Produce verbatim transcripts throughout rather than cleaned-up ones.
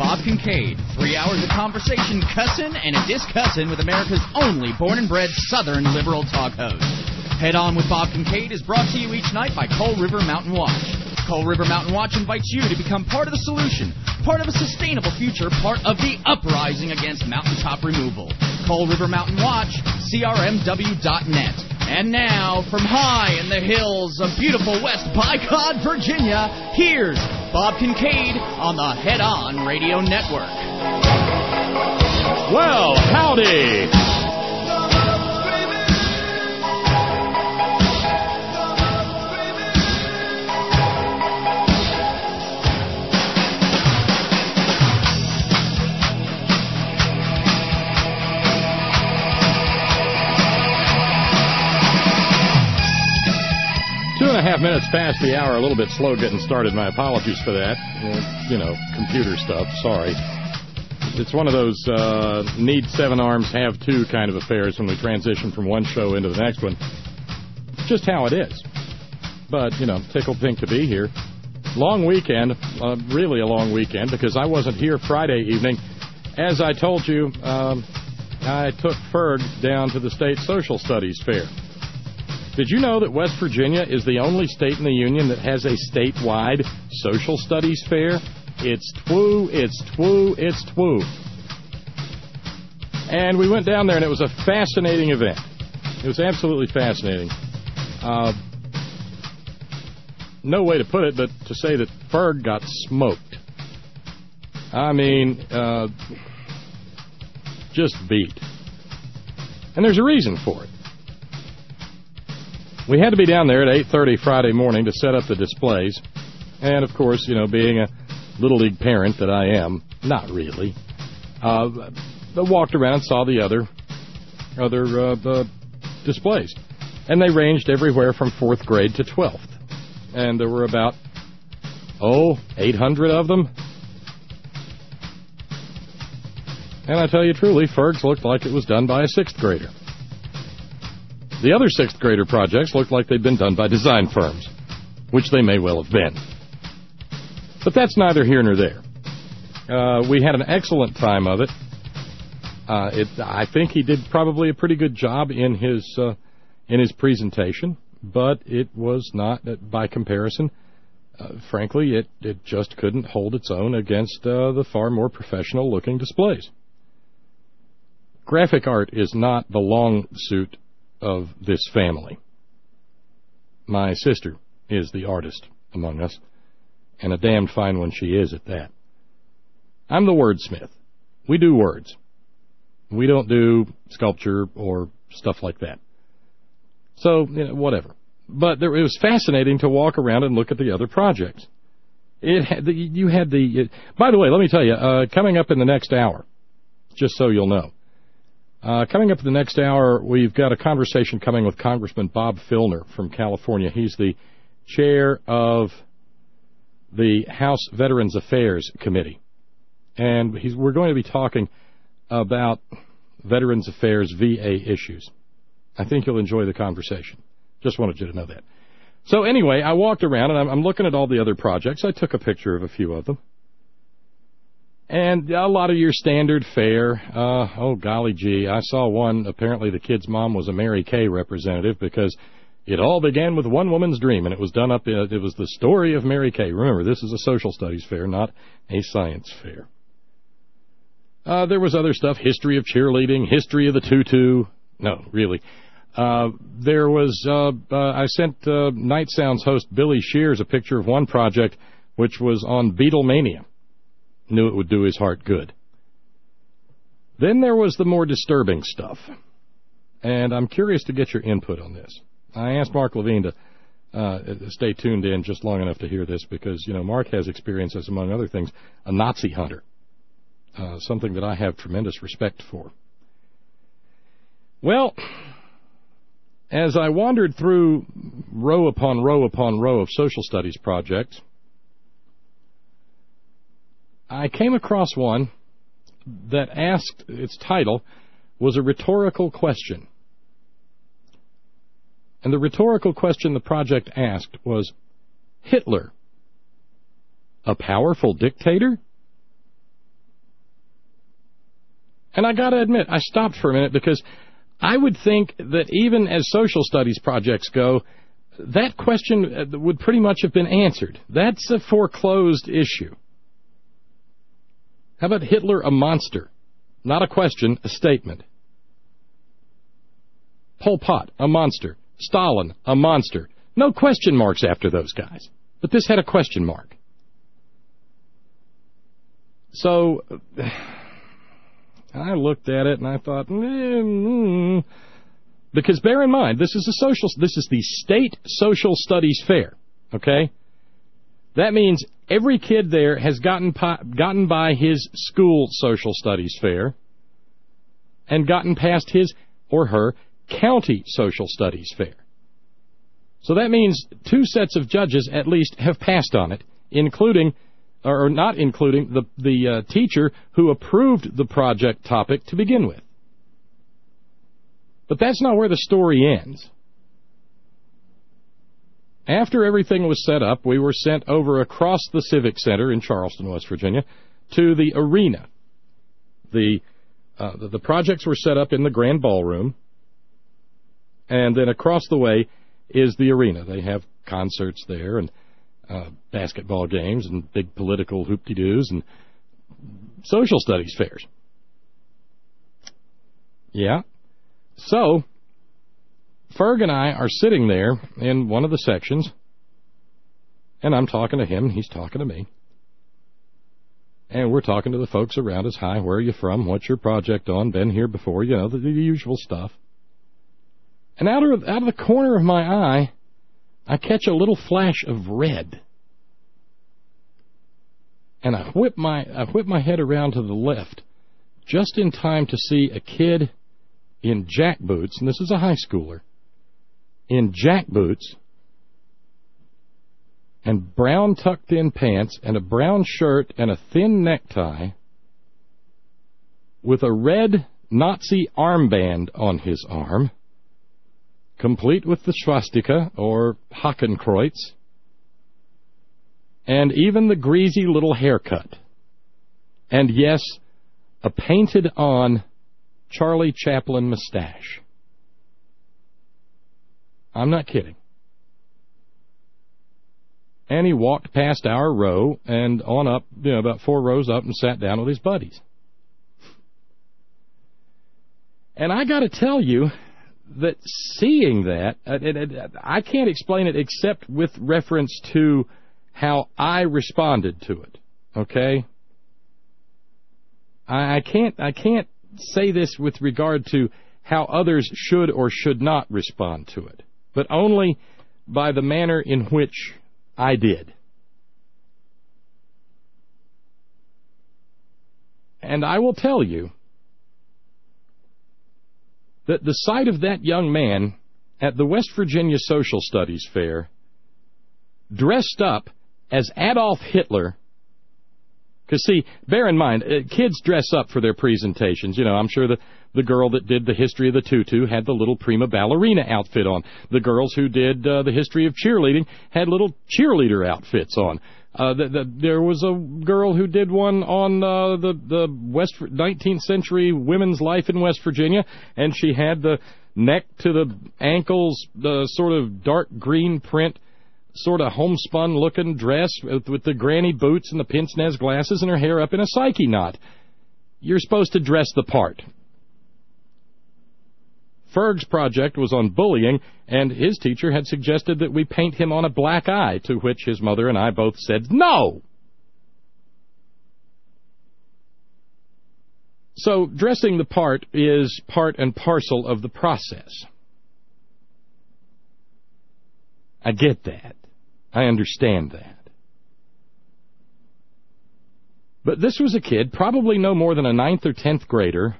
Bob Kincaid. Three hours of conversation, cussin' and a discussin' with America's only born-and-bred Southern liberal talk host. Head On with Bob Kincaid is brought to you each night by Coal River Mountain Watch. Coal River Mountain Watch invites you to become part of the solution, part of a sustainable future, part of the uprising against mountaintop removal. Coal River Mountain Watch, C R M W dot net. And now, from high in the hills of beautiful West Bicod, Virginia, here's Bob Kincaid on the Head On Radio Network. Well, howdy. Two and a half minutes past the hour, a little bit slow getting started. My apologies for that. Uh, you know, computer stuff, sorry. It's one of those uh, need seven arms, have two kind of affairs when we transition from one show into the next one. It's just how it is. But, you know, tickled pink to be here. Long weekend, uh, really a long weekend, because I wasn't here Friday evening. As I told you, um, I took Ferg down to the State Social Studies Fair. Did you know that West Virginia is the only state in the Union that has a statewide social studies fair? It's twoo, it's twoo, it's twoo. And we went down there, and it was a fascinating event. It was absolutely fascinating. Uh, no way to put it, but to say that Ferg got smoked. I mean, uh, just beat. And there's a reason for it. We had to be down there at eight thirty Friday morning to set up the displays. And, of course, you know, being a Little League parent that I am, not really, uh, I walked around and saw the other, other uh, uh, displays. And they ranged everywhere from fourth grade to twelfth. And there were about, oh, eight hundred of them. And I tell you truly, Ferg's looked like it was done by a sixth grader. The other sixth grader projects looked like they'd been done by design firms, which they may well have been. But that's neither here nor there. Uh, we had an excellent time of it. Uh, it. I think he did probably a pretty good job in his uh, in his presentation, but it was not, by comparison, uh, frankly, it, it just couldn't hold its own against uh, the far more professional-looking displays. Graphic art is not the long suit of this family. My sister is the artist among us, and a damned fine one she is at that. I'm the wordsmith. We do words. We don't do sculpture or stuff like that. So, you know, whatever. But there, it was fascinating to walk around and look at the other projects. It had the, you had the... It, by the way, let me tell you, uh, coming up in the next hour, just so you'll know, Uh, coming up in the next hour, we've got a conversation coming with Congressman Bob Filner from California. He's the chair of the House Veterans Affairs Committee. And he's, we're going to be talking about Veterans Affairs V A issues. I think you'll enjoy the conversation. Just wanted you to know that. So anyway, I walked around, and I'm, I'm looking at all the other projects. I took a picture of a few of them. And a lot of your standard fare. Uh, oh, golly gee. I saw one. Apparently the kid's mom was a Mary Kay representative because it all began with one woman's dream, and it was done up, in, it was the story of Mary Kay. Remember, this is a social studies fair, not a science fair. Uh, there was other stuff, history of cheerleading, history of the tutu. No, really. Uh, there was, uh, uh, I sent uh, Night Sounds host Billy Shears a picture of one project which was on Beatlemania. Knew it would do his heart good. Then there was the more disturbing stuff. And I'm curious to get your input on this. I asked Mark Levine to uh, stay tuned in just long enough to hear this because, you know, Mark has experience as, among other things, a Nazi hunter. Uh, something that I have tremendous respect for. Well, as I wandered through row upon row upon row of social studies projects, I came across one that asked, its title was a rhetorical question. And the rhetorical question the project asked was, Hitler, a powerful dictator? And I got to admit, I stopped for a minute because I would think that even as social studies projects go, that question would pretty much have been answered. That's a foreclosed issue. How about Hitler a monster? Not a question, a statement. Pol Pot, a monster. Stalin, a monster. No question marks after those guys. But this had a question mark. So I looked at it and I thought, mm, because bear in mind, this is a social, this is the State Social Studies Fair, okay? That means every kid there has gotten gotten by his school social studies fair and gotten past his or her county social studies fair. So that means two sets of judges at least have passed on it, including, or not including, the, the uh, teacher who approved the project topic to begin with. But that's not where the story ends. After everything was set up, we were sent over across the Civic Center in Charleston, West Virginia, to the arena. The, uh, the, the projects were set up in the Grand Ballroom, and then across the way is the arena. They have concerts there and uh, basketball games and big political hoop-de-doos and social studies fairs. Yeah. So Ferg and I are sitting there in one of the sections, and I'm talking to him, and he's talking to me. And we're talking to the folks around us. Hi, where are you from? What's your project on? Been here before? You know, the, the usual stuff. And out of, out of the corner of my eye, I catch a little flash of red. And I whip my, I whip my head around to the left, just in time to see a kid in jack boots, and this is a high schooler, in jack boots and brown tucked-in pants and a brown shirt and a thin necktie with a red Nazi armband on his arm, complete with the swastika or Hakenkreuz, and even the greasy little haircut. And yes, a painted-on Charlie Chaplin mustache. I'm not kidding. And he walked past our row and on up, you know, about four rows up and sat down with his buddies. And I got to tell you that seeing that, it, it, I can't explain it except with reference to how I responded to it. Okay? I, I can't, I can't say this with regard to how others should or should not respond to it, but only by the manner in which I did. And I will tell you that the sight of that young man at the West Virginia Social Studies Fair, dressed up as Adolf Hitler. Because, see, bear in mind, uh, kids dress up for their presentations. You know, I'm sure the, the girl that did the history of the tutu had the little prima ballerina outfit on. The girls who did uh, the history of cheerleading had little cheerleader outfits on. Uh, the, the, there was a girl who did one on uh, the, the West nineteenth century women's life in West Virginia, and she had the neck to the ankles, the sort of dark green print, sort of homespun-looking dress with, with the granny boots and the pince-nez glasses and her hair up in a psyche knot. You're supposed to dress the part. Ferg's project was on bullying, and his teacher had suggested that we paint him on a black eye, to which his mother and I both said no. So dressing the part is part and parcel of the process. I get that. I understand that. But this was a kid, probably no more than a ninth or tenth grader,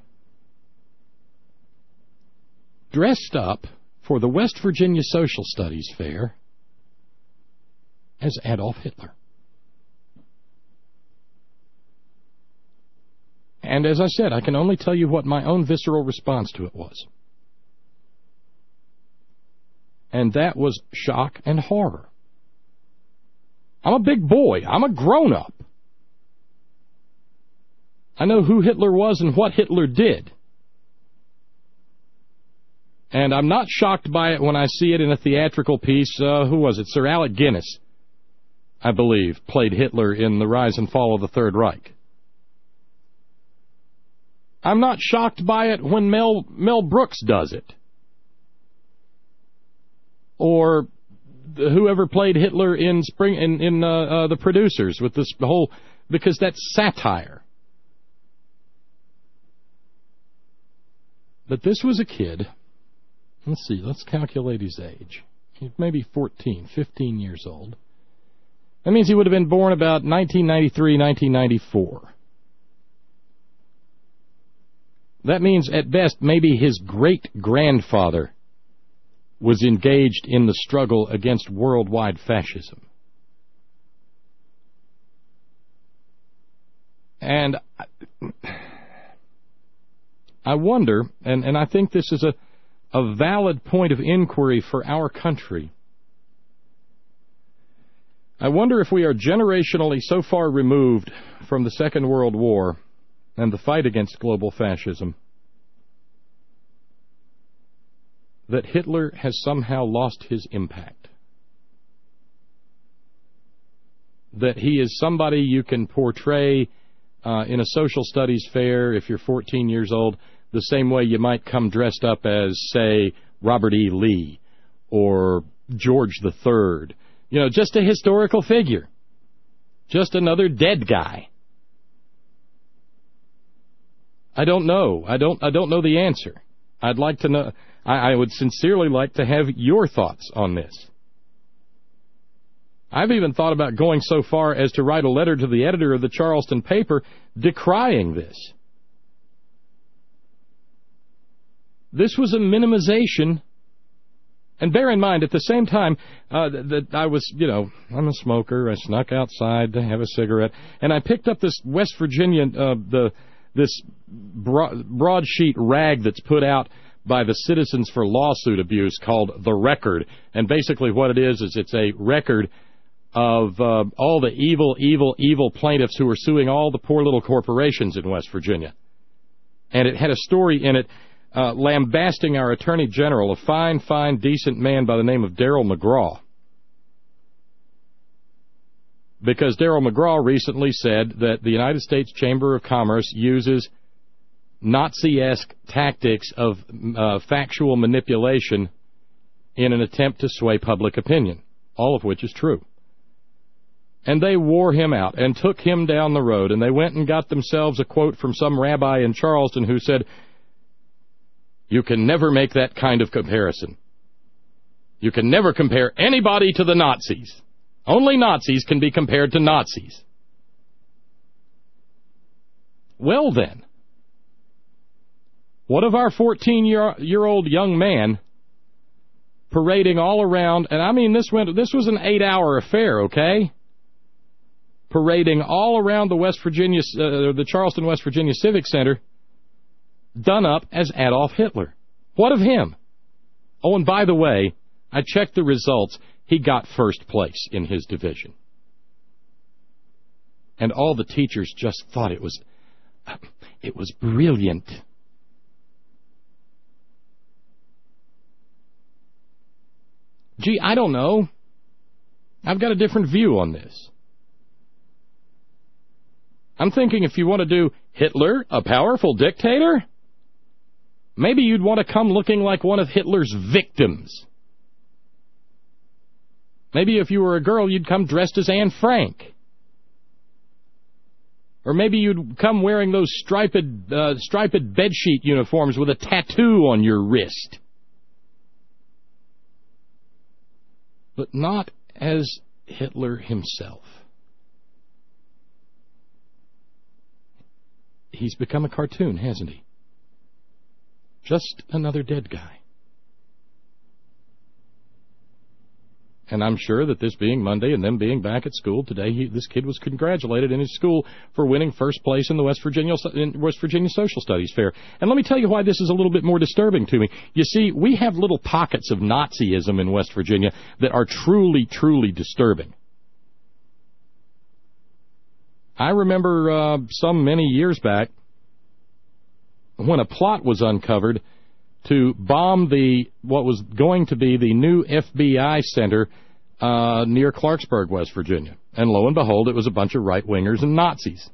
dressed up for the West Virginia Social Studies Fair as Adolf Hitler. And as I said, I can only tell you what my own visceral response to it was. And that was shock and horror. I'm a big boy. I'm a grown-up. I know who Hitler was and what Hitler did. And I'm not shocked by it when I see it in a theatrical piece. Uh, who was it? Sir Alec Guinness, I believe, played Hitler in The Rise and Fall of the Third Reich. I'm not shocked by it when Mel, Mel Brooks does it. Or whoever played Hitler in Spring in, in uh, uh, The Producers with this whole, because that's satire. But this was a kid. Let's see, let's calculate his age. He's maybe fourteen, fifteen years old. That means he would have been born about nineteen ninety-three, nineteen ninety-four. That means, at best, maybe his great-grandfather was engaged in the struggle against worldwide fascism. And I wonder, and, and I think this is a, a valid point of inquiry for our country, I wonder if we are generationally so far removed from the Second World War and the fight against global fascism that Hitler has somehow lost his impact. That he is somebody you can portray uh, in a social studies fair if you're fourteen years old, the same way you might come dressed up as, say, Robert E. Lee or George the Third. You know, just a historical figure. Just another dead guy. I don't know. I don't I don't know the answer. I'd like to know. I, I would sincerely like to have your thoughts on this. I've even thought about going so far as to write a letter to the editor of the Charleston paper decrying this. This was a minimization. And bear in mind, at the same time, uh, that I was, you know, I'm a smoker. I snuck outside to have a cigarette, and I picked up this West Virginia, uh, the this broad, broadsheet rag that's put out by the Citizens for Lawsuit Abuse called The Record. And basically what it is is it's a record of uh, all the evil, evil, evil plaintiffs who are suing all the poor little corporations in West Virginia. And it had a story in it Uh, lambasting our Attorney General, a fine, fine, decent man by the name of Darrell McGraw. Because Darrell McGraw recently said that the United States Chamber of Commerce uses Nazi-esque tactics of uh, factual manipulation in an attempt to sway public opinion, all of which is true. And they wore him out and took him down the road, and they went and got themselves a quote from some rabbi in Charleston who said, "You can never make that kind of comparison. You can never compare anybody to the Nazis. Only Nazis can be compared to Nazis." Well then, what of our fourteen-year-old young man parading all around, and I mean this went this was an eight-hour affair, okay? Parading all around the West Virginia, uh, the Charleston, West Virginia Civic Center, done up as Adolf Hitler. What of him? Oh, and by the way, I checked the results. He got first place in his division. And all the teachers just thought it was, it was brilliant. Gee, I don't know. I've got a different view on this. I'm thinking if you want to do Hitler, a powerful dictator, maybe you'd want to come looking like one of Hitler's victims. Maybe if you were a girl, you'd come dressed as Anne Frank. Or maybe you'd come wearing those striped, uh, striped bedsheet uniforms with a tattoo on your wrist. But not as Hitler himself. He's become a cartoon, hasn't he? Just another dead guy. And I'm sure that this being Monday and them being back at school today, he, this kid was congratulated in his school for winning first place in the West Virginia, in West Virginia Social Studies Fair. And let me tell you why this is a little bit more disturbing to me. You see, we have little pockets of Nazism in West Virginia that are truly, truly disturbing. I remember uh, some many years back when a plot was uncovered to bomb the what was going to be the new F B I center uh, near Clarksburg, West Virginia. And lo and behold, it was a bunch of right-wingers and Nazis.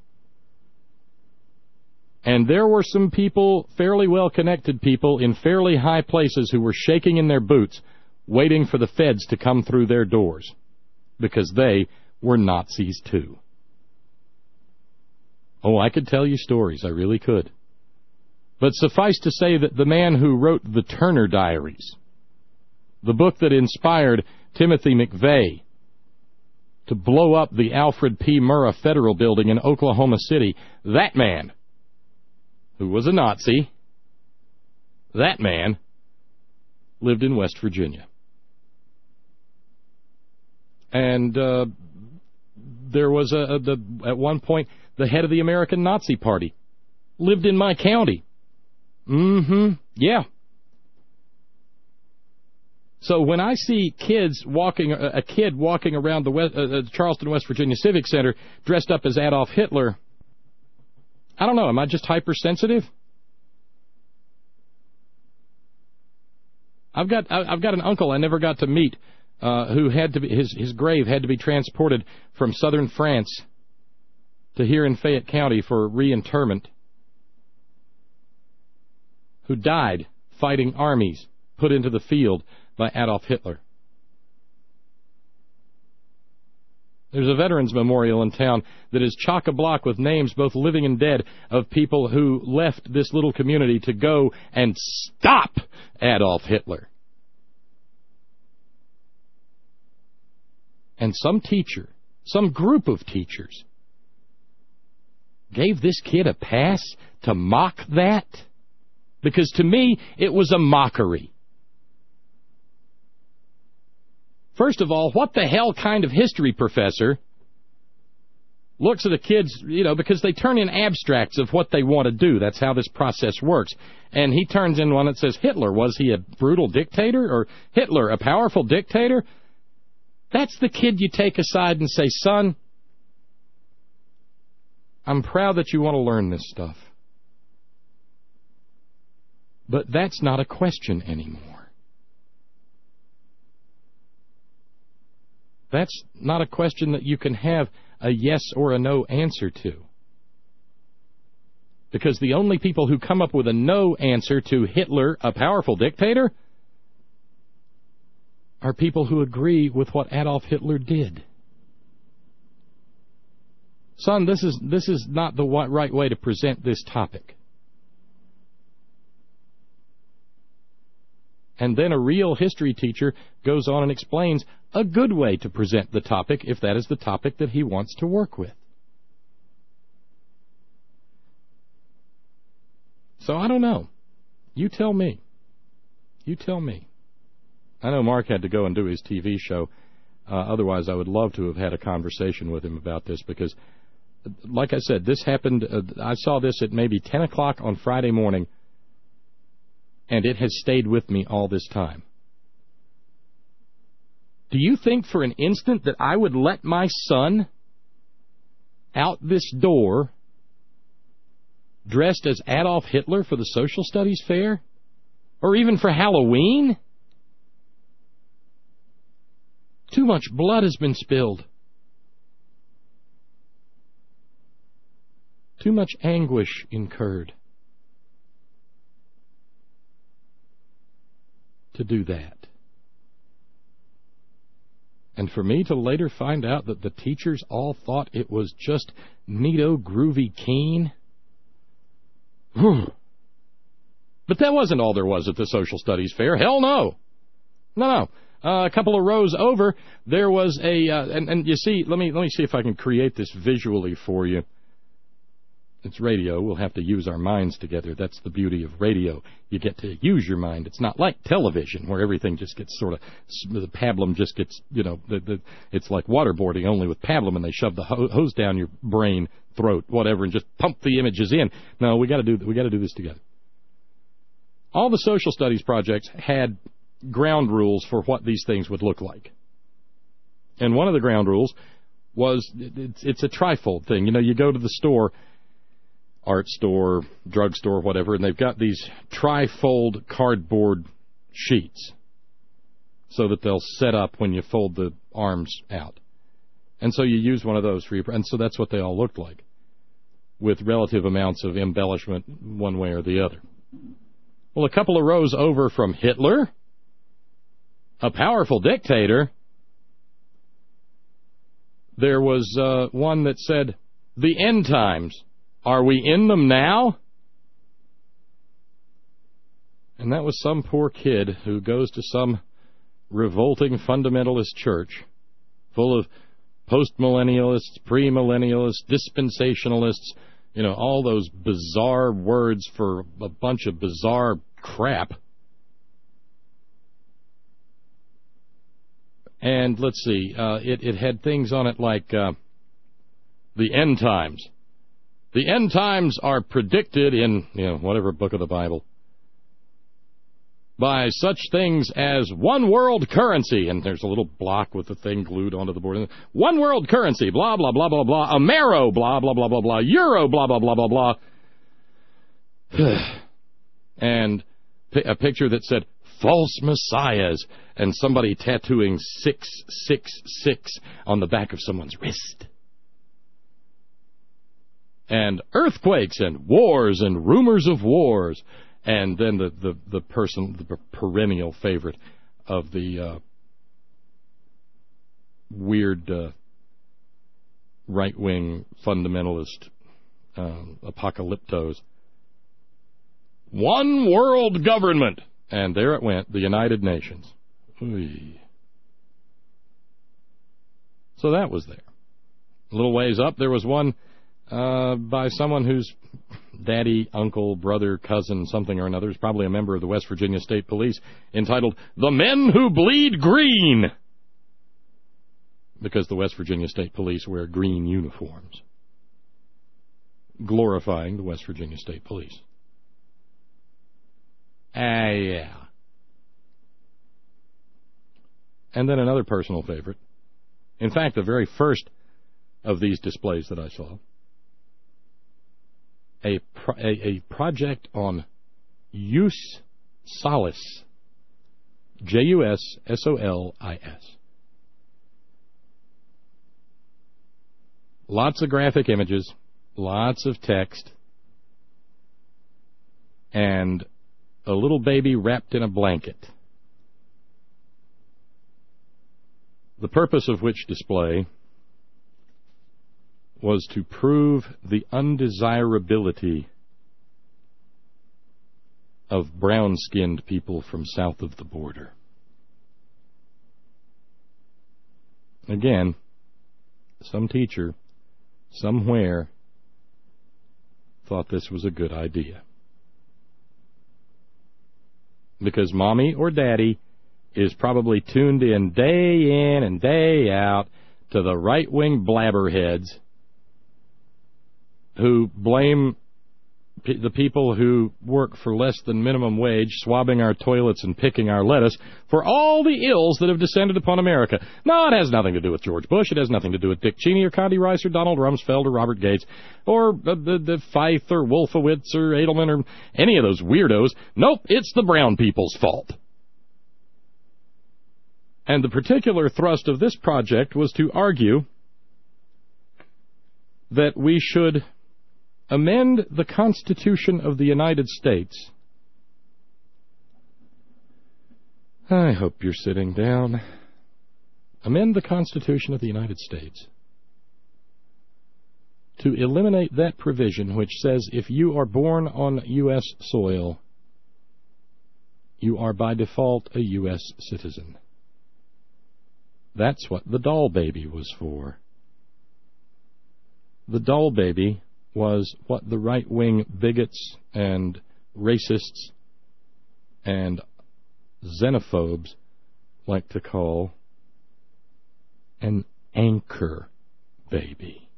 And there were some people, fairly well-connected people, in fairly high places who were shaking in their boots, waiting for the feds to come through their doors, because they were Nazis too. Oh, I could tell you stories, I really could. But suffice to say that the man who wrote the Turner Diaries, the book that inspired Timothy McVeigh to blow up the Alfred P. Murrah Federal Building in Oklahoma City, that man, who was a Nazi, that man lived in West Virginia. And uh, there was a, a the, at one point, the head of the American Nazi Party lived in my county. Mm-hmm. Yeah. So when I see kids walking, a kid walking around the West, uh, Charleston, West Virginia Civic Center dressed up as Adolf Hitler, I don't know, am I just hypersensitive? I've got I've got an uncle I never got to meet uh, who had to be his his grave had to be transported from southern France to here in Fayette County for reinterment, who died fighting armies put into the field by Adolf Hitler. There's a veterans memorial in town that is chock-a-block with names, both living and dead, of people who left this little community to go and stop Adolf Hitler. And some teacher, some group of teachers, gave this kid a pass to mock that? Because to me, it was a mockery. First of all, what the hell kind of history professor looks at the kids, you know, because they turn in abstracts of what they want to do. That's how this process works. And he turns in one that says, Hitler, was he a brutal dictator? Or Hitler, a powerful dictator? That's the kid you take aside and say, son, I'm proud that you want to learn this stuff. But that's not a question anymore. That's not a question that you can have a yes or a no answer to. Because the only people who come up with a no answer to Hitler, a powerful dictator, are people who agree with what Adolf Hitler did. Son, this is this is not the right way to present this topic. And then a real history teacher goes on and explains a good way to present the topic, if that is the topic that he wants to work with. So I don't know. You tell me. You tell me. I know Mark had to go and do his T V show. Uh, otherwise, I would love to have had a conversation with him about this because, like I said, this happened. Uh, I saw this at maybe ten o'clock on Friday morning, and it has stayed with me all this time. Do you think for an instant that I would let my son out this door dressed as Adolf Hitler for the social studies fair? Or even for Halloween? Too much blood has been spilled. Too much anguish incurred to do that. And for me to later find out that the teachers all thought it was just neato, groovy keen. But that wasn't all there was at the social studies fair. Hell no. No, no. Uh, a couple of rows over, there was a, uh, and, and you see, let me let me see if I can create this visually for you. It's radio. We'll have to use our minds together. That's the beauty of radio. You get to use your mind. It's not like television where everything just gets sort of, the pablum just gets, you know, the, the, it's like waterboarding only with pablum, and they shove the hose down your brain, throat, whatever, and just pump the images in. No, we got to do we got to do this together. All the social studies projects had ground rules for what these things would look like. And one of the ground rules was it's, it's a trifold thing. You know, you go to the store, art store, drugstore, whatever, and they've got these trifold cardboard sheets so that they'll set up when you fold the arms out. And so you use one of those for your, and so that's what they all looked like, with relative amounts of embellishment one way or the other. Well, a couple of rows over from Hitler, a powerful dictator, there was uh, one that said, "The end times, are we in them now?" And that was some poor kid who goes to some revolting fundamentalist church full of post-millennialists, pre-millennialists, dispensationalists, you know, all those bizarre words for a bunch of bizarre crap. And let's see, uh, it, it had things on it like uh, the end times. The end times are predicted in, you know, whatever book of the Bible, by such things as one world currency, and there's a little block with the thing glued onto the board. One world currency, blah, blah, blah, blah, blah, Amero, blah, blah, blah, blah, blah, Euro, blah, blah, blah, blah, blah. And a picture that said, false messiahs, and somebody tattooing six six six on the back of someone's wrist. And earthquakes and wars and rumors of wars. And then the, the, the person, the perennial favorite of the uh, weird uh, right-wing fundamentalist um, apocalyptos. One world government. And there it went, the United Nations. Oy. So that was there. A little ways up, there was one uh, by someone whose daddy, uncle, brother, cousin, something or another is probably a member of the West Virginia State Police, entitled, "The Men Who Bleed Green," because the West Virginia State Police wear green uniforms, glorifying the West Virginia State Police. Ah, yeah. And then another personal favorite. In fact, the very first of these displays that I saw, a, pro- a, a project on Jus Solis, J U S S O L I S. Lots of graphic images, lots of text, and a little baby wrapped in a blanket. The purpose of which display was to prove the undesirability of brown-skinned people from south of the border. Again, some teacher somewhere thought this was a good idea. Because mommy or daddy is probably tuned in day in and day out to the right-wing blabberheads who blame p- the people who work for less than minimum wage, swabbing our toilets and picking our lettuce, for all the ills that have descended upon America. No, it has nothing to do with George Bush. It has nothing to do with Dick Cheney or Condi Rice or Donald Rumsfeld or Robert Gates or uh, the, the Feith or Wolfowitz or Edelman or any of those weirdos. Nope, it's the brown people's fault. And the particular thrust of this project was to argue that we should amend the Constitution of the United States. I hope you're sitting down. Amend the Constitution of the United States to eliminate that provision which says if you are born on U S soil, you are by default a U S citizen. That's what the doll baby was for. The doll baby was what the right-wing bigots and racists and xenophobes like to call an anchor baby.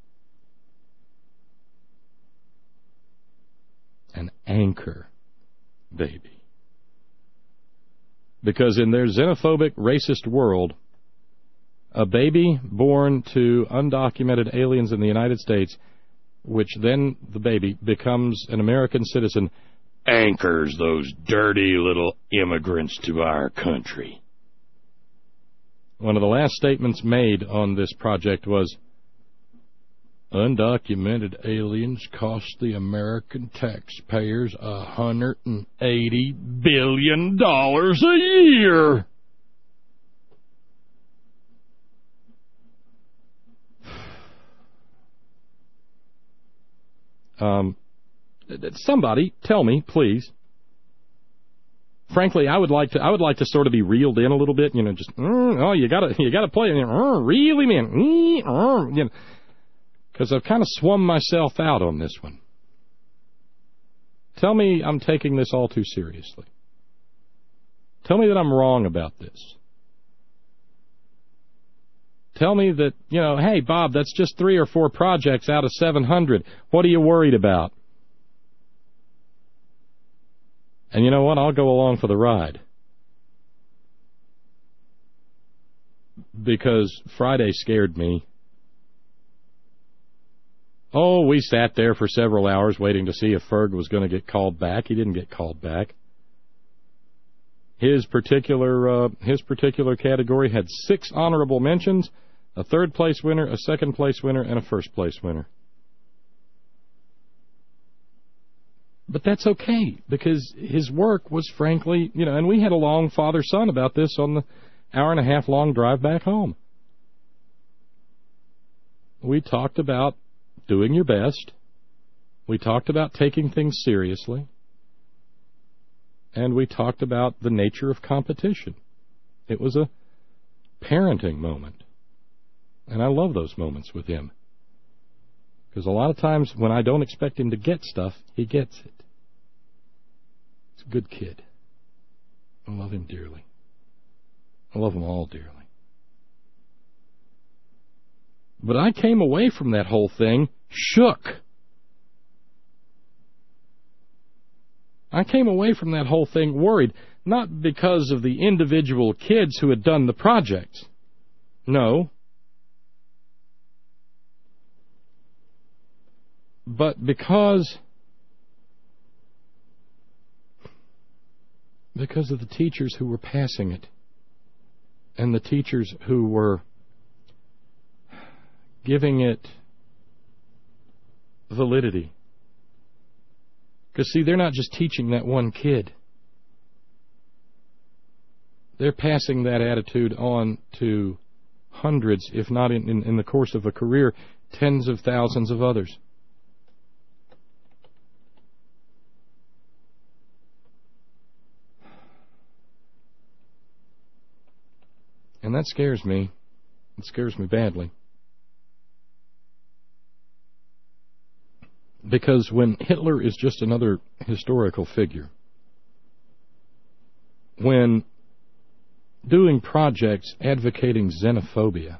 An anchor baby. Because in their xenophobic, racist world, A baby born to undocumented aliens in the United States, which then the baby becomes an American citizen, anchors those dirty little immigrants to our country. One of the last statements made on this project was, undocumented aliens cost the American taxpayers one hundred eighty billion dollars a year. Um, somebody tell me, please. Frankly, I would like to. I would like to sort of be reeled in a little bit. You know, just mm, oh, you gotta, you gotta play it. Mm, really, man. Mm, mm, you know, because I've kind of swum myself out on this one. Tell me I'm taking this all too seriously. Tell me that I'm wrong about this. Tell me that, you know, hey, Bob, that's just three or four projects out of seven hundred. What are you worried about? And you know what? I'll go along for the ride. Because Friday scared me. Oh, we sat there for several hours waiting to see if Ferg was going to get called back. He didn't get called back. His particular uh, his particular category had six honorable mentions, a third-place winner, a second-place winner, and a first-place winner. But that's okay, because his work was frankly, you know, and we had a long father-son about this on the hour-and-a-half-long drive back home. We talked about doing your best. We talked about taking things seriously. And we talked about the nature of competition. It was a parenting moment. And I love those moments with him. Because a lot of times when I don't expect him to get stuff, he gets it. He's a good kid. I love him dearly. I love them all dearly. But I came away from that whole thing shook. I came away from that whole thing worried, not because of the individual kids who had done the projects. No. But because because of the teachers who were passing it, and the teachers who were giving it validity. Because, see, they're not just teaching that one kid. They're passing that attitude on to hundreds, if not in, in, in the course of a career, tens of thousands of others. And that scares me. It scares me badly. Because when Hitler is just another historical figure, when doing projects advocating xenophobia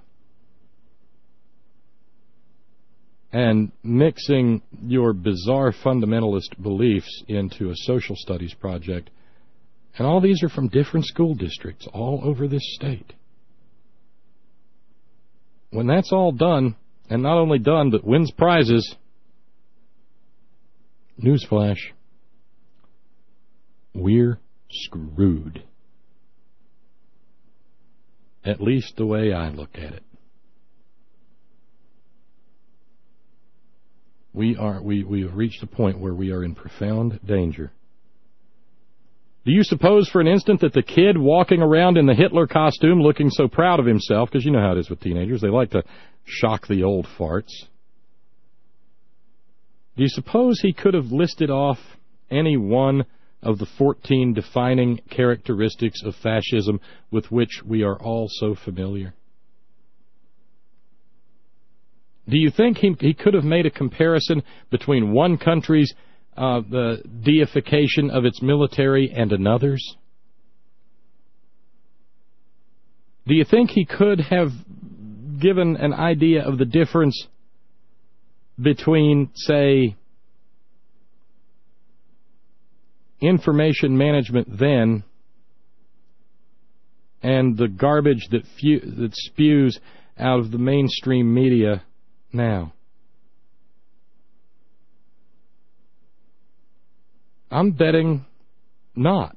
and mixing your bizarre fundamentalist beliefs into a social studies project, and all these are from different school districts all over this state. When that's all done, and not only done, but wins prizes, newsflash, we're screwed. At least the way I look at it. We are we, we have reached a point where we are in profound danger. Do you suppose for an instant that the kid walking around in the Hitler costume looking so proud of himself, because you know how it is with teenagers, they like to shock the old farts. Do you suppose he could have listed off any one of the fourteen defining characteristics of fascism with which we are all so familiar? Do you think he, he could have made a comparison between one country's uh, the deification of its military and another's? Do you think he could have given an idea of the difference between, say, information management then and the garbage that, fu- that spews out of the mainstream media now. I'm betting not.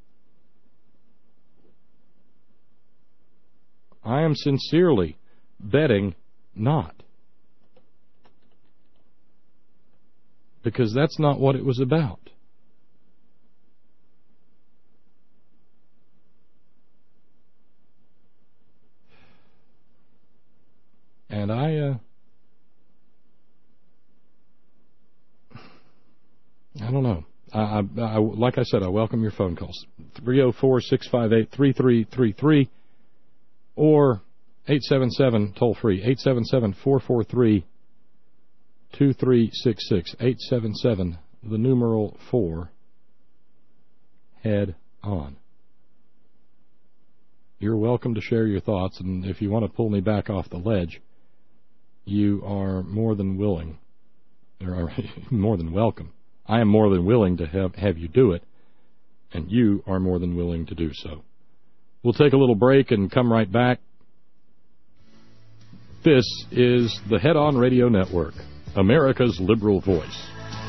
I am sincerely betting not. Because that's not what it was about. And I, uh, I don't know. I, I, I, like I said, I welcome your phone calls. three oh four, six five eight, three three three three or eight seven seven, toll free, eight seven seven, four four three, two three six six, eight seven seven, the numeral four, head on. You're welcome to share your thoughts, and if you want to pull me back off the ledge, you are more than willing, or more than welcome. I am more than willing to have, have you do it, and you are more than willing to do so. We'll take a little break and come right back. This is the Head On Radio Network, America's liberal voice.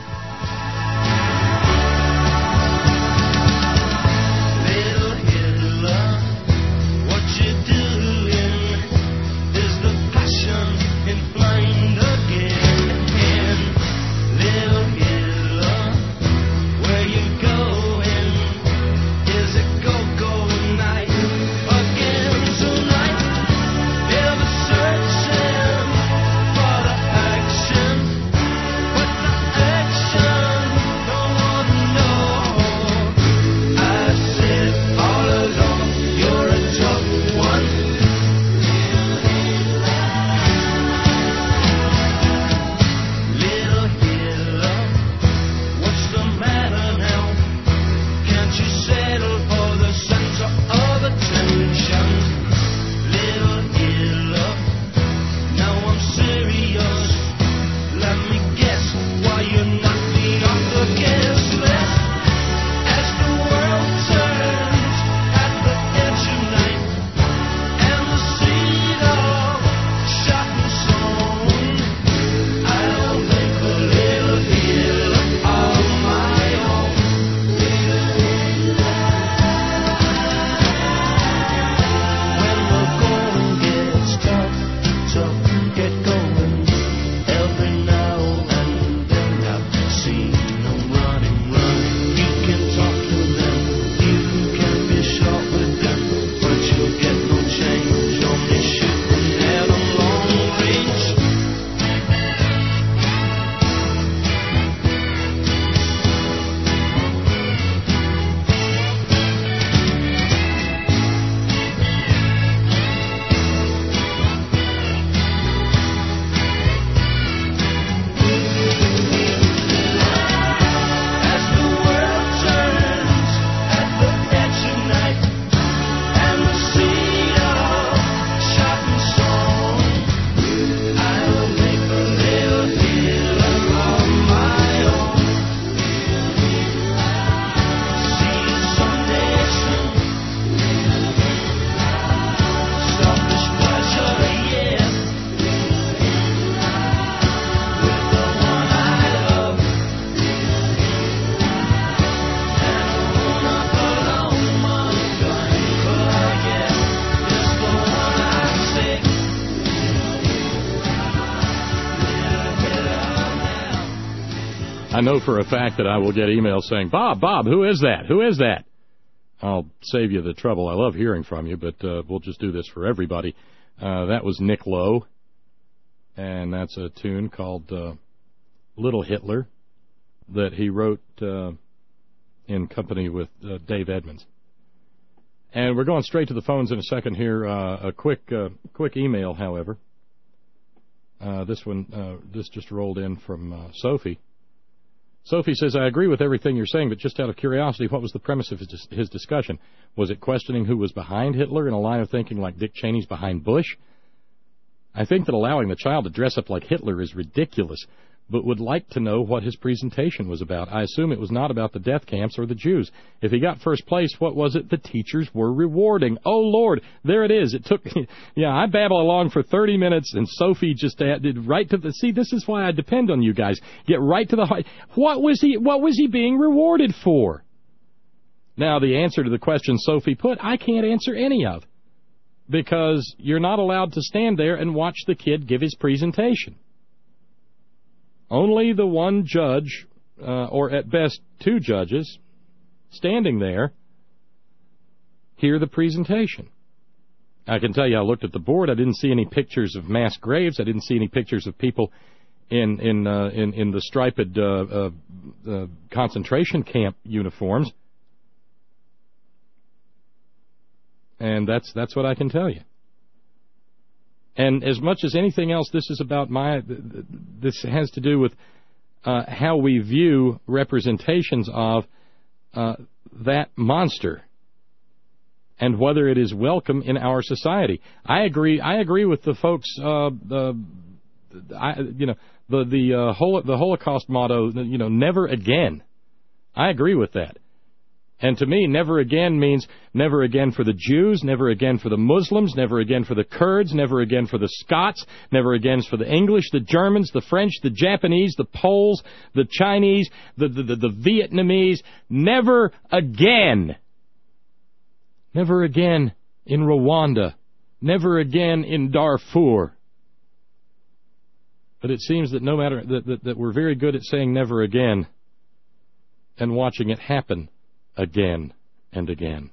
I know for a fact that I will get emails saying, Bob, Bob, who is that? Who is that? I'll save you the trouble. I love hearing from you, but uh, we'll just do this for everybody. Uh, that was Nick Lowe, and that's a tune called uh, Little Hitler that he wrote uh, in company with uh, Dave Edmunds. And we're going straight to the phones in a second here. Uh, a quick uh, quick email, however. Uh, this one, uh, this just rolled in from uh, Sophie. Sophie says, I agree with everything you're saying, but just out of curiosity, what was the premise of his, his discussion? Was it questioning who was behind Hitler in a line of thinking like Dick Cheney's behind Bush? I think that allowing the child to dress up like Hitler is ridiculous. but would like to know what his presentation was about. I assume it was not about the death camps or the Jews. If he got first place, what was it the teachers were rewarding? Oh, Lord, there it is. It took, yeah, I babble along for thirty minutes, and Sophie just did right to the, see, this is why I depend on you guys. Get right to the heart. What was he, what was he being rewarded for? Now, the answer to the question Sophie put, I can't answer any of, because you're not allowed to stand there and watch the kid give his presentation. Only the one judge, uh, or at best two judges, standing there, hear the presentation. I can tell you, I looked at the board. I didn't see any pictures of mass graves. I didn't see any pictures of people in in uh, in, in the striped uh, uh, uh, concentration camp uniforms. And that's that's what I can tell you. And as much as anything else, this is about my. This has to do with uh, how we view representations of uh, that monster and whether it is welcome in our society. I agree. I agree with the folks. Uh, the, I, you know, the the uh, hol- the Holocaust motto. You know, never again. I agree with that. And to me, never again means never again for the Jews, never again for the Muslims, never again for the Kurds, never again for the Scots, never again for the English, the Germans, the French, the Japanese, the Poles, the Chinese, the, the, the, the Vietnamese. Never again. Never again in Rwanda. Never again in Darfur. But it seems that no matter that, that, that we're very good at saying never again and watching it happen again and again.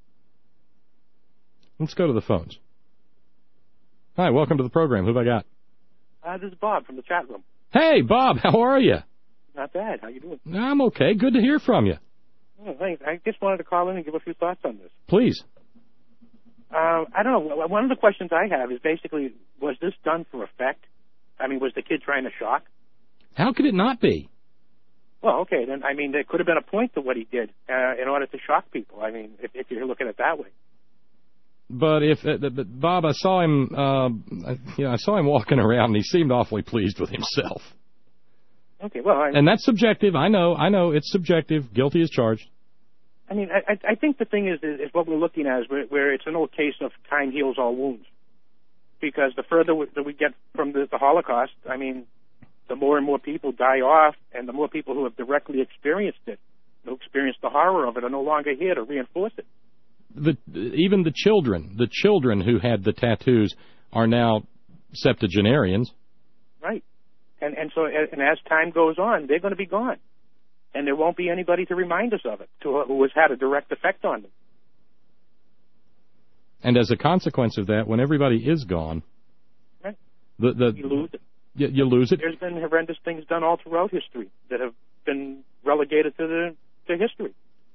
Let's go to the phones. Hi, welcome to the program. Who have I got? Uh, this is Bob from the chat room. Hey, Bob, how are you? Not bad. How you doing? I'm okay. Good to hear from you. Oh, thanks. I just wanted to call in and give a few thoughts on this. Please. Uh, I don't know. One of the questions I have is basically, was this done for effect? I mean, was the kid trying to shock? How could it not be? Well, okay, then, I mean, there could have been a point to what he did uh, in order to shock people, I mean, if, if you're looking at it that way. But if, uh, but Bob, I saw him, uh, you know, I saw him walking around, and he seemed awfully pleased with himself. Okay, well, I mean, and that's subjective. I know, I know, it's subjective. Guilty as charged. I mean, I, I think the thing is, is, is what we're looking at is where, where it's an old case of time heals all wounds. Because the further we, that we get from the, the Holocaust, I mean, the more and more people die off, and the more people who have directly experienced it, who experienced the horror of it, are no longer here to reinforce it. The, even the children, the children who had the tattoos are now septuagenarians. Right. And and so and as time goes on, they're going to be gone. And there won't be anybody to remind us of it, to, who has had a direct effect on them. And as a consequence of that, when everybody is gone, right. the, the, you lose it. You, you lose it. There's been horrendous things done all throughout history that have been relegated to the to history.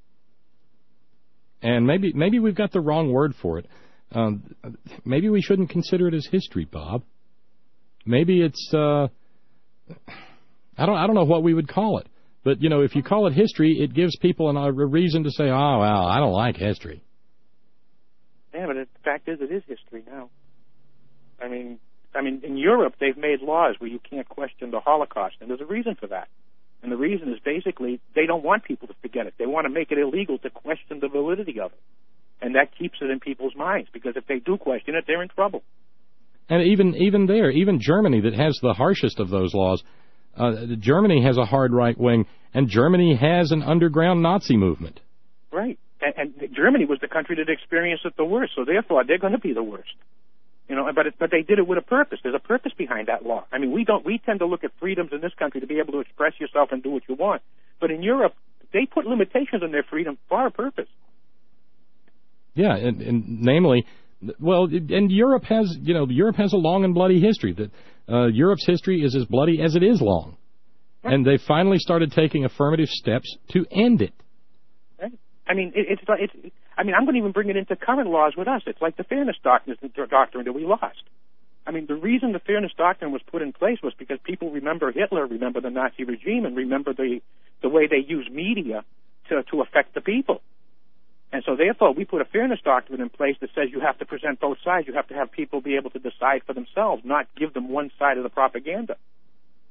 And maybe maybe we've got the wrong word for it. Um, maybe we shouldn't consider it as history, Bob. Maybe it's uh, I don't I don't know what we would call it. But you know, if you call it history, it gives people an, a reason to say, "Oh, well, I don't like history." Yeah, but the fact is, it is history now. I mean. I mean, in Europe, they've made laws where you can't question the Holocaust, and there's a reason for that. And the reason is basically they don't want people to forget it. They want to make it illegal to question the validity of it. And that keeps it in people's minds, because if they do question it, they're in trouble. And even even there, even Germany, that has the harshest of those laws, uh, Germany has a hard right wing, and Germany has an underground Nazi movement. Right. And, and Germany was the country that experienced it the worst, so therefore they're going to be the worst. You know, but it, but they did it with a purpose. There's a purpose behind that law. I mean, we don't we tend to look at freedoms in this country to be able to express yourself and do what you want. But in Europe, they put limitations on their freedom for a purpose. Yeah, and, and namely, well, and Europe has, you know, Europe has a long and bloody history. That uh, Europe's history is as bloody as it is long, right. And they finally started taking affirmative steps to end it. Right. I mean, it, it's it's. I mean, I'm going to even bring it into current laws with us. It's like the fairness doctrine, doctrine that we lost. I mean, the reason the fairness doctrine was put in place was because people remember Hitler, remember the Nazi regime, and remember the the way they used media to to affect the people. And so, therefore, we put a fairness doctrine in place that says you have to present both sides. You have to have people be able to decide for themselves, not give them one side of the propaganda.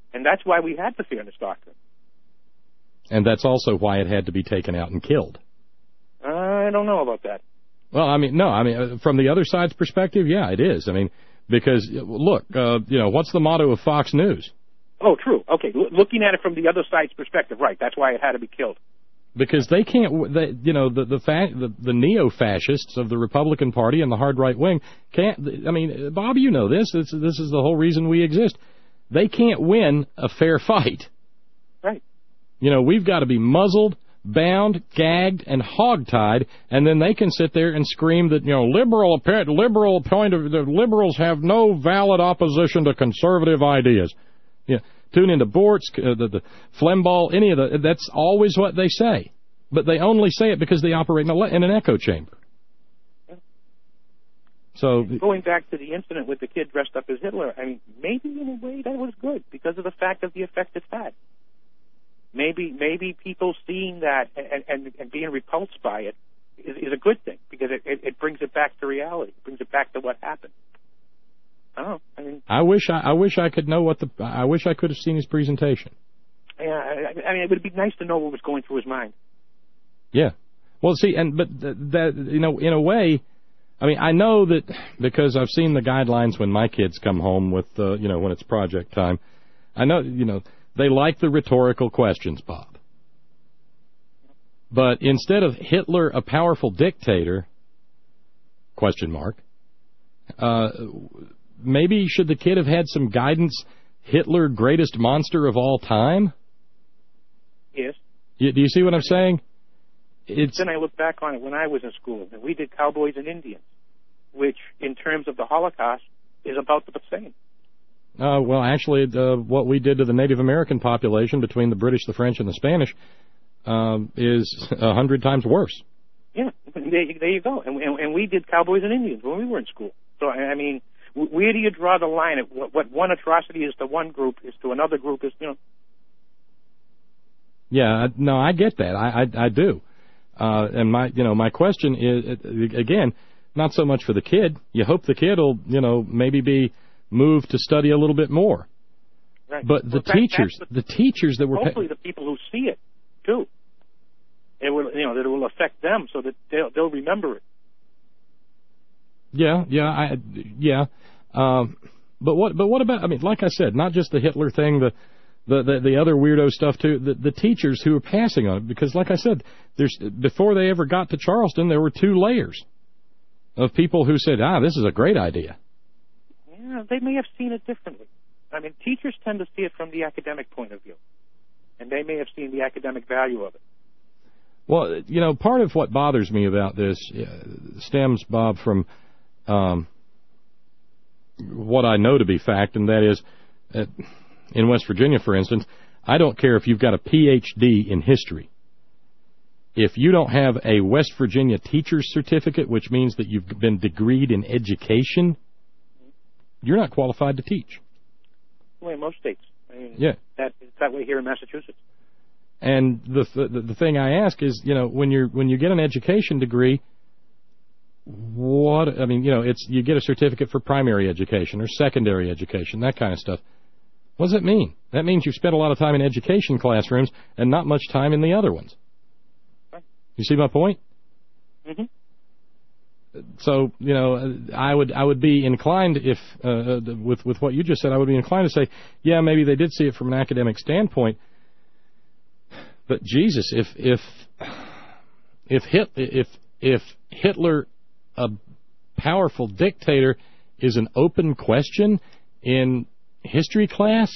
And that's why we had the fairness doctrine. And that's also why it had to be taken out and killed. Uh, I don't know about that. Well, I mean, no, I mean, from the other side's perspective, yeah, it is. I mean, because, look, uh, you know, what's the motto of Fox News? Oh, true. Okay, L- looking at it from the other side's perspective, right, that's why it had to be killed. Because they can't, they, you know, the the, fa- the the neo-fascists of the Republican Party and the hard right wing can't, I mean, Bob, you know this, this, this is the whole reason we exist. They can't win a fair fight. Right. You know, we've got to be muzzled, bound, gagged, and hogtied, and then they can sit there and scream that, you know, liberal liberal point of the liberals have no valid opposition to conservative ideas. Yeah, tune into Bortz, uh, the, the Flemball, any of the. That's always what they say, but they only say it because they operate in, a, in an echo chamber. So going back to the incident with the kid dressed up as Hitler, I mean, maybe in a way that was good because of the fact of the effect it's had. Maybe maybe people seeing that and, and, and being repulsed by it is, is a good thing because it, it, it brings it back to reality. It brings it back to what happened. I don't know. I mean, I wish I, I wish I could know what the. I wish I could have seen his presentation. Yeah, I, I mean, it would be nice to know what was going through his mind. Yeah. Well, see, and but th- that you know, in a way, I mean, I know that because I've seen the guidelines when my kids come home with, uh, you know, when it's project time. I know, you know. They like the rhetorical questions, Bob. But instead of Hitler, a powerful dictator, question mark, uh, maybe should the kid have had some guidance, Hitler, greatest monster of all time? Yes. You, do you see what I'm saying? It's, then I look back on it when I was in school, and we did Cowboys and Indians, which, in terms of the Holocaust, is about the same. Uh, well, actually, uh, what we did to the Native American population between the British, the French, and the Spanish uh, is a hundred times worse. Yeah, there, there you go. And, and, and we did Cowboys and Indians when we were in school. So, I mean, where do you draw the line? What, what one atrocity is to one group is to another group is, you know. Yeah, no, I get that. I, I, I do. Uh, and my, you know, my question is, again, not so much for the kid. You hope the kid will, you know, maybe be moved to study a little bit more. Right. But the well, that, teachers, the, the teachers that were hopefully the people who see it too, it will, you know, that it will affect them so that they'll they'll remember it. Yeah, yeah, I, yeah. Um, but what, but what about? I mean, like I said, not just the Hitler thing, the the the, the other weirdo stuff too. The, the teachers who are passing on it, because, like I said, there's before they ever got to Charleston, there were two layers of people who said, ah, this is a great idea. Yeah, they may have seen it differently. I mean, teachers tend to see it from the academic point of view, and they may have seen the academic value of it. Well, you know, part of what bothers me about this stems, Bob, from um, what I know to be fact, and that is, uh, in West Virginia, for instance, I don't care if you've got a P H D in history. If you don't have a West Virginia teacher's certificate, which means that you've been degreed in education, you're not qualified to teach. Well, in most states. I mean, yeah. That, it's that way here in Massachusetts. And the, the the thing I ask is, you know, when you're when you get an education degree, what I mean, you know, it's you get a certificate for primary education or secondary education, that kind of stuff. What does that mean? That means you've spent a lot of time in education classrooms and not much time in the other ones. Right. You see my point? Mm-hmm. So, you know, I would I would be inclined, if uh, with with what you just said, I would be inclined to say, yeah, maybe they did see it from an academic standpoint. But Jesus, if if if Hit, if if Hitler, a powerful dictator, is an open question in history class,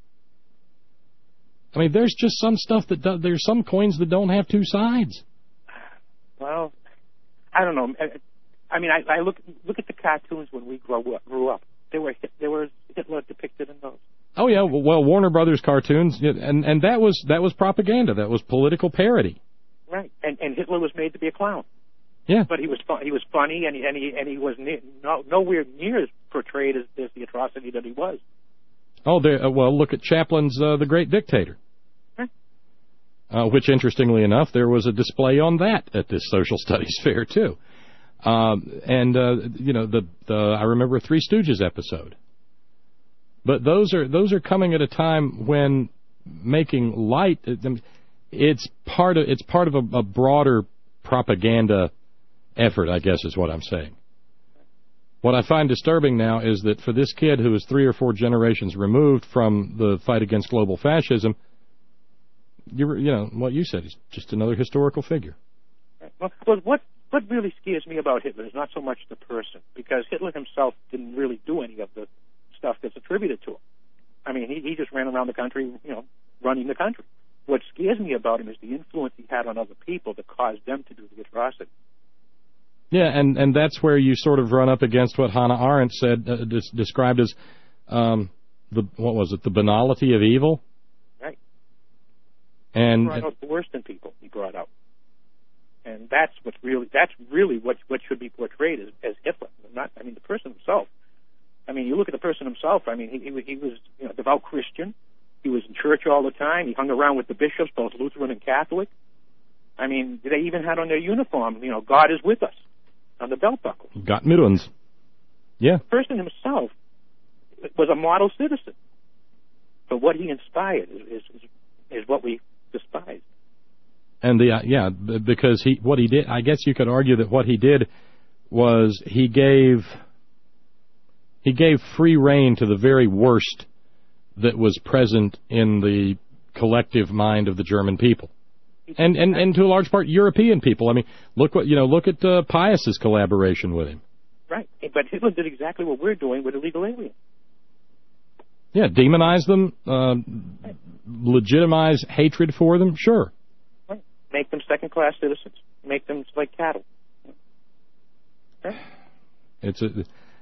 I mean, there's just some stuff that do, there's some coins that don't have two sides. Well, I don't know. I mean, I, I look look at the cartoons when we grew up. Grew up. There were there was Hitler depicted in those. Oh yeah, well, Warner Brothers cartoons, and and that was that was propaganda. That was political parody. Right, and and Hitler was made to be a clown. Yeah, but he was fu- he was funny, and he and he and he was ne- no, nowhere near as portrayed as, as the atrocity that he was. Oh, there, uh, well, look at Chaplin's uh, The Great Dictator. Right. Uh, which, interestingly enough, there was a display on that at this social studies fair too. Um, and uh, you know, the the I remember a Three Stooges episode But those are those are coming at a time when making light, it's part of it's part of a, a broader propaganda effort, I guess is what I'm saying. What I find disturbing now is that for this kid who is three or four generations removed from the fight against global fascism, you you know what you said is just another historical figure. Well, well, what what really scares me about Hitler is not so much the person, because Hitler himself didn't really do any of the stuff that's attributed to him. I mean, he, he just ran around the country, you know, running the country. What scares me about him is the influence he had on other people that caused them to do the atrocity. Yeah, and, and that's where you sort of run up against what Hannah Arendt said, uh, des- described as, um, the what was it, the banality of evil? Right. And he brought out the worst in people, he brought out. And that's what's really, that's really what what should be portrayed as, as Hitler. Not, I mean, the person himself. I mean, you look at the person himself, I mean, he, he, he was you know, a devout Christian. He was in church all the time. He hung around with the bishops, both Lutheran and Catholic. I mean, they even had on their uniform, you know, God is with us, on the belt buckle. Got mittens. Yeah. The person himself was a model citizen. But what he inspired is is, is what we despise. And the uh, yeah, because he what he did, I guess you could argue that what he did was he gave he gave free rein to the very worst that was present in the collective mind of the German people. And, and and to a large part, European people. I mean, look what you know. Look at uh, Pius's collaboration with him. Right, but Hitler did exactly what we're doing with illegal aliens. Yeah, demonize them, uh, right. Legitimize hatred for them. Sure. Right. Make them second-class citizens. Make them like cattle. Right. It's a,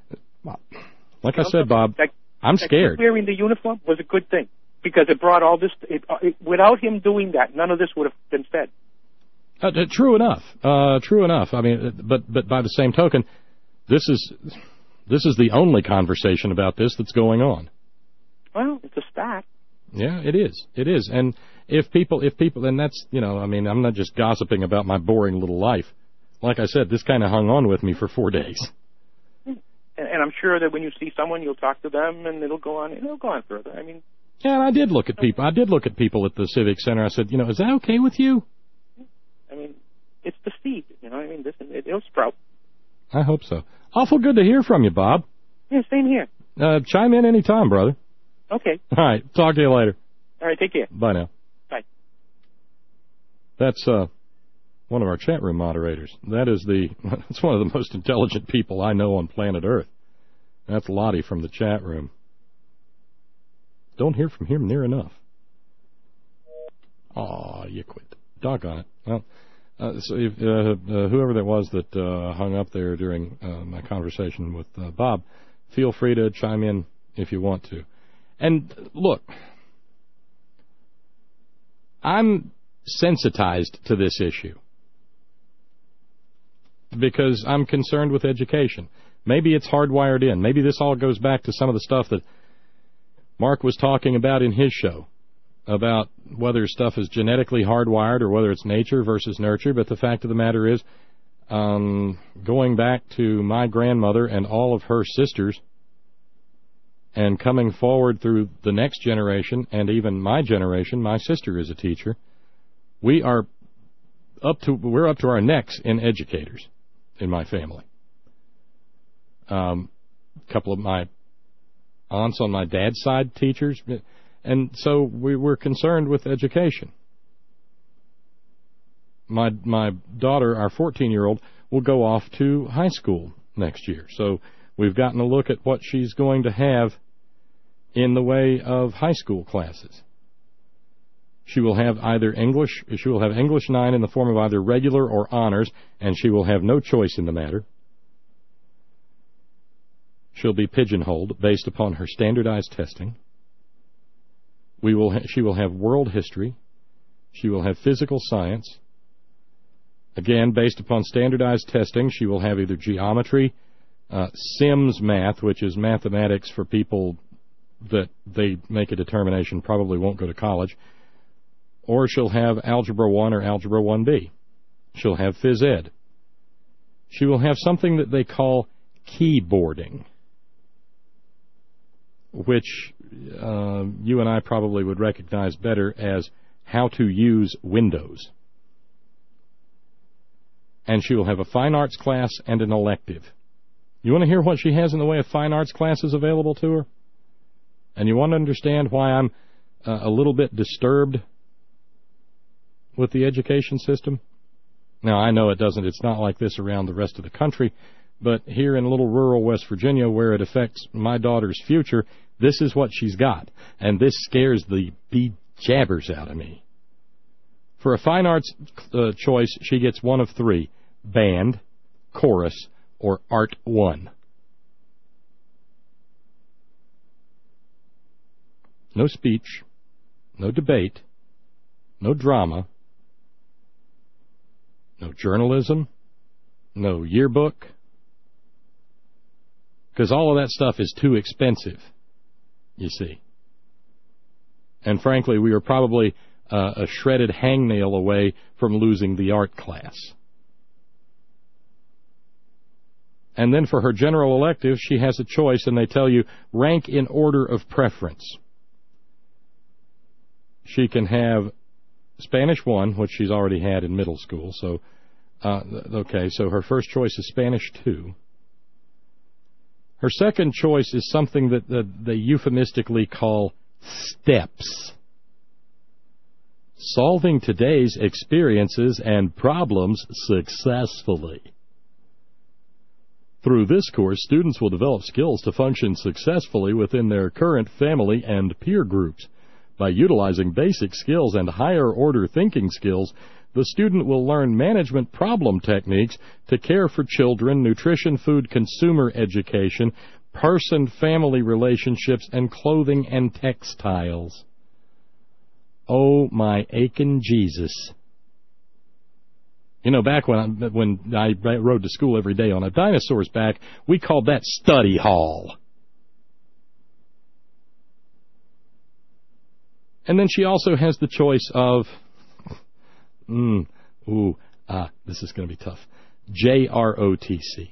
like you I know, said, Bob. Like, I'm scared. Wearing the uniform was a good thing, because it brought all this. It, it, without him doing that, none of this would have been said. Uh, uh, true enough. Uh, true enough. I mean, but but by the same token, this is this is the only conversation about this that's going on. Well, it's a start. Yeah, it is. It is. And if people, if people, and that's you know, I mean, I'm not just gossiping about my boring little life. Like I said, this kind of hung on with me for four days. And, and I'm sure that when you see someone, you'll talk to them, and it'll go on. It'll go on further. I mean. Yeah, and I did look at people. I did look at people at the Civic Center. I said, you know, is that okay with you? I mean, it's the seed. You know, I mean, this it, it'll sprout. I hope so. Awful good to hear from you, Bob. Yeah, same here. Uh, chime in any time, brother. Okay. All right. Talk to you later. All right. Take care. Bye now. Bye. That's uh, one of our chat room moderators. That is the. That's one of the most intelligent people I know on planet Earth. That's Lottie from the chat room. Don't hear from him near enough. Aw, you quit. Doggone it. Well, uh, so if, uh, uh, whoever that was that uh, hung up there during uh, my conversation with uh, Bob, feel free to chime in if you want to. And look, I'm sensitized to this issue because I'm concerned with education. Maybe it's hardwired in. Maybe this all goes back to some of the stuff that Mark was talking about in his show, about whether stuff is genetically hardwired or whether it's nature versus nurture. But the fact of the matter is, um, going back to my grandmother and all of her sisters and coming forward through the next generation and even my generation, my sister is a teacher, we are up to, we're up to our necks in educators in my family. Um, a couple of my aunts on my dad's side, teachers, and so we were concerned with education. My my daughter, our fourteen-year-old, will go off to high school next year, so we've gotten a look at what she's going to have in the way of high school classes. She will have either English, she will have English nine in the form of either regular or honors, and she will have no choice in the matter. She'll be pigeonholed based upon her standardized testing. We will ha- she will have world history. She will have physical science. Again, based upon standardized testing, she will have either geometry, uh, Sims math, which is mathematics for people that they make a determination probably won't go to college, or she'll have Algebra one or Algebra one B. She'll have phys ed. She will have something that they call keyboarding, which uh, you and I probably would recognize better as how to use Windows. And she will have a fine arts class and an elective. You want to hear what she has in the way of fine arts classes available to her? And you want to understand why I'm uh, a little bit disturbed with the education system? Now, I know it doesn't, it's not like this around the rest of the country, but here in little rural West Virginia, where it affects my daughter's future, this is what she's got. And this scares the be-jabbers out of me. For a fine arts uh, choice, she gets one of three: band, chorus, or art one. No speech, no debate, no drama, no journalism, no yearbook, because all of that stuff is too expensive, you see. And frankly, we are probably uh, a shredded hangnail away from losing the art class. And then for her general elective, she has a choice, and they tell you, rank in order of preference. She can have Spanish one, which she's already had in middle school. So, uh, okay, so her first choice is Spanish two. Her second choice is something that, that they euphemistically call STEPS. Solving today's experiences and problems successfully. Through this course, students will develop skills to function successfully within their current family and peer groups. By utilizing basic skills and higher-order thinking skills, the student will learn management problem techniques to care for children, nutrition, food, consumer education, person-family relationships, and clothing and textiles. Oh, my aching Jesus. You know, back when I, when I rode to school every day on a dinosaur's back, we called that study hall. And then she also has the choice of, mm, ooh, ah, this is going to be tough, J R O T C.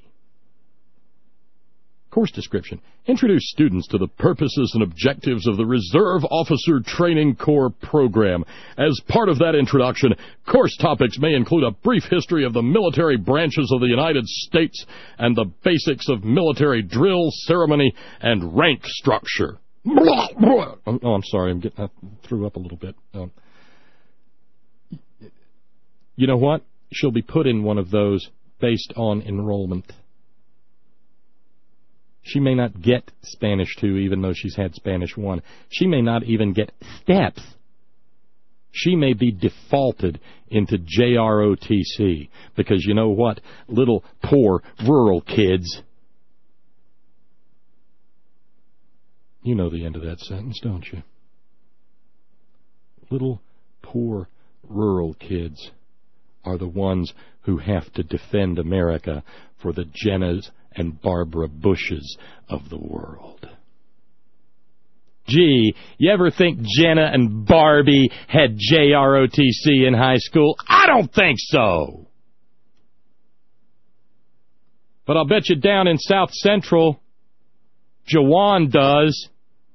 Course description. Introduce students to the purposes and objectives of the Reserve Officer Training Corps program. As part of that introduction, course topics may include a brief history of the military branches of the United States and the basics of military drill, ceremony, and rank structure. Oh, I'm sorry. I'm getting, I threw up a little bit. Um, you know what? She'll be put in one of those based on enrollment. She may not get Spanish two, even though she's had Spanish one. She may not even get STEPS. She may be defaulted into J R O T C because you know what? Little poor rural kids. You know the end of that sentence, don't you? Little, poor, rural kids are the ones who have to defend America for the Jennas and Barbara Bushes of the world. Gee, you ever think Jenna and Barbie had J R O T C in high school? I don't think so. But I'll bet you down in South Central, Jawan does.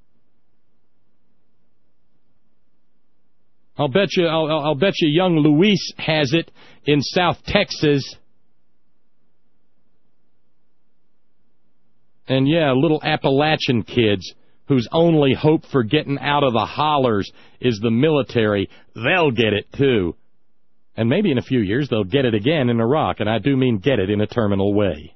I'll bet you, I'll, I'll bet you young Luis has it in South Texas. And yeah, little Appalachian kids whose only hope for getting out of the hollers is the military, they'll get it too. And maybe in a few years they'll get it again in Iraq, and I do mean get it in a terminal way.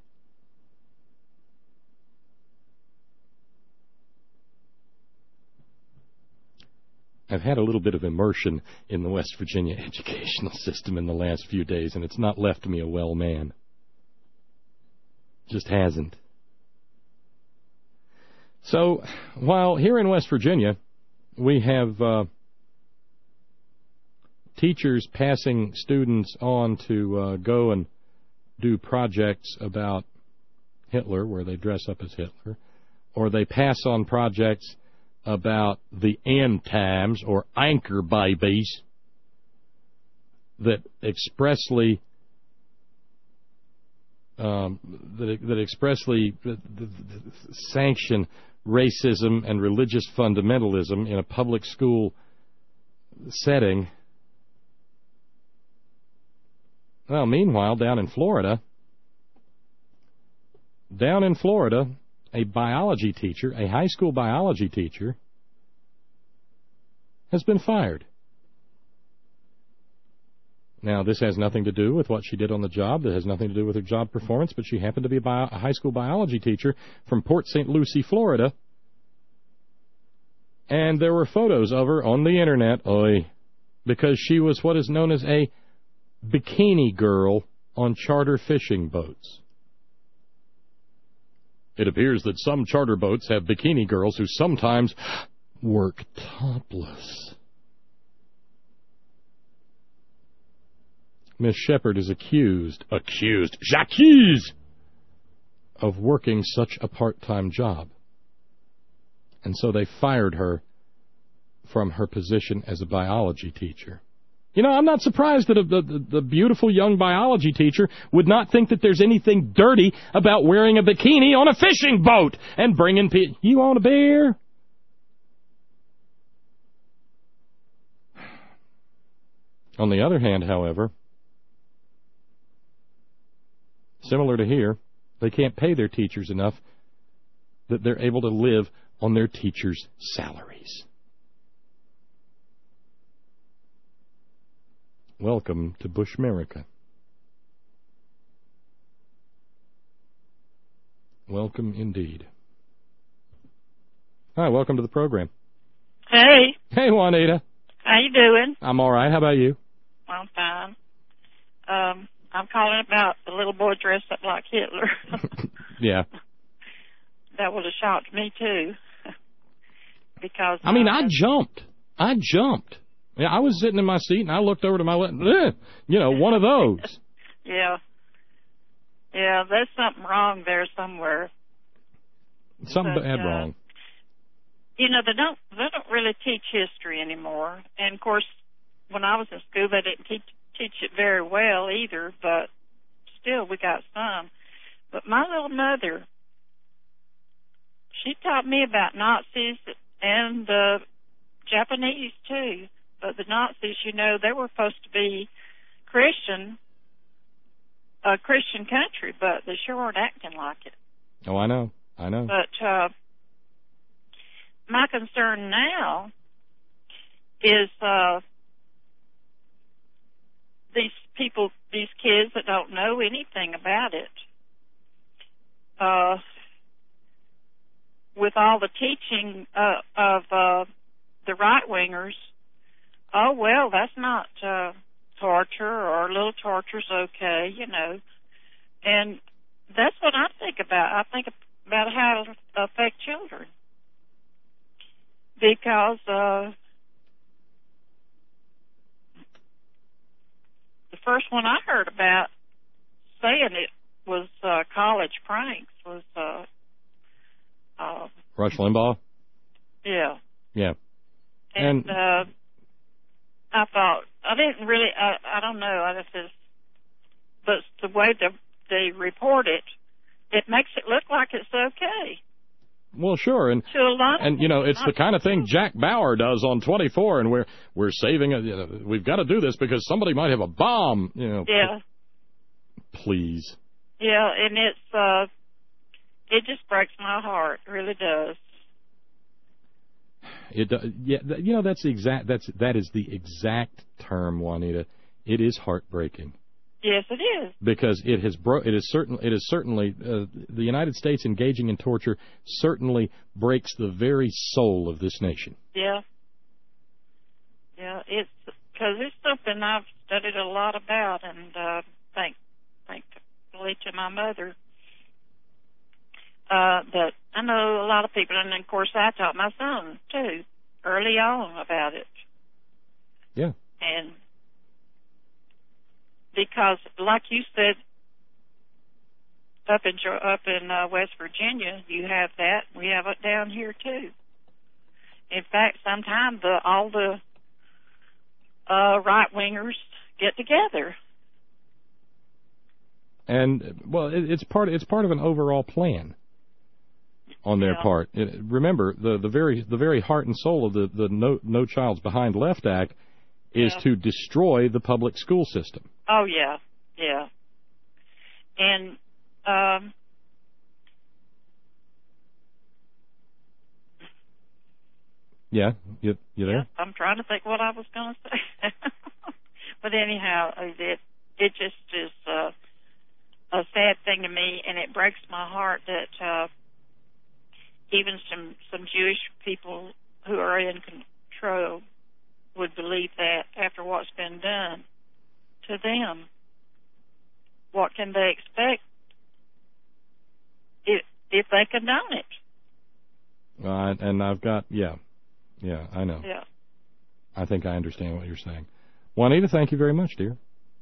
I've had a little bit of immersion in the West Virginia educational system in the last few days, and it's not left me a well man. Just hasn't. So, while here in West Virginia, we have uh, teachers passing students on to uh, go and do projects about Hitler, where they dress up as Hitler, or they pass on projects about the end times or anchor babies that expressly um, that, that expressly that, that, that sanction racism and religious fundamentalism in a public school setting. Well, meanwhile, down in Florida, down in Florida, a biology teacher, a high school biology teacher, has been fired. Now, this has nothing to do with what she did on the job. That has nothing to do with her job performance, but she happened to be a, bio- a high school biology teacher from Port Saint Lucie, Florida. And there were photos of her on the internet, oy, because she was what is known as a bikini girl on charter fishing boats. It appears that some charter boats have bikini girls who sometimes work topless. Miss Shepard is accused, accused, j'accuse, of working such a part-time job. And so they fired her from her position as a biology teacher. You know, I'm not surprised that a, the, the beautiful young biology teacher would not think that there's anything dirty about wearing a bikini on a fishing boat and bringing people. You want a beer? On the other hand, however, similar to here, they can't pay their teachers enough that they're able to live on their teachers' salaries. Welcome to Bushmerica. Welcome indeed. Hi, welcome to the program. Hey. Hey, Juanita. How you doing? I'm all right. How about you? I'm fine. Um, I'm calling about the little boy dressed up like Hitler. Yeah. That would have shocked me, too. Because I mean, uh, I jumped. I jumped. Yeah, I was sitting in my seat, and I looked over to my left. You know, one of those. Yeah. Yeah, there's something wrong there somewhere. Something but, bad uh, wrong. You know, they don't they don't really teach history anymore. And, of course, when I was in school, they didn't teach, teach it very well either, but still we got some. But my little mother, she taught me about Nazis and the Japanese, too. But the Nazis, you know, they were supposed to be Christian, a Christian country, but they sure weren't acting like it. Oh, I know. I know. But uh, my concern now is uh, these people, these kids that don't know anything about it. Uh, with all the teaching uh, of uh, the right-wingers, oh, well, that's not uh, torture, or a little torture's okay, you know. And that's what I think about. I think about how it'll affect children. Because uh, the first one I heard about saying it was uh, college pranks was... Uh, uh, Rush Limbaugh? Yeah. Yeah. And... and uh, I thought, I didn't really, I, I don't know, I just, but the way the, they report it, it makes it look like it's okay. Well, sure, and to a lot and you know, it's the kind of thing Jack Bauer does on twenty-four, and we're we're saving it. You know, we've got to do this because somebody might have a bomb. You know. Yeah. Please. Yeah, and it's uh, it just breaks my heart. It really does. It yeah, you know that's the exact that's that is the exact term, Juanita. It is heartbreaking. Yes, it is. Because it has bro- it is certain it is certainly uh, the United States engaging in torture certainly breaks the very soul of this nation. Yeah. Yeah, it's because it's something I've studied a lot about, and uh, thank thankfully to my mother. Uh, but I know a lot of people, and of course I taught my son too early on about it. Yeah. And because, like you said, up in up in uh, West Virginia, you have that. We have it down here too. In fact, sometimes the all the uh, right wingers get together. And well, it, it's part it's part of an overall plan. on their yeah. part. It, remember, the, the very the very heart and soul of the, the No, No Child's Behind Left Act is yeah. to destroy the public school system. Oh, yeah, yeah. And, um, yeah, you, you there? yeah, I'm trying to think what I was going to say. But anyhow, it, it just is uh, a sad thing to me, and it breaks my heart that uh, even some, some Jewish people who are in control would believe that after what's been done to them. What can they expect if, if they condone it? Uh, and I've got, yeah, yeah, I know. Yeah. I think I understand what you're saying. Juanita, thank you very much, dear.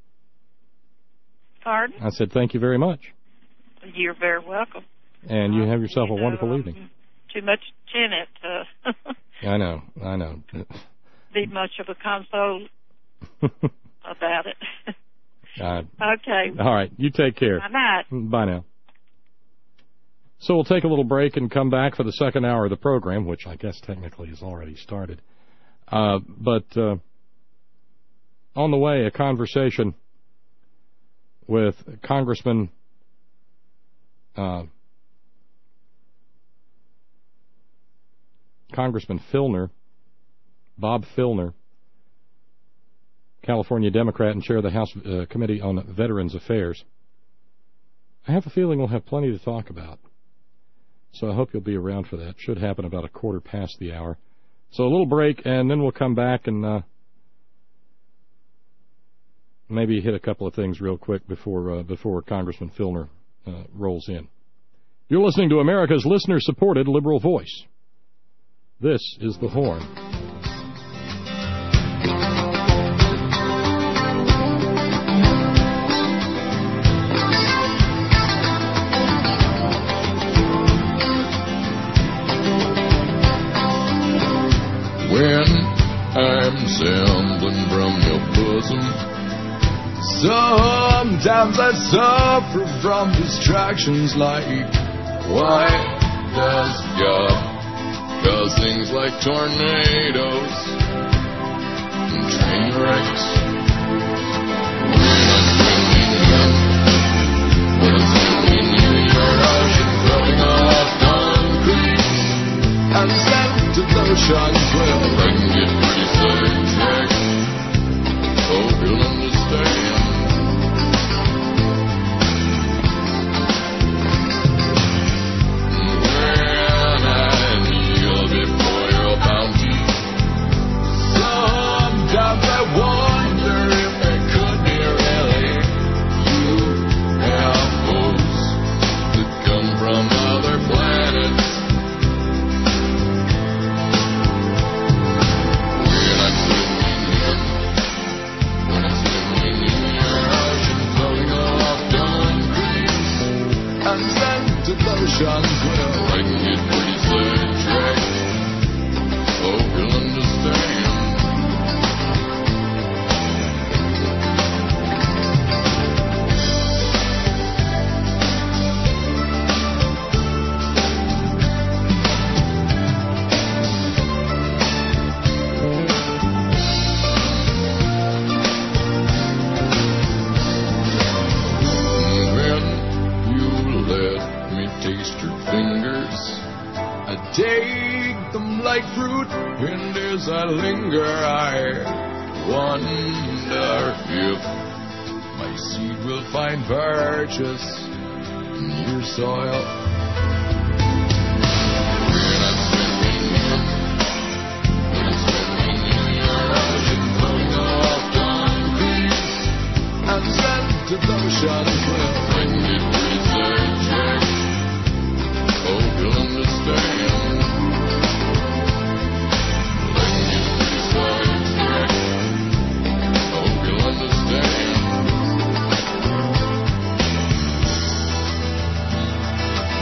Pardon? I said thank you very much. You're very welcome. And you have yourself you a wonderful know, evening. Too much in it to I know, I know. be much of a console about it. uh, Okay. All right, you take care. Bye-bye. Bye now. So we'll take a little break and come back for the second hour of the program, which I guess technically has already started. Uh, but uh, on the way, a conversation with Congressman uh, Congressman Filner, Bob Filner, California Democrat and chair of the House uh, Committee on Veterans Affairs. I have a feeling we'll have plenty to talk about. So I hope you'll be around for that. Should happen about a quarter past the hour. So a little break, and then we'll come back and uh, maybe hit a couple of things real quick before uh, before Congressman Filner uh, rolls in. You're listening to America's listener-supported liberal voice. This is The Horn. When I'm sampling from your bosom, sometimes I suffer from distractions like why does God cause things like tornadoes and train wrecks? When I'm swimming in, when I'm swimming in your ocean, throwing off concrete and sent to the oceans, well, I can get pretty sidetracked. Hope you'll understand. When I kneel before your bounty, sometimes I wonder if it could be really you have foes that come from other planets. When I'm swimming in, when I'm swimming in your ocean, floating off concrete and sent to the oceans, well, I can get pretty sidetracked. Hope you'll understand. When you let me taste your fingers, I take them like fruit, and as I linger, I wonder if my seed will find purchase in your soil. When I'm swimming in, when I'm swimming in your ocean, floating off concrete and sent to the oceans, well, I can get pretty sidetracked. Hope you'll understand. I can get pretty sidetracked. Hope you'll understand.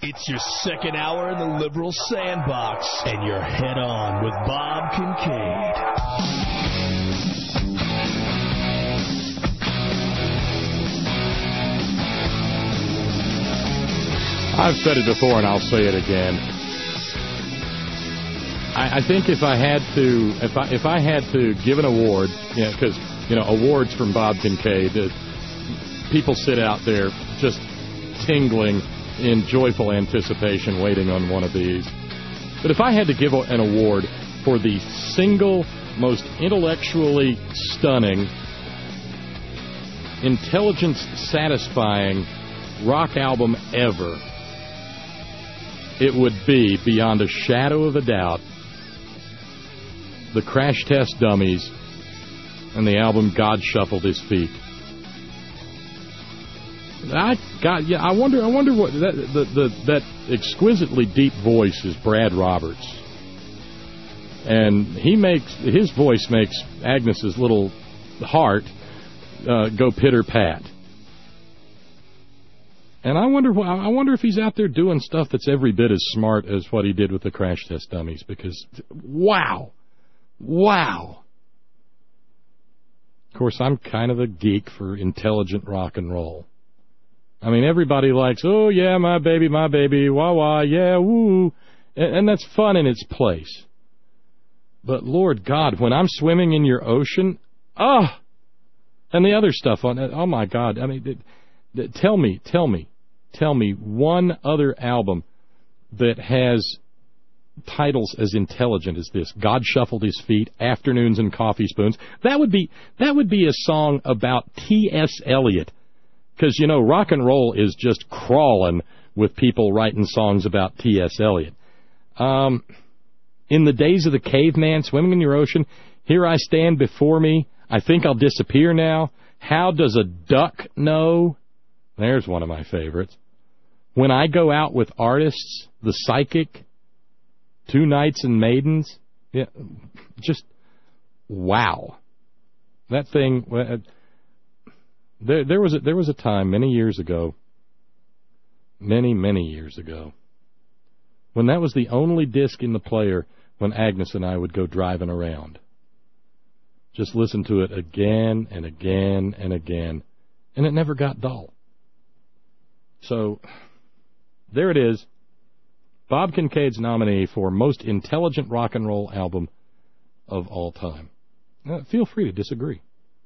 It's your second hour in the liberal sandbox, and you're head on with Bob Kincaid. I've said it before, and I'll say it again. I, I think if I had to, if I if I had to give an award, you know, because you know awards from Bob Kincaid, uh, people sit out there just tingling in joyful anticipation, waiting on one of these. But if I had to give an award for the single most intellectually stunning, intelligence-satisfying rock album ever, it would be, beyond a shadow of a doubt, the Crash Test Dummies and the album God Shuffled His Feet. I got yeah. I wonder. I wonder what that the, the that exquisitely deep voice is. Brad Roberts, and he makes his voice makes Agnes's little heart uh, go pitter pat. And I wonder. I wonder if he's out there doing stuff that's every bit as smart as what he did with the Crash Test Dummies. Because wow, wow. Of course, I'm kind of a geek for intelligent rock and roll. I mean, everybody likes, oh, yeah, my baby, my baby, wah, wah, yeah, woo. And, and that's fun in its place. But, Lord God, when I'm swimming in your ocean, ah, oh, and the other stuff on it, oh, my God. I mean, it, it, tell me, tell me, tell me one other album that has titles as intelligent as this. God Shuffled His Feet, Afternoons and Coffee Spoons. That would be, that would be a song about T S. Eliot. Because, you know, rock and roll is just crawling with people writing songs about T S. Eliot. Um, in the days of the caveman, swimming in your ocean, here I stand before me. I think I'll disappear now. How does a duck know? There's one of my favorites. When I go out with artists, the psychic, two knights and maidens. Yeah, just wow. That thing. Uh, There, there was a, there was a time many years ago, many, many years ago, when that was the only disc in the player when Agnes and I would go driving around. Just listen to it again and again and again, and it never got dull. So, there it is. Bob Kincaid's nominee for Most Intelligent Rock and Roll Album of All Time. Now, feel free to disagree.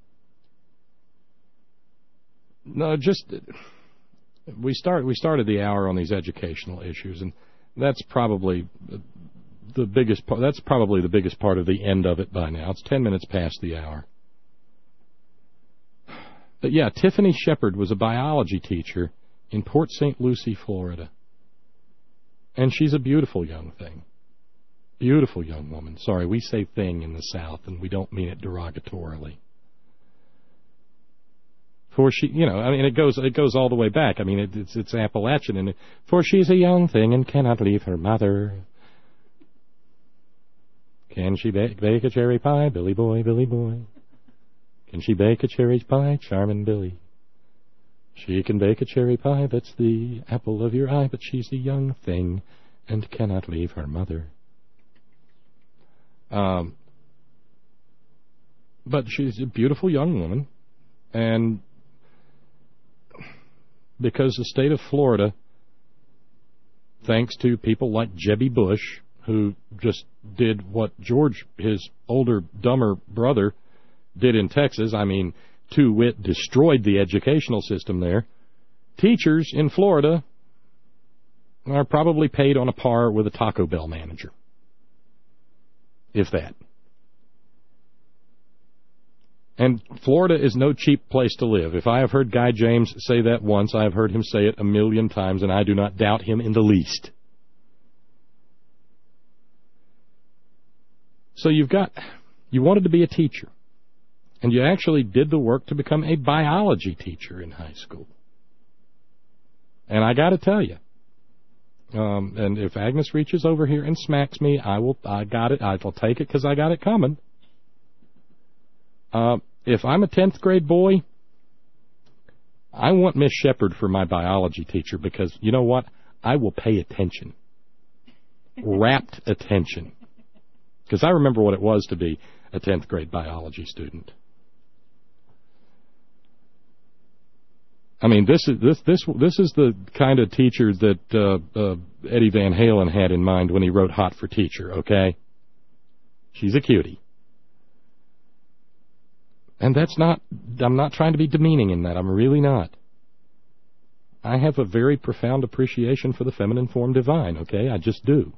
No, just we start. We started the hour on these educational issues, and that's probably the biggest part. That's probably the biggest part of the end of it by now. It's ten minutes past the hour. But yeah, Tiffany Shepard was a biology teacher in Port Saint Lucie, Florida, and she's a beautiful young thing. Beautiful young woman. Sorry, we say thing in the South, and we don't mean it derogatorily. For she, you know, I mean, it goes it goes all the way back. I mean, it, it's it's Appalachian, and it, for she's a young thing and cannot leave her mother. Can she bake, bake a cherry pie, Billy boy, Billy boy? Can she bake a cherry pie, charming Billy? She can bake a cherry pie that's the apple of your eye, but she's a young thing and cannot leave her mother. Um, but she's a beautiful young woman, and because the state of Florida, thanks to people like Jebby Bush, who just did what George, his older, dumber brother, did in Texas, I mean, to wit, destroyed the educational system there, teachers in Florida are probably paid on a par with a Taco Bell manager. If that. And Florida is no cheap place to live. If I have heard Guy James say that once, I have heard him say it a million times, and I do not doubt him in the least. So you've got, you wanted to be a teacher, and you actually did the work to become a biology teacher in high school. And I got to tell you, um, and if Agnes reaches over here and smacks me, I will, I got it, I will take it because I got it coming. Uh, if I'm a tenth grade boy, I want Miss Shepard for my biology teacher because, you know what, I will pay attention. Rapt attention. Because I remember what it was to be a tenth grade biology student. I mean, this is this this this is the kind of teacher that uh, uh, Eddie Van Halen had in mind when he wrote "Hot for Teacher." Okay, she's a cutie, and that's not. I'm not trying to be demeaning in that. I'm really not. I have a very profound appreciation for the feminine form divine. Okay, I just do.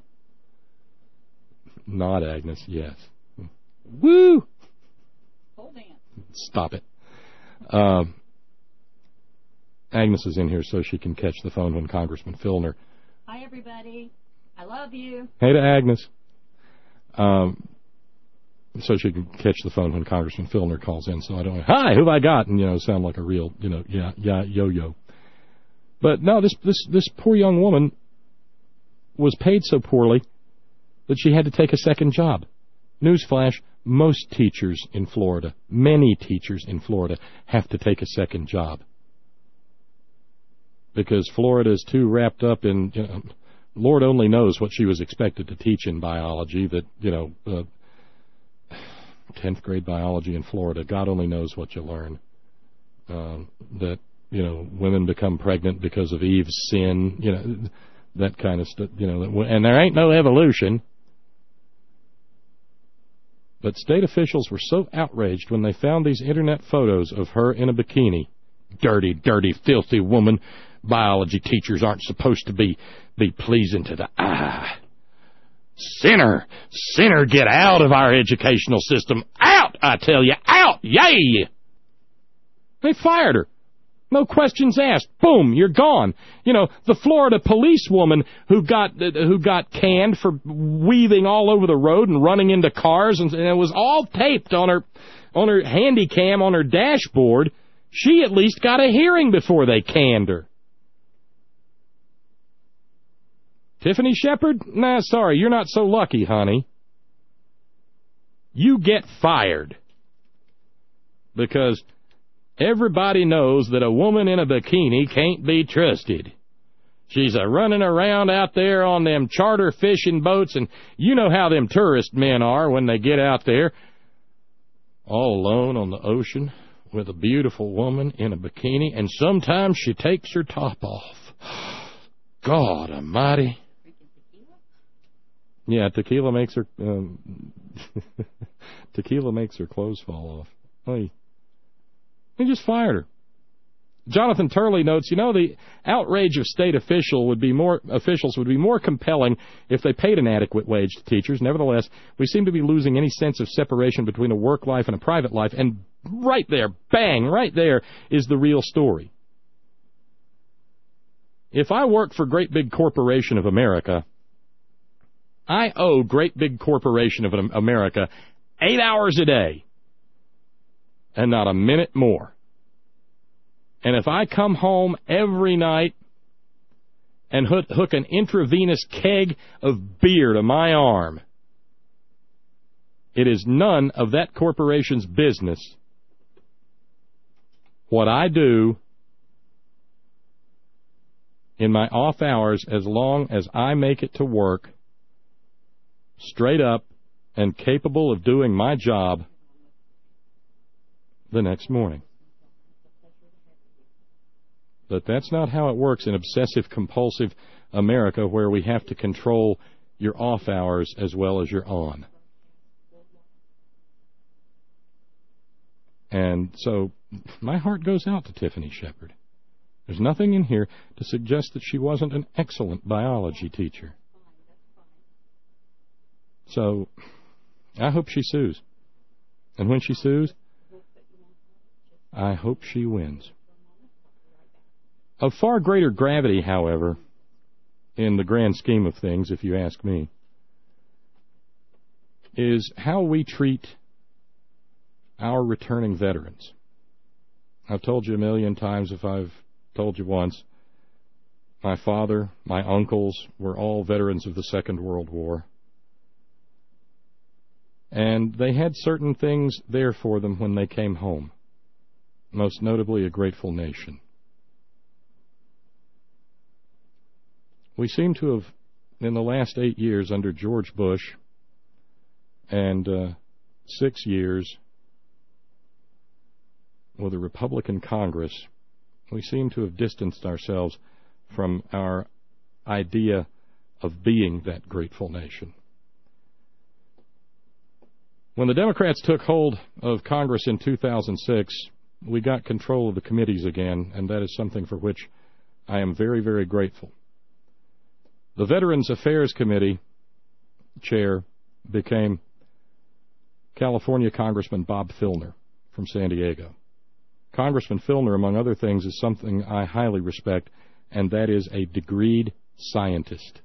Nod, Agnes. Yes. Woo! Hold on. Stop it. Um. Agnes is in here so she can catch the phone when Congressman Filner. Hi, everybody. I love you. Hey to Agnes. Um, so she can catch the phone when Congressman Filner calls in. So I don't. Hi, who've I got? And you know, sound like a real, you know, yeah, yeah, yo-yo. But no, this this this poor young woman was paid so poorly that she had to take a second job. Newsflash: most teachers in Florida, many teachers in Florida, have to take a second job. Because Florida is too wrapped up in, you know, Lord only knows what she was expected to teach in biology, that, you know, uh, tenth grade biology in Florida, God only knows what you learn. Um, that, you know, women become pregnant because of Eve's sin, you know, that kind of stuff, you know, and there ain't no evolution. But state officials were so outraged when they found these internet photos of her in a bikini. Dirty, dirty, filthy woman. Biology teachers aren't supposed to be, be pleasing to the eye. Sinner! Sinner, get out of our educational system. Out, I tell you, out! Yay! They fired her. No questions asked. Boom, you're gone. You know, the Florida policewoman who got uh, who got canned for weaving all over the road and running into cars, and, and it was all taped on her on her handy cam on her dashboard. She at least got a hearing before they canned her. Tiffany Shepard? Nah, sorry, you're not so lucky, honey. You get fired. Because everybody knows that a woman in a bikini can't be trusted. She's a running around out there on them charter fishing boats, and you know how them tourist men are when they get out there all alone on the ocean with a beautiful woman in a bikini, and sometimes she takes her top off. God almighty. Yeah, tequila makes her um, tequila makes her clothes fall off. Hey, he just fired her. Jonathan Turley notes, you know, the outrage of state official would be more officials would be more compelling if they paid an adequate wage to teachers. Nevertheless, we seem to be losing any sense of separation between a work life and a private life. And right there, bang, right there is the real story. If I work for Great Big Corporation of America, I owe Great Big Corporation of America eight hours a day and not a minute more. And if I come home every night and hook, hook an intravenous keg of beer to my arm, it is none of that corporation's business what I do in my off hours, as long as I make it to work straight up and capable of doing my job the next morning. But that's not how it works in obsessive-compulsive America, where we have to control your off hours as well as your on. And so my heart goes out to Tiffany Shepard. There's nothing in here to suggest that she wasn't an excellent biology teacher. So I hope she sues. And when she sues, I hope she wins. Of far greater gravity, however, in the grand scheme of things, if you ask me, is how we treat our returning veterans. I've told you a million times, if I've told you once, my father, my uncles were all veterans of the Second World War. And they had certain things there for them when they came home, most notably a grateful nation. we seem to have, in the last eight years under George Bush and uh, six years with a Republican Congress, we seem to have distanced ourselves from our idea of being that grateful nation. When the Democrats took hold of Congress in two thousand six, we got control of the committees again, and that is something for which I am very, very grateful. The Veterans Affairs Committee chair became California Congressman Bob Filner from San Diego. Congressman Filner, among other things, is something I highly respect, and that is a degreed scientist.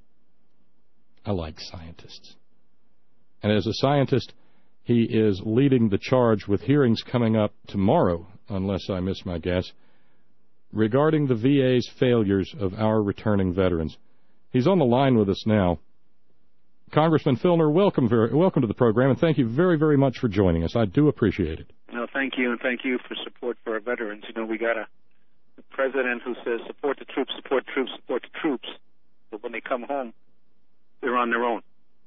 I like scientists. And as a scientist, he is leading the charge with hearings coming up tomorrow, unless I miss my guess, regarding the V A's failures of our returning veterans. He's on the line with us now. Congressman Filner, welcome, very, welcome to the program, and thank you very, very much for joining us. I do appreciate it. No, thank you, and thank you for support for our veterans. You know, we got a president who says support the troops, support troops, support the troops, but when they come home, they're on their own.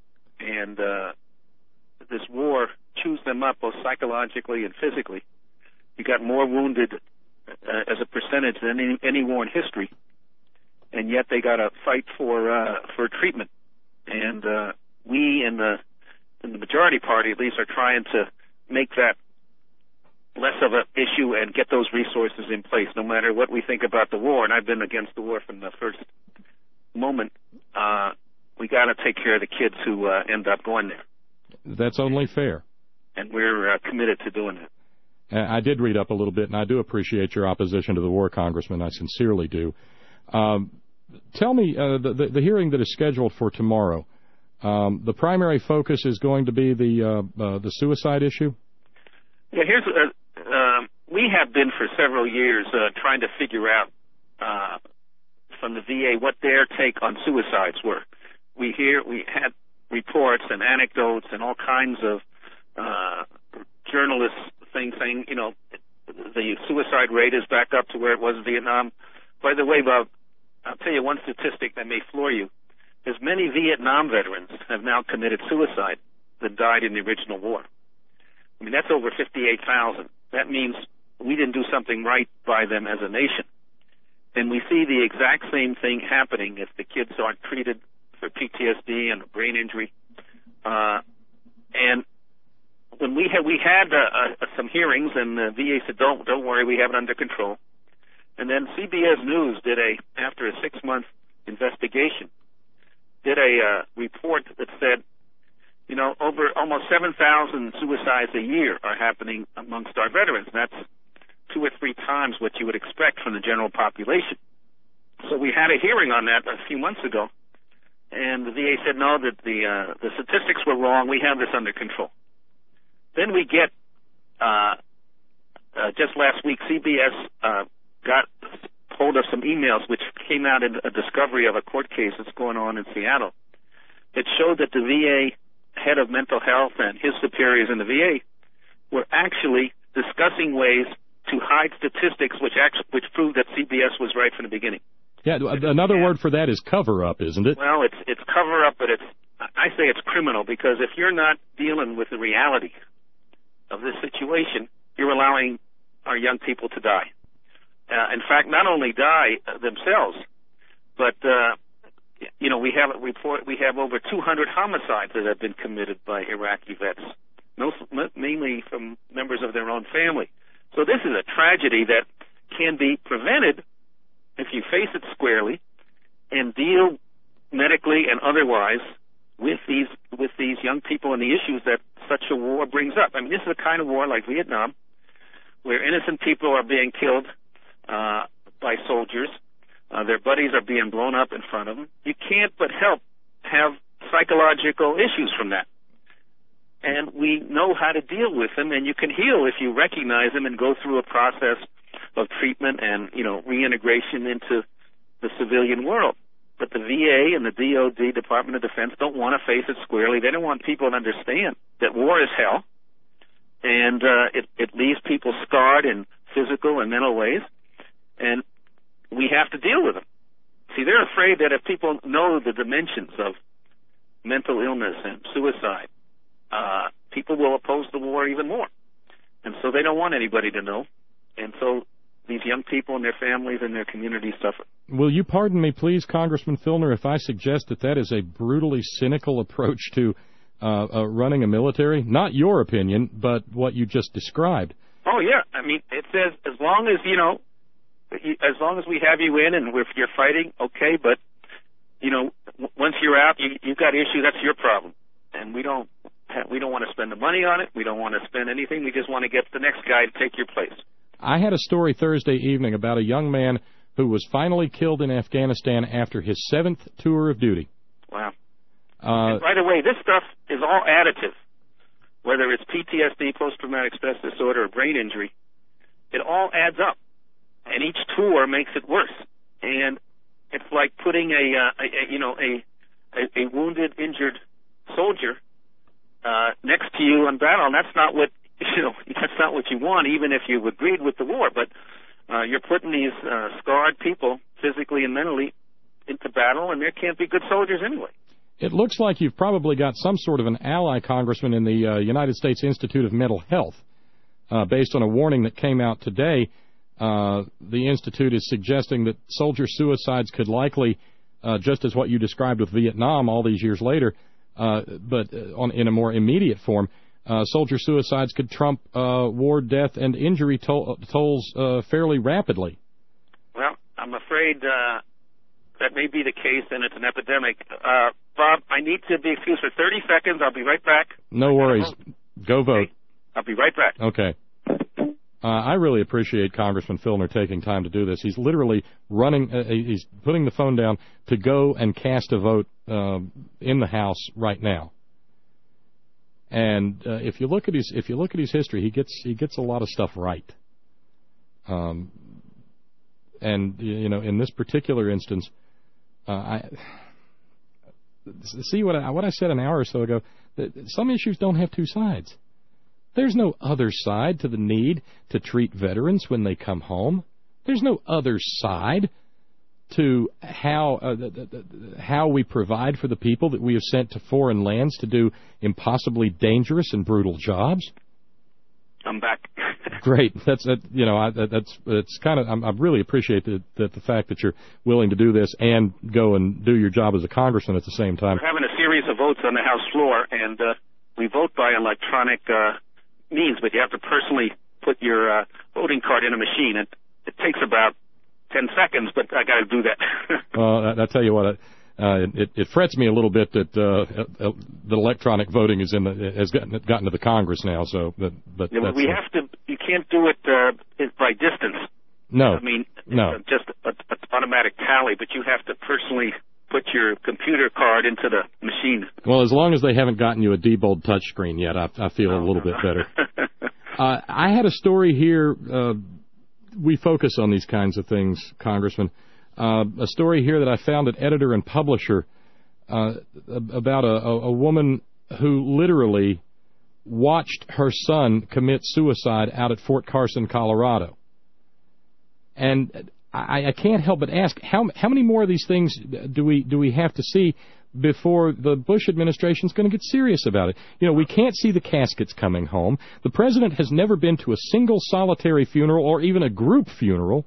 And uh, this war chews them up both psychologically and physically. You got more wounded uh, as a percentage than any, any war in history, and yet they got to fight for uh, for treatment. And uh, we in the in the majority party, at least, are trying to make that less of an issue and get those resources in place, no matter what we think about the war. And I've been against the war from the first moment. Uh, we got to take care of the kids who uh, end up going there. That's only fair. And we're uh, committed to doing it. I did read up a little bit, and I do appreciate your opposition to the war, Congressman. I sincerely do. Um, tell me, uh, the, the, the hearing that is scheduled for tomorrow, um, the primary focus is going to be the uh, uh, the suicide issue? Yeah, here's uh, uh, we have been for several years uh, trying to figure out uh, from the V A what their take on suicides were. We hear we had reports and anecdotes and all kinds of uh, journalists things saying, you know, the suicide rate is back up to where it was in Vietnam. By the way, Bob, I'll tell you one statistic that may floor you. As many Vietnam veterans have now committed suicide than died in the original war. I mean, that's over fifty-eight thousand. That means we didn't do something right by them as a nation. And we see the exact same thing happening if the kids aren't treated for P T S D and a brain injury. Uh, and when we had we had uh, uh, some hearings, and the V A said, "Don't don't worry, we have it under control." And then C B S News did a after a six month investigation, did a uh, report that said, you know, over almost seven thousand suicides a year are happening amongst our veterans. That's two or three times what you would expect from the general population. So we had a hearing on that a few months ago, and the V A said, no, that the uh, the statistics were wrong. We have this under control. Then we get, uh, uh, just last week, C B S uh, got hold of some emails which came out in a discovery of a court case that's going on in Seattle. It showed that the V A head of mental health and his superiors in the V A were actually discussing ways to hide statistics which actually, which proved that C B S was right from the beginning. Yeah, another yeah. word for that is cover-up, isn't it? Well, it's it's cover-up, but it's I say it's criminal, because if you're not dealing with the reality of this situation, you're allowing our young people to die. Uh, in fact, not only die themselves, but uh, you know, we have a report. We have over two hundred homicides that have been committed by Iraqi vets, most, mainly from members of their own family. So this is a tragedy that can be prevented if you face it squarely and deal medically and otherwise with these with these young people and the issues that such a war brings up. I mean, this is a kind of war like Vietnam, where innocent people are being killed uh, by soldiers. Uh, their buddies are being blown up in front of them. You can't but help have psychological issues from that. And we know how to deal with them, and you can heal if you recognize them and go through a process of treatment and, you know, reintegration into the civilian world. But the V A and the D O D, Department of Defense, don't want to face it squarely. They don't want people to understand that war is hell, and uh, it, it leaves people scarred in physical and mental ways, and we have to deal with them. see, they're afraid that if people know the dimensions of mental illness and suicide, uh, people will oppose the war even more. And so they don't want anybody to know. And so these young people and their families and their communities suffer. Will you pardon me, please, Congressman Filner, if I suggest that that is a brutally cynical approach to uh, uh, running a military? Not your opinion, but what you just described. Oh, yeah. I mean, it says as long as, you know, as long as we have you in and if you're fighting, okay, but, you know, w- once you're out, you, you've got issues, that's your problem. And we don't we don't want to spend the money on it. We don't want to spend anything. We just want to get the next guy to take your place. I had a story Thursday evening about a young man who was finally killed in Afghanistan after his seventh tour of duty. Wow. Uh, and by the way, this stuff is all additive. Whether it's P T S D, post-traumatic stress disorder, or brain injury, it all adds up. And each tour makes it worse. And it's like putting a, uh, a, a you know, a, a, a wounded, injured soldier uh, next to you in battle. And that's not what, you know, that's not what you want, even if you've agreed with the war. But uh, you're putting these uh, scarred people, physically and mentally, into battle, and they can't be good soldiers anyway. It looks like you've probably got some sort of an ally, Congressman, in the uh, United States Institute of Mental Health. Uh, based on a warning that came out today, uh, the Institute is suggesting that soldier suicides could likely, uh, just as what you described with Vietnam all these years later, uh, but on, in a more immediate form, uh, soldier suicides could trump uh, war, death, and injury to- tolls uh, fairly rapidly. Well, I'm afraid uh, that may be the case, and it's an epidemic. Uh, Bob, I need to be excused for thirty seconds. I'll be right back. No worries. Go vote. Okay. I'll be right back. Okay. Uh, I really appreciate Congressman Filner taking time to do this. He's literally running, uh, he's putting the phone down to go and cast a vote uh, in the House right now. And uh, if you look at his if you look at his history, he gets he gets a lot of stuff right. Um, and you know, in this particular instance, uh, I see what I, what I said an hour or so ago. That some issues don't have two sides. There's no other side to the need to treat veterans when they come home. There's no other side to how uh, the, the, the, how we provide for the people that we have sent to foreign lands to do impossibly dangerous and brutal jobs. I'm back. Great. That's that. You know, I, that, that's it's kind of. I'm, I really appreciate the, the the fact that you're willing to do this and go and do your job as a congressman at the same time. We're having a series of votes on the House floor, and uh, we vote by electronic uh, means, but you have to personally put your uh, voting card in a machine. It it takes about ten seconds, but I got to do that. Well, I, I tell you what. Uh, it, it frets me a little bit that uh, uh, the electronic voting is in the, has gotten, gotten to the Congress now. So, but, but yeah, that's, we uh, have to. You can't do it uh, by distance. No, I mean, no. It's just an automatic tally, but you have to personally put your computer card into the machine. Well, as long as they haven't gotten you a Diebold touchscreen yet, I, I feel no, a little no, bit no. better. uh, I had a story here. Uh, we focus on these kinds of things, Congressman. Uh, a story here that I found at Editor and Publisher. Uh, about a, a, a woman who literally watched her son commit suicide out at Fort Carson, Colorado. And I, I can't help but ask, how how many more of these things do we do we have to see before the Bush administration is going to get serious about it? You know, we can't see the caskets coming home. The president has never been to a single solitary funeral or even a group funeral.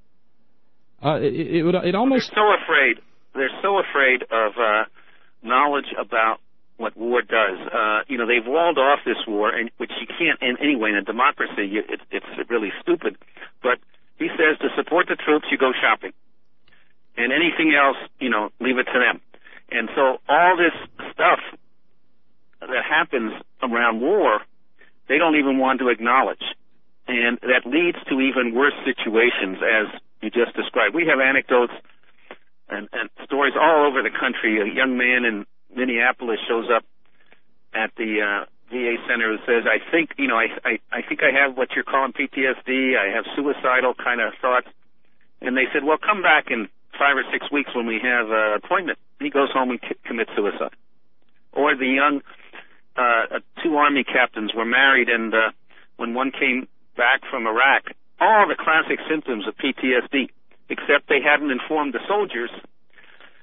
Uh, it, it, it, it almost... They're so afraid. They're so afraid of uh, knowledge about what war does. Uh, you know, they've walled off this war, and which you can't in any way in a democracy. You, it, it's really stupid. But he says to support the troops, you go shopping, and anything else, you know, leave it to them. And so all this stuff that happens around war, they don't even want to acknowledge, and that leads to even worse situations, as you just described. We have anecdotes. And, and stories all over the country. A young man in Minneapolis shows up at the uh, V A center who says, I think, you know, I, I, I think I have what you're calling P T S D. I have suicidal kind of thoughts. And they said, well, come back in five or six weeks when we have an appointment. He goes home and c- commits suicide. Or the young, uh, two Army captains were married, and uh, when one came back from Iraq, all the classic symptoms of P T S D. Except they hadn't informed the soldiers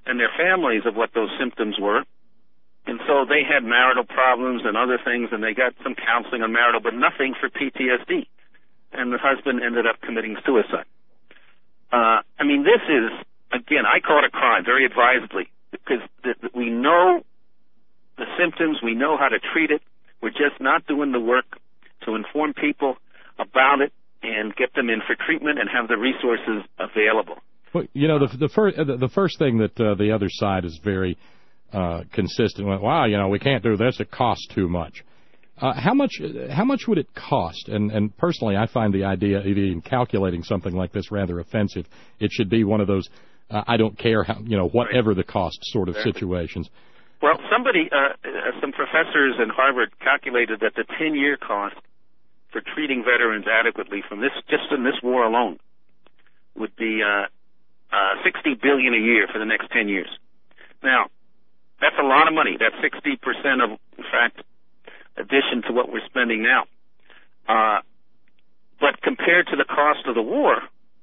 and their families of what those symptoms were. And so they had marital problems and other things, and they got some counseling on marital, but nothing for P T S D. And the husband ended up committing suicide. Uh, I mean, this is, again, I call it a crime, very advisedly, because th- th- we know the symptoms, we know how to treat it. We're just not doing the work to inform people about it and get them in for treatment and have the resources available. Well, you know, the the first the first thing that uh, the other side is very uh, consistent with. Wow, you know, we can't do this; it costs too much. Uh, how much how much would it cost? And and personally, I find the idea of even calculating something like this rather offensive. It should be one of those uh, I don't care how, you know, whatever the cost sort of Exactly. situations. Well, somebody, uh, some professors in Harvard calculated that the ten-year cost for treating veterans adequately from this, just in this war alone, would be uh, uh, sixty billion dollars a year for the next ten years. Now, that's a lot of money. That's sixty percent of, in fact, addition to what we're spending now. Uh, but compared to the cost of the war,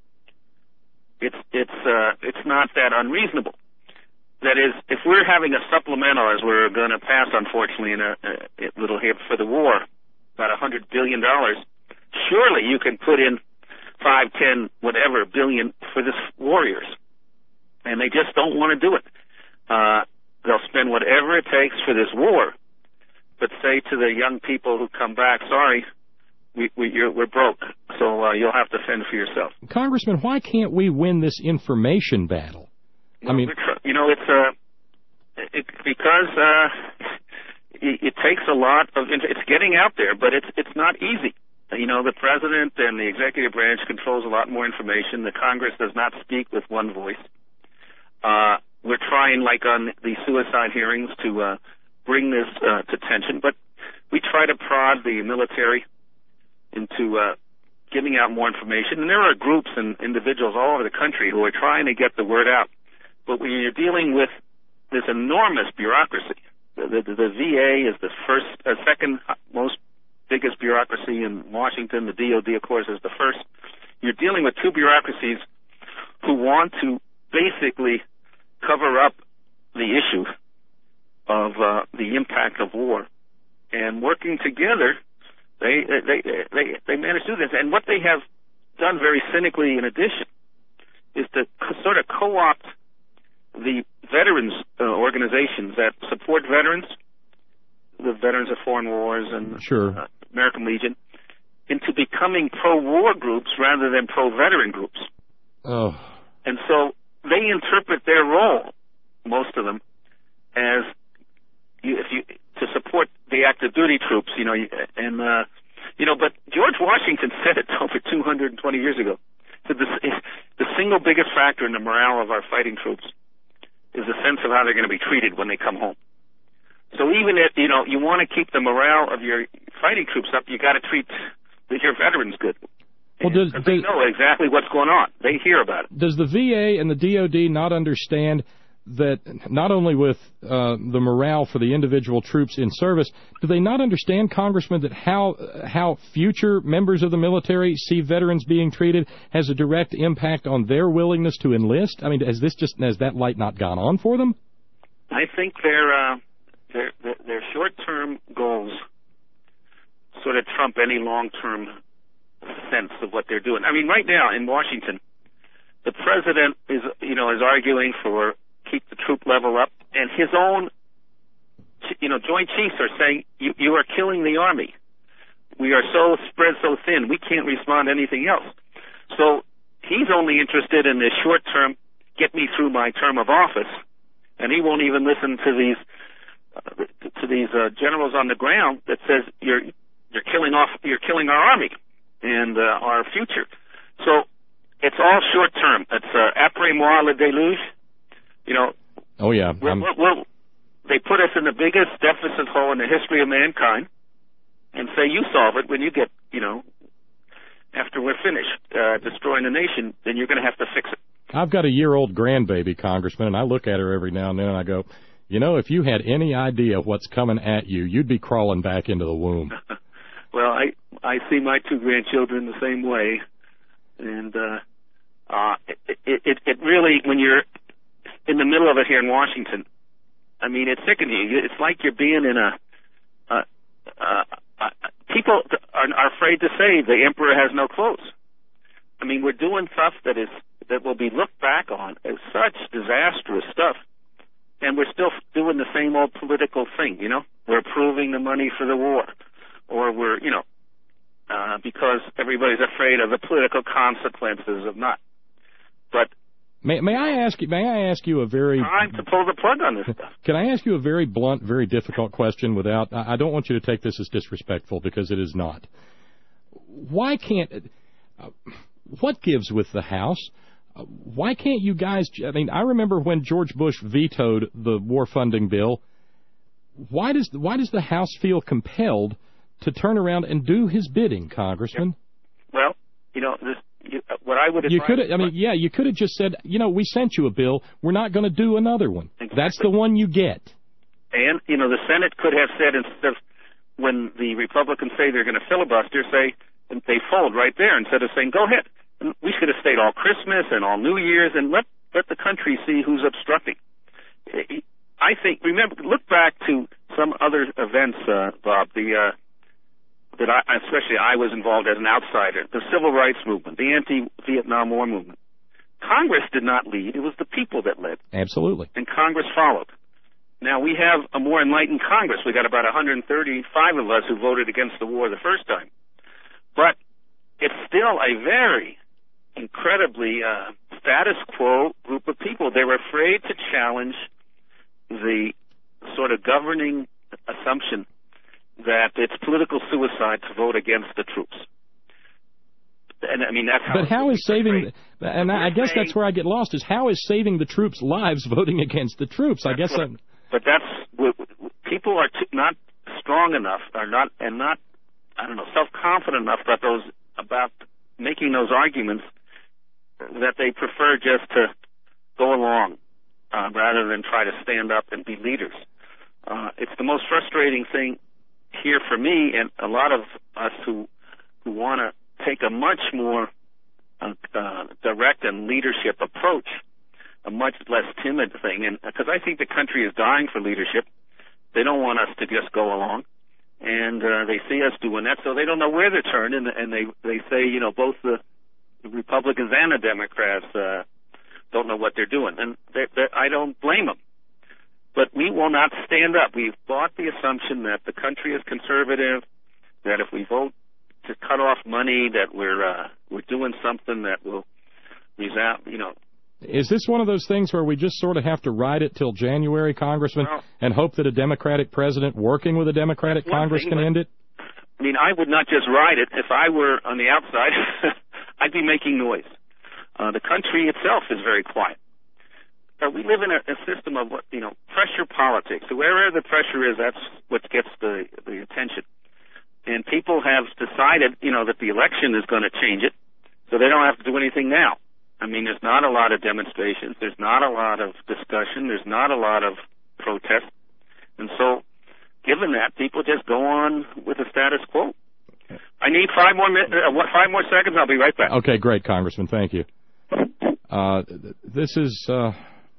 it's it's uh, it's not that unreasonable. That is, if we're having a supplemental, as we're going to pass, unfortunately, in a, a little here for the war, about one hundred billion dollars, surely you can put in five, ten, whatever billion for this warriors. And they just don't want to do it. Uh, they'll spend whatever it takes for this war, but say to the young people who come back, sorry, we, we, you're, we're broke, so uh, you'll have to fend for yourself. Congressman, why can't we win this information battle? Well, I mean, you know, it's uh, it, because uh, it, it takes a lot of. It's getting out there, but it's it's not easy. You know, the president and the executive branch controls a lot more information. The Congress does not speak with one voice. Uh, we're trying, like on the suicide hearings, to uh, bring this uh, to attention, but we try to prod the military into uh, giving out more information. And there are groups and individuals all over the country who are trying to get the word out. But when you're dealing with this enormous bureaucracy, the, the, the V A is the first, uh, second most biggest bureaucracy in Washington. The D O D, of course, is the first. You're dealing with two bureaucracies who want to basically cover up the issue of uh, the impact of war, and working together, they they they they manage to do this. And what they have done very cynically, in addition, is to sort of co-opt the veterans uh, organizations that support veterans, the Veterans of Foreign Wars and sure. uh, American Legion, into becoming pro-war groups rather than pro-veteran groups. Oh. And so they interpret their role, most of them, as you, if you to support the active duty troops, you know, and uh, you know. But George Washington said it over two hundred twenty years ago. That the, the single biggest factor in the morale of our fighting troops is a sense of how they're going to be treated when they come home. So even if, you know, you want to keep the morale of your fighting troops up, you got to treat your veterans good. Well, does, does, they know exactly what's going on. They hear about it. Does the V A and the D O D not understand that not only with uh, the morale for the individual troops in service, do they not understand, Congressman, that how how future members of the military see veterans being treated has a direct impact on their willingness to enlist? I mean, has this just has that light not gone on for them? I think their uh, their their short-term goals sort of trump any long-term sense of what they're doing. I mean, right now in Washington, the president is you know is arguing for keep the troop level up, and his own, you know, Joint Chiefs are saying, you, you are killing the Army. We are so spread so thin, we can't respond to anything else. So he's only interested in the short term, get me through my term of office, and he won't even listen to these uh, to these uh, generals on the ground that says you're you're killing off, you're killing our Army and uh, our future. So it's all short term. It's uh, après-moi le déluge. You know, oh yeah, we're, we're, we're, they put us in the biggest deficit hole in the history of mankind, and say you solve it when you get, you know, after we're finished uh, destroying the nation, then you're going to have to fix it. I've got a year-old grandbaby, Congressman, and I look at her every now and then, and I go, you know, if you had any idea what's coming at you, you'd be crawling back into the womb. Well, I I see my two grandchildren the same way, and uh, uh, it, it it it really when you're in the middle of it here in Washington. I mean, it's sickening. It's like you're being in a. Uh, uh, uh, people are, are afraid to say the emperor has no clothes. I mean, we're doing stuff that is that will be looked back on as such disastrous stuff, and we're still doing the same old political thing. You know, we're approving the money for the war, or we're, you know, uh, because everybody's afraid of the political consequences of not. But may may I ask you? May I ask you a very time to pull the plug on this stuff? Can I ask you a very blunt, very difficult question? Without, I don't want you to take this as disrespectful, because it is not. Why can't? Uh, what gives with the House? Uh, why can't you guys? I mean, I remember when George Bush vetoed the war funding bill. Why does why does the House feel compelled to turn around and do his bidding, Congressman? Well, you know, this, you, uh, what I would advise... You could, I mean, yeah, you could have just said, you know, we sent you a bill. We're not going to do another one. Exactly. That's the one you get. And, you know, the Senate could have said, instead of when the Republicans say they're going to filibuster, say, and they fold right there instead of saying, go ahead. And we should have stayed all Christmas and all New Year's and let, let the country see who's obstructing. I think, remember, look back to some other events, uh, Bob, the, uh, that I, especially I was involved as an outsider, the civil rights movement, the anti-Vietnam War movement. Congress did not lead. It was the people that led. Absolutely. And Congress followed. Now, we have a more enlightened Congress. We got about one hundred thirty-five of us who voted against the war the first time. But it's still a very incredibly uh, status quo group of people. They were afraid to challenge the sort of governing assumption that it's political suicide to vote against the troops. And I mean, that's how. But how is saving? And I guess that's where I get lost. Is how is saving the troops' lives voting against the troops? I guess. I'm, but that's people are t- not strong enough, are not, and not, I don't know, self-confident enough about those about making those arguments that they prefer just to go along uh, rather than try to stand up and be leaders. Uh, it's the most frustrating thing here for me and a lot of us who who want to take a much more uh, uh, direct and leadership approach, a much less timid thing, and because I think the country is dying for leadership, they don't want us to just go along, and uh, they see us doing that, so they don't know where to turn, and, and they they say, you know, both the Republicans and the Democrats uh, don't know what they're doing, and they, they, I don't blame them. But we will not stand up. We've bought the assumption that the country is conservative, that if we vote to cut off money, that we're uh, we're doing something that will resound, you know. Is this one of those things where we just sort of have to ride it till January, Congressman, well, and hope that a Democratic president working with a Democratic Congress thing, can end it? I mean, I would not just ride it. If I were on the outside, I'd be making noise. Uh, the country itself is very quiet. Uh, we live in a, a system of, what you know, pressure politics. So wherever the pressure is, that's what gets the the attention. And people have decided, you know, that the election is going to change it, so they don't have to do anything now. I mean, there's not a lot of demonstrations. There's not a lot of discussion. There's not a lot of protest. And so, given that, people just go on with the status quo. I need five more mi- uh, five more seconds. I'll be right back. Okay, great, Congressman. Thank you. Uh, this is uh,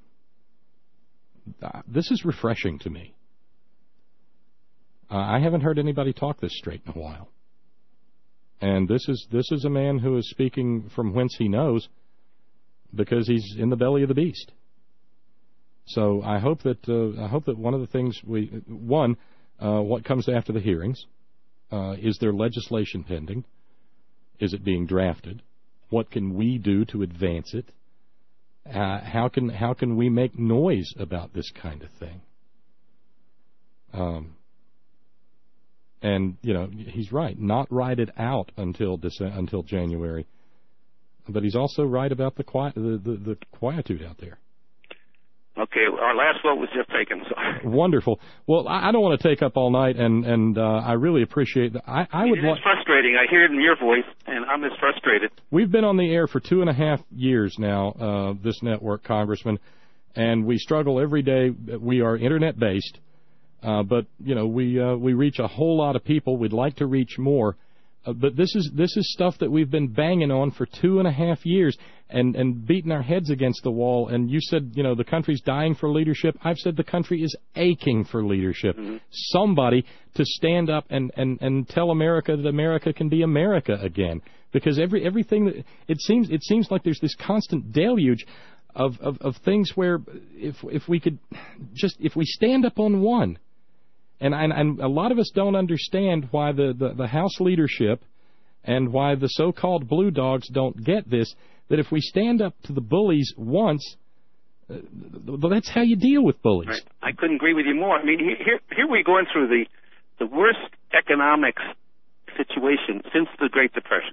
this is refreshing to me. Uh, I haven't heard anybody talk this straight in a while. And this is this is a man who is speaking from whence he knows, because he's in the belly of the beast. So I hope that uh, I hope that one of the things we one uh, what comes after the hearings, uh, is there legislation pending? Is it being drafted? What can we do to advance it? Uh, how can how can we make noise about this kind of thing? Um. And, you know, he's right, not ride it out until December, until January. But he's also right about the, quiet, the, the, the quietude out there. Okay, our last vote was just taken. So. Wonderful. Well, I, I don't want to take up all night, and, and uh, I really appreciate that. I, I would it is want, frustrating. I hear it in your voice, and I'm as frustrated. We've been on the air for two and a half years now, uh, this network, Congressman, and we struggle every day. We are Internet-based. Uh, but, you know, we uh, we reach a whole lot of people. We'd like to reach more. Uh, but this is this is stuff that we've been banging on for two and a half years and, and beating our heads against the wall. And you said, you know, the country's dying for leadership. I've said the country is aching for leadership. Mm-hmm. Somebody to stand up and, and, and tell America that America can be America again. Because every everything that it seems it seems like there's this constant deluge of, of, of things where if if we could just if we stand up on one. And, and and a lot of us don't understand why the, the, the House leadership and why the so-called blue dogs don't get this, that if we stand up to the bullies once, uh, that's how you deal with bullies. Right. I couldn't agree with you more. I mean, here here we're going through the, the worst economic situation since the Great Depression.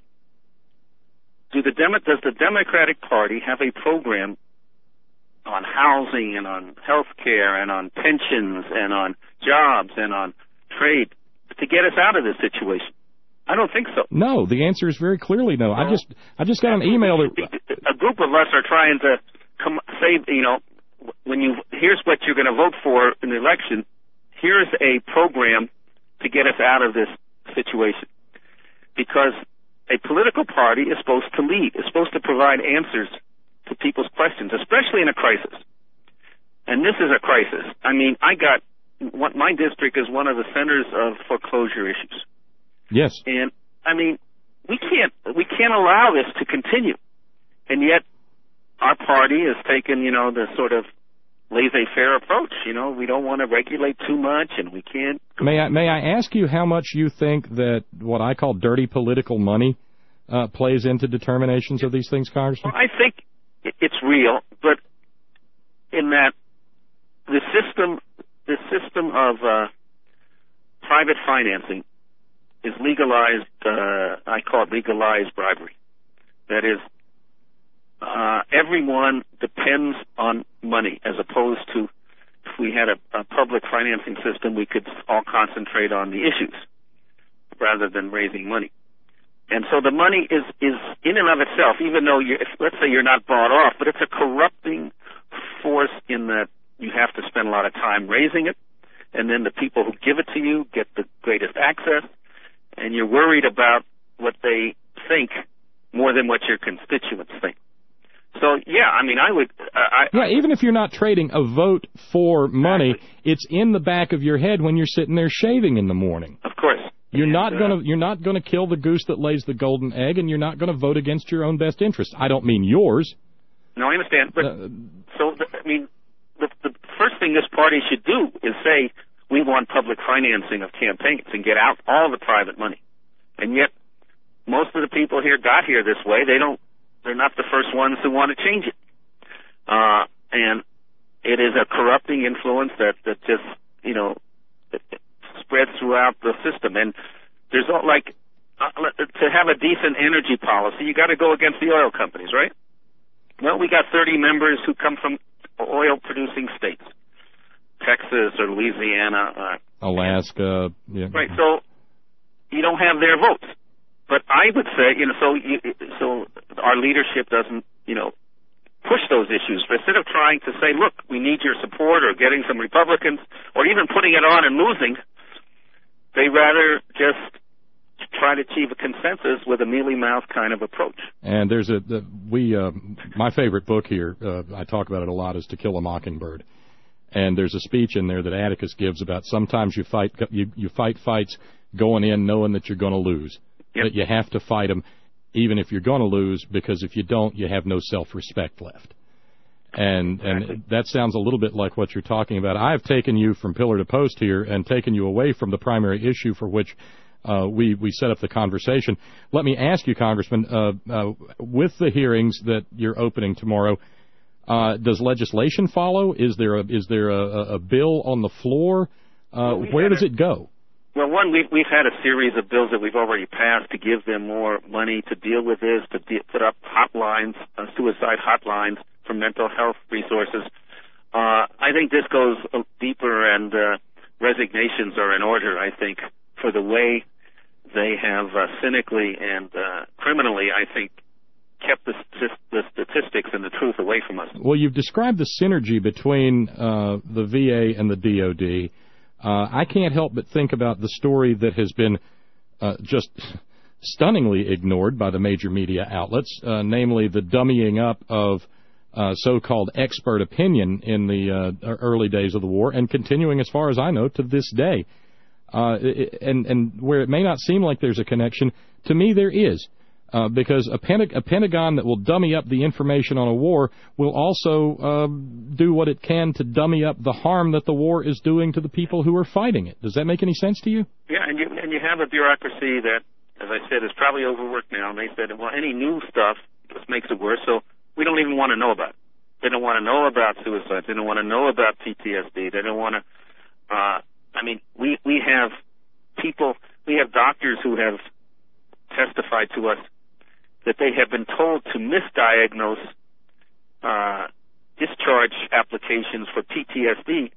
Do the Demo- does the Democratic Party have a program on housing and on health care and on pensions and on jobs and on trade to get us out of this situation? I don't think so. No, the answer is very clearly no. no. I just I just got an email that a group of us are trying to come say, you know, when you here's what you're going to vote for in the election. Here's a program to get us out of this situation, because a political party is supposed to lead, is supposed to provide answers to people's questions, especially in a crisis. And this is a crisis. I mean, I got what my district is one of the centers of foreclosure issues. Yes. And I mean, we can't we can't allow this to continue. And yet our party has taken, you know, the sort of laissez-faire approach. You know, we don't want to regulate too much, and we can't. May I may I ask you how much you think that what I call dirty political money uh, plays into determinations of these things, Congressman? Well, I think it's real, but in that the system, the system of uh, private financing is legalized. Uh, I call it legalized bribery. That is, uh, everyone depends on money, as opposed to if we had a, a public financing system, we could all concentrate on the issues rather than raising money. And so the money is, is in and of itself, even though you, if, let's say you're not bought off, but it's a corrupting force in that you have to spend a lot of time raising it, and then the people who give it to you get the greatest access, and you're worried about what they think more than what your constituents think. So, yeah, I mean, I would... Uh, I, yeah, even if you're not trading a vote for money, exactly. It's in the back of your head when you're sitting there shaving in the morning. Of course. You're and, not uh, going to you're not going to kill the goose that lays the golden egg, and you're not going to vote against your own best interest. I don't mean yours. No, I understand. But uh, so the, I mean, the, the first thing this party should do is say we want public financing of campaigns and get out all the private money. And yet, most of the people here got here this way. They don't. They're not the first ones who want to change it. Uh, and it is a corrupting influence that that just you know. It, it, spread throughout the system. And there's all, like, uh, to have a decent energy policy, you got to go against the oil companies, right? Well, we got thirty members who come from oil-producing states, Texas or Louisiana. Uh, Alaska. Yeah. Right, so you don't have their votes. But I would say, you know, so you, so our leadership doesn't, you know, push those issues. But instead of trying to say, look, we need your support, or getting some Republicans, or even putting it on and losing, they rather just try to achieve a consensus with a mealy-mouthed kind of approach. And there's a the, we uh, my favorite book here. Uh, I talk about it a lot. Is To Kill a Mockingbird. And there's a speech in there that Atticus gives about sometimes you fight you you fight fights going in knowing that you're going to lose, yep. But you have to fight them even if you're going to lose, because if you don't, you have no self-respect left. And exactly. and that sounds a little bit like what you're talking about. I've taken you from pillar to post here and taken you away from the primary issue for which uh, we, we set up the conversation. Let me ask you, Congressman, uh, uh, with the hearings that you're opening tomorrow, uh, does legislation follow? Is there a, is there a, a bill on the floor? Uh, well, where does a, it go? Well, one, we've, we've had a series of bills that we've already passed to give them more money to deal with this, to de- put up hotlines, uh, suicide hotlines, for mental health resources. Uh, I think this goes deeper, and uh, resignations are in order, I think, for the way they have uh, cynically and uh, criminally, I think, kept the, the statistics and the truth away from us. Well, you've described the synergy between uh, the V A and the D O D. Uh, I can't help but think about the story that has been uh, just stunningly ignored by the major media outlets, uh, namely the dummying up of uh, so-called expert opinion in the uh, early days of the war, and continuing, as far as I know, to this day. Uh, and, and where it may not seem like there's a connection, to me there is. Uh, because a, Penta- a Pentagon that will dummy up the information on a war will also uh, do what it can to dummy up the harm that the war is doing to the people who are fighting it. Does that make any sense to you? Yeah, and you, and you have a bureaucracy that, as I said, is probably overworked now, and they said, well, any new stuff just makes it worse, so we don't even want to know about it. They don't want to know about suicides. They don't want to know about P T S D. They don't want to, uh, I mean, we, we have people, we have doctors who have testified to us that they have been told to misdiagnose uh, discharge applications for P T S D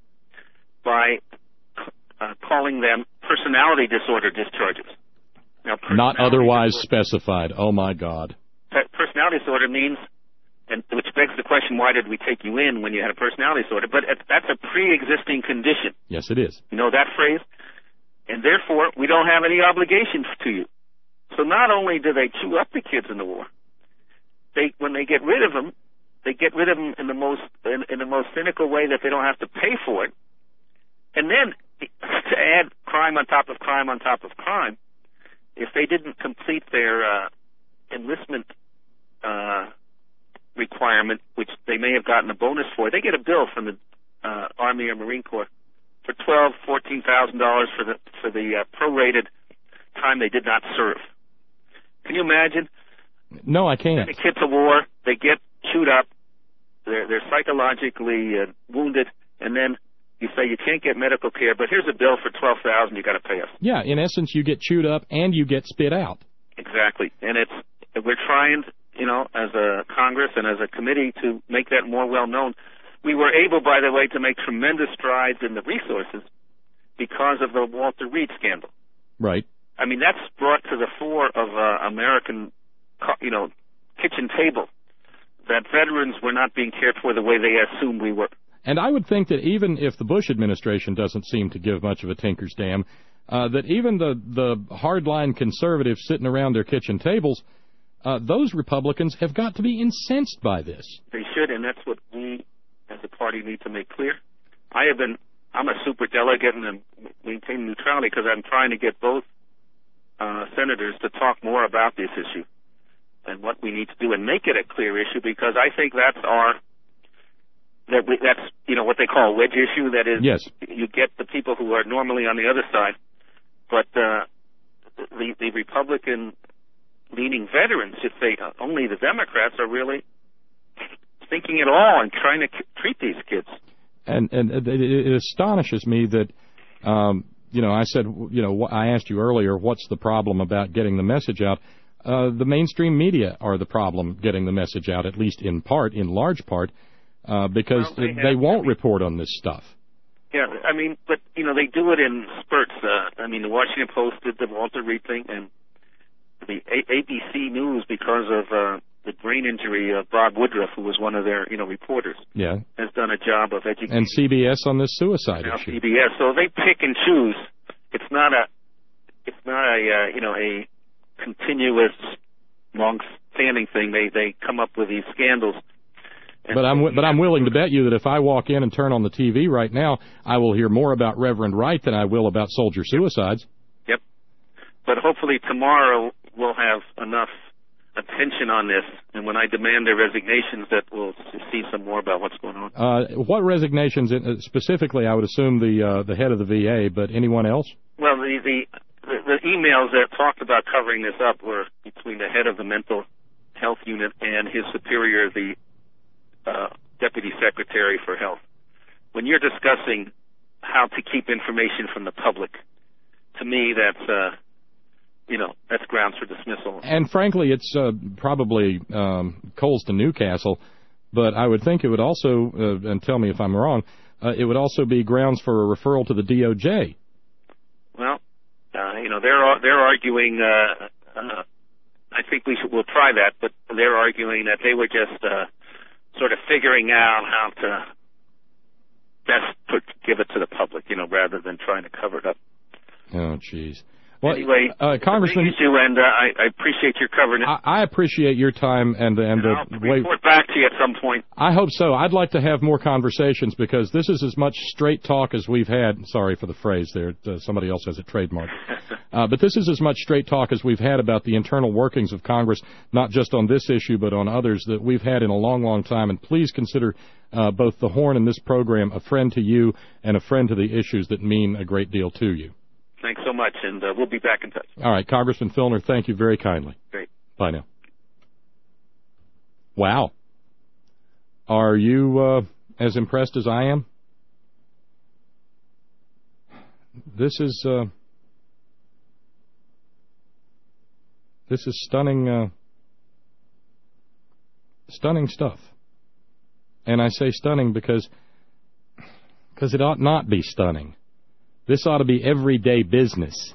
by uh, calling them personality disorder discharges. Now, Not otherwise disorder, specified. Oh, my God. Personality disorder means, and which begs the question, why did we take you in when you had a personality disorder? But that's a pre-existing condition. Yes, it is. You know that phrase? And therefore, we don't have any obligations to you. So not only do they chew up the kids in the war, they when they get rid of them, they get rid of them in the most in, in the most cynical way that they don't have to pay for it. And then to add crime on top of crime on top of crime, if they didn't complete their uh, enlistment uh, requirement, which they may have gotten a bonus for, they get a bill from the uh, Army or Marine Corps for twelve, fourteen thousand dollars for the for the uh, prorated time they did not serve. Can you imagine? No, I can't. The kids of war, they get chewed up, they're, they're psychologically uh, wounded, and then you say you can't get medical care, but here's a bill for twelve thousand dollars you got to pay us. Yeah, in essence, you get chewed up and you get spit out. Exactly, and it's we're trying, you know, as a Congress and as a committee to make that more well known. We were able, by the way, to make tremendous strides in the resources because of the Walter Reed scandal. Right. I mean, that's brought to the fore of uh, American, you know, kitchen table that veterans were not being cared for the way they assumed we were. And I would think that even if the Bush administration doesn't seem to give much of a tinker's damn, uh, that even the, the hardline conservatives sitting around their kitchen tables, uh, those Republicans have got to be incensed by this. They should, and that's what we as a party need to make clear. I have been, I'm a super delegate and maintain neutrality because I'm trying to get both Uh, senators to talk more about this issue and what we need to do and make it a clear issue, because I think that's our that we, that's you know what they call a wedge issue. That is, yes, you get the people who are normally on the other side, but uh, the the Republican leaning veterans, if they uh, only the Democrats are really thinking at all and trying to c- treat these kids. And and it, it astonishes me that. Um, You know, I said, you know, I asked you earlier, what's the problem about getting the message out? Uh, the mainstream media are the problem getting the message out, at least in part, in large part, uh, because well, they, they won't report on this stuff. Yeah, I mean, but, you know, they do it in spurts. Uh, I mean, the Washington Post did the Walter Reed thing, and the A B C News, because of uh, the brain injury of Bob Woodruff, who was one of their, you know, reporters, yeah, has done a job of educating. And C B S on this suicide now issue. C B S, so they pick and choose. It's not a, it's not a, uh, you know, a continuous, long-standing thing. They they come up with these scandals. But I'm but I'm willing to bet you that if I walk in and turn on the T V right now, I will hear more about Reverend Wright than I will about soldier suicides. Yep. But hopefully tomorrow we'll have enough attention on this, and when I demand their resignations, that we'll see some more about what's going on. Uh, what resignations, specifically? I would assume the uh, the head of the V A, but anyone else? Well, the, the the emails that talked about covering this up were between the head of the mental health unit and his superior, the uh, deputy secretary for health. When you're discussing how to keep information from the public, to me, that's uh, you know, that's grounds for dismissal. And frankly, it's uh, probably um, coals to Newcastle, but I would think it would also, uh, and tell me if I'm wrong, uh, it would also be grounds for a referral to the D O J. Well, uh, you know, they're they're arguing. Uh, uh, I think we should we'll try that, but they're arguing that they were just uh, sort of figuring out how to best put, give it to the public, you know, rather than trying to cover it up. Oh, jeez. Well, anyway, uh, Congressman, thank you, and uh, I, I appreciate your covering it. I, I appreciate your time and and, and I'll the way. report back to you at some point. I hope so. I'd like to have more conversations because this is as much straight talk as we've had. Sorry for the phrase there. Uh, somebody else has it trademarked. uh, but this is as much straight talk as we've had about the internal workings of Congress, not just on this issue but on others that we've had in a long, long time. And please consider uh, both the Horn and this program a friend to you and a friend to the issues that mean a great deal to you. Thanks so much, and uh, we'll be back in touch. All right, Congressman Filner, thank you very kindly. Great. Bye now. Wow. Are you uh, as impressed as I am? This is uh, this is stunning, uh, stunning stuff. And I say stunning because because it ought not be stunning. This ought to be everyday business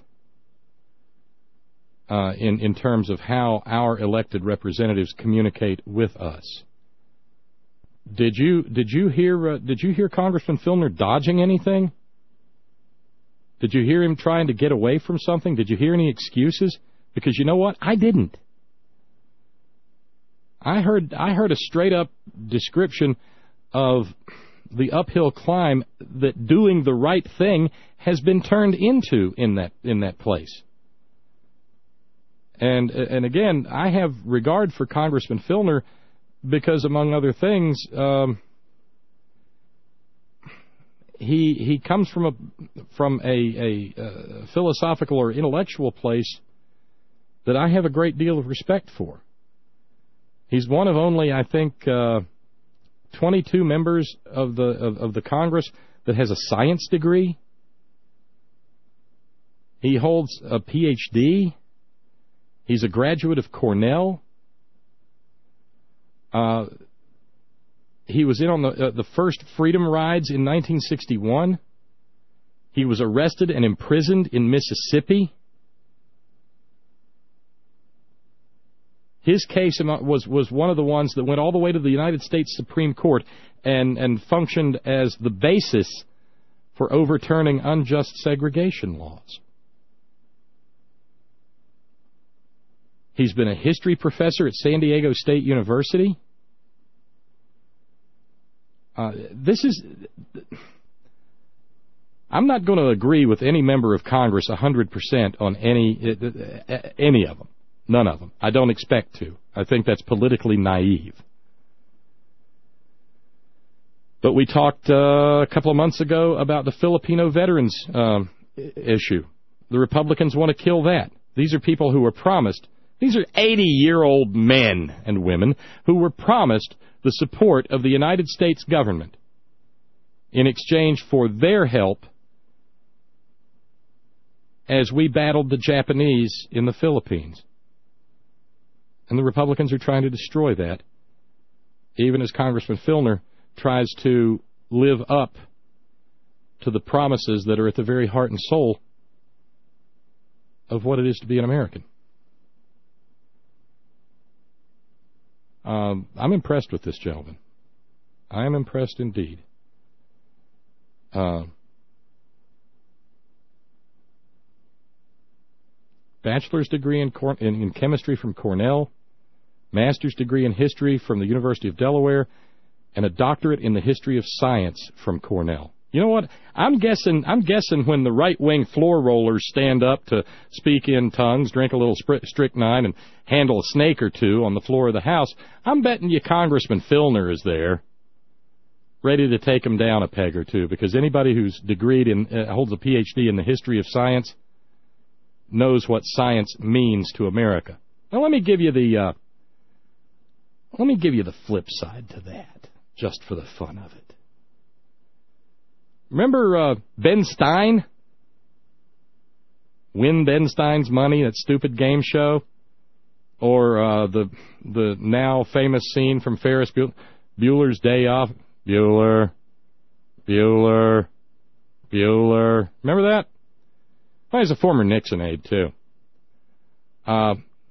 uh, in in terms of how our elected representatives communicate with us. Did you did you hear uh, did you hear Congressman Filner dodging anything? Did you hear him trying to get away from something? Did you hear any excuses? Because you know what? I didn't. I heard I heard a straight up description of the uphill climb that doing the right thing has been turned into in that in that place. And and again, I have regard for Congressman Filner because, among other things, um, he he comes from a from a, a uh, philosophical or intellectual place that I have a great deal of respect for. He's one of only, I think, uh, twenty-two members of the of, of the Congress that has a science degree. He holds a P H D. He's a graduate of Cornell. Uh, he was in on the uh, the first Freedom Rides in nineteen sixty-one. He was arrested and imprisoned in Mississippi. His case was was one of the ones that went all the way to the United States Supreme Court and, and functioned as the basis for overturning unjust segregation laws. He's been a history professor at San Diego State University. Uh, this is... I'm not going to agree with any member of Congress one hundred percent on any uh, any of them. None of them. I don't expect to. I think that's politically naive. But we talked uh, a couple of months ago about the Filipino veterans um, issue. The Republicans want to kill that. These are people who were promised, these are eighty-year-old men and women who were promised the support of the United States government in exchange for their help as we battled the Japanese in the Philippines. And the Republicans are trying to destroy that, even as Congressman Filner tries to live up to the promises that are at the very heart and soul of what it is to be an American. Um, I'm impressed with this gentleman. I am impressed indeed. Uh, bachelor's degree in, cor- in, in chemistry from Cornell, master's degree in history from the University of Delaware, and a doctorate in the history of science from Cornell. You know what? I'm guessing I'm guessing when the right-wing floor rollers stand up to speak in tongues, drink a little strychnine, and handle a snake or two on the floor of the House, I'm betting you Congressman Filner is there, ready to take him down a peg or two, because anybody who's degreed in, uh, holds a P H D in the history of science knows what science means to America. Now let me give you the uh, let me give you the flip side to that, just for the fun of it. Remember uh, Ben Stein? Win Ben Stein's Money, that stupid game show? Or uh, the the now famous scene from Ferris Bueller, Bueller's Day Off? Bueller, Bueller, Bueller. Remember that? Well, he's a former Nixon aide, too. Uh,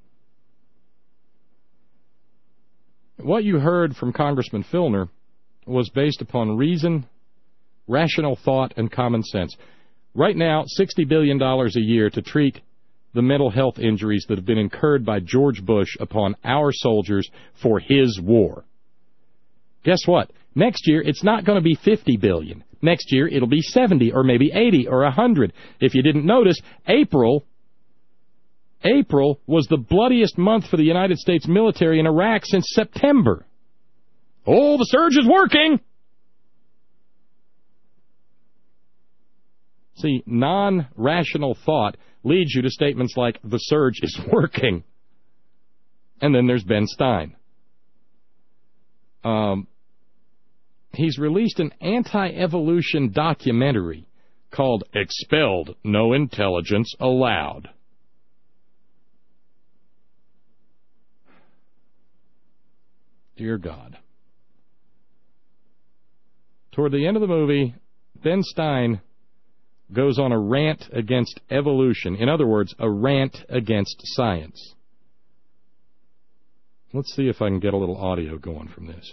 what you heard from Congressman Filner was based upon reason, rational thought, and common sense. Right now, sixty billion dollars a year to treat the mental health injuries that have been incurred by George Bush upon our soldiers for his war. Guess what? Next year, it's not going to be fifty billion dollars. Next year, it'll be seventy or maybe eighty or one hundred. If you didn't notice, April, April was the bloodiest month for the United States military in Iraq since September. Oh, the surge is working! See, non-rational thought leads you to statements like, the surge is working. And then there's Ben Stein. Um, he's released an anti-evolution documentary called Expelled, No Intelligence Allowed. Dear God. Toward the end of the movie, Ben Stein goes on a rant against evolution. In other words, a rant against science. Let's see if I can get a little audio going from this.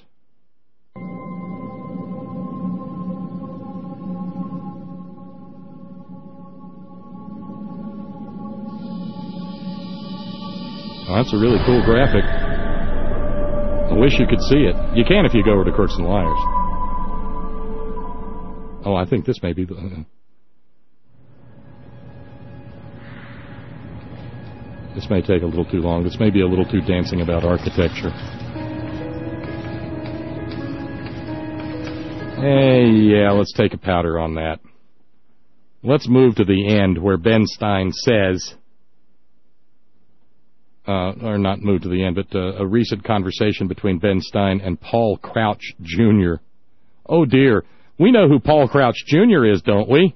Oh, that's a really cool graphic. I wish you could see it. You can if you go over to Crooks and Liars. Oh, I think this may be the... This may take a little too long. This may be a little too dancing about architecture. Hey, yeah, let's take a powder on that. Let's move to the end where Ben Stein says, uh, or not move to the end, but uh, a recent conversation between Ben Stein and Paul Crouch, Junior Oh, dear. We know who Paul Crouch, Junior is, don't we?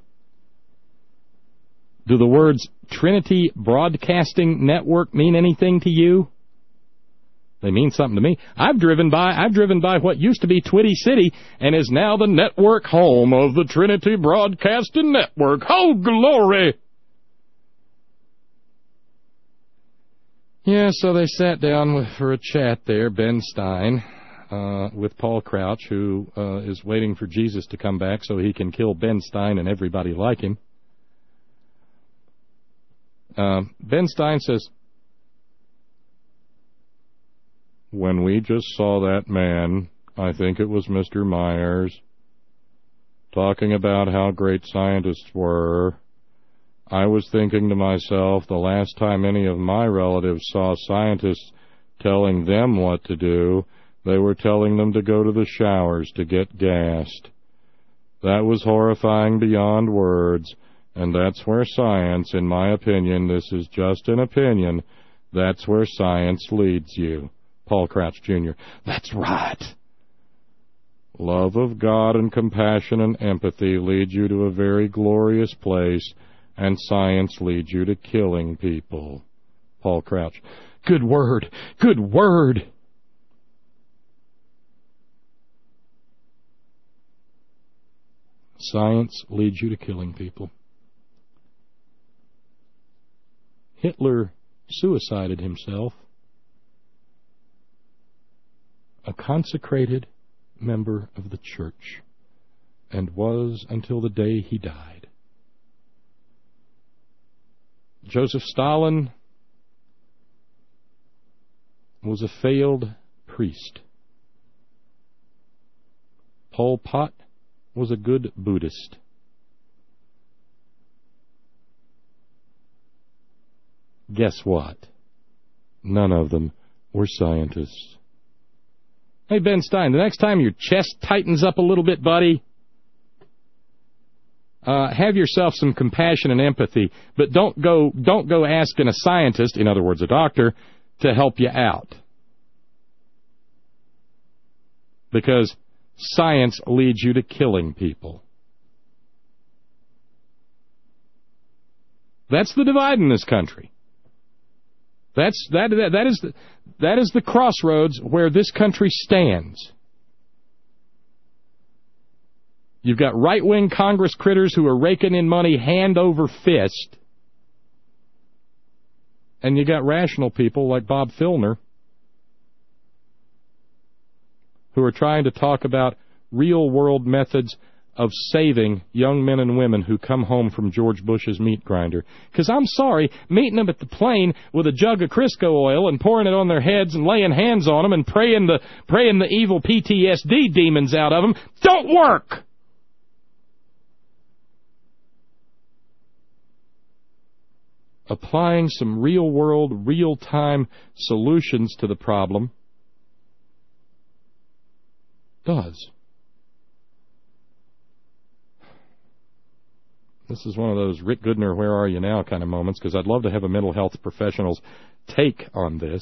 Do the words Trinity Broadcasting Network mean anything to you? They mean something to me. I've driven by I've driven by what used to be Twitty City and is now the network home of the Trinity Broadcasting Network. Oh, glory! Yeah, so they sat down with, for a chat there, Ben Stein, uh, with Paul Crouch, who uh, is waiting for Jesus to come back so he can kill Ben Stein and everybody like him. Uh, Ben Stein says, when we just saw that man, I think it was Mister Myers, talking about how great scientists were, I was thinking to myself, the last time any of my relatives saw scientists telling them what to do, they were telling them to go to the showers to get gassed. That was horrifying beyond words. And that's where science, in my opinion, this is just an opinion, that's where science leads you. Paul Crouch, Junior That's right. Love of God and compassion and empathy lead you to a very glorious place, and science leads you to killing people. Paul Crouch. Good word. Good word. Science leads you to killing people. Hitler suicided himself, a consecrated member of the church, and was until the day he died. Joseph Stalin was a failed priest. Pol Pot was a good Buddhist. Guess what? None of them were scientists. Hey, Ben Stein, the next time your chest tightens up a little bit, buddy, uh, have yourself some compassion and empathy, but don't go, don't go asking a scientist, in other words, a doctor, to help you out. Because science leads you to killing people. That's the divide in this country. That's that that that is the, that is the crossroads where this country stands. You've got right-wing Congress critters who are raking in money hand over fist, and you got rational people like Bob Filner who are trying to talk about real-world methods of saving young men and women who come home from George Bush's meat grinder. Because I'm sorry, meeting them at the plane with a jug of Crisco oil and pouring it on their heads and laying hands on them and praying the, praying the evil P T S D demons out of them don't work. Applying some real-world, real-time solutions to the problem does. This is one of those Rick Goodner, where are you now kind of moments, because I'd love to have a mental health professional's take on this.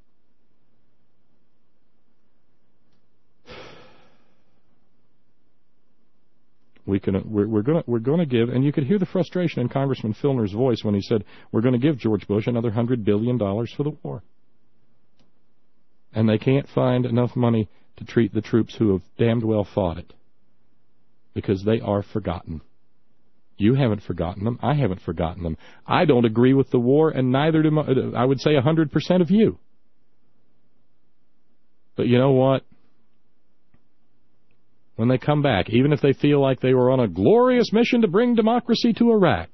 We can, we're, we're going we're going to give, and you could hear the frustration in Congressman Filner's voice when he said, we're going to give George Bush another one hundred billion dollars for the war. And they can't find enough money to treat the troops who have damned well fought it, because they are forgotten. You haven't forgotten them. I haven't forgotten them. I don't agree with the war, and neither do my, I would say one hundred percent of you. But you know what? When they come back, even if they feel like they were on a glorious mission to bring democracy to Iraq,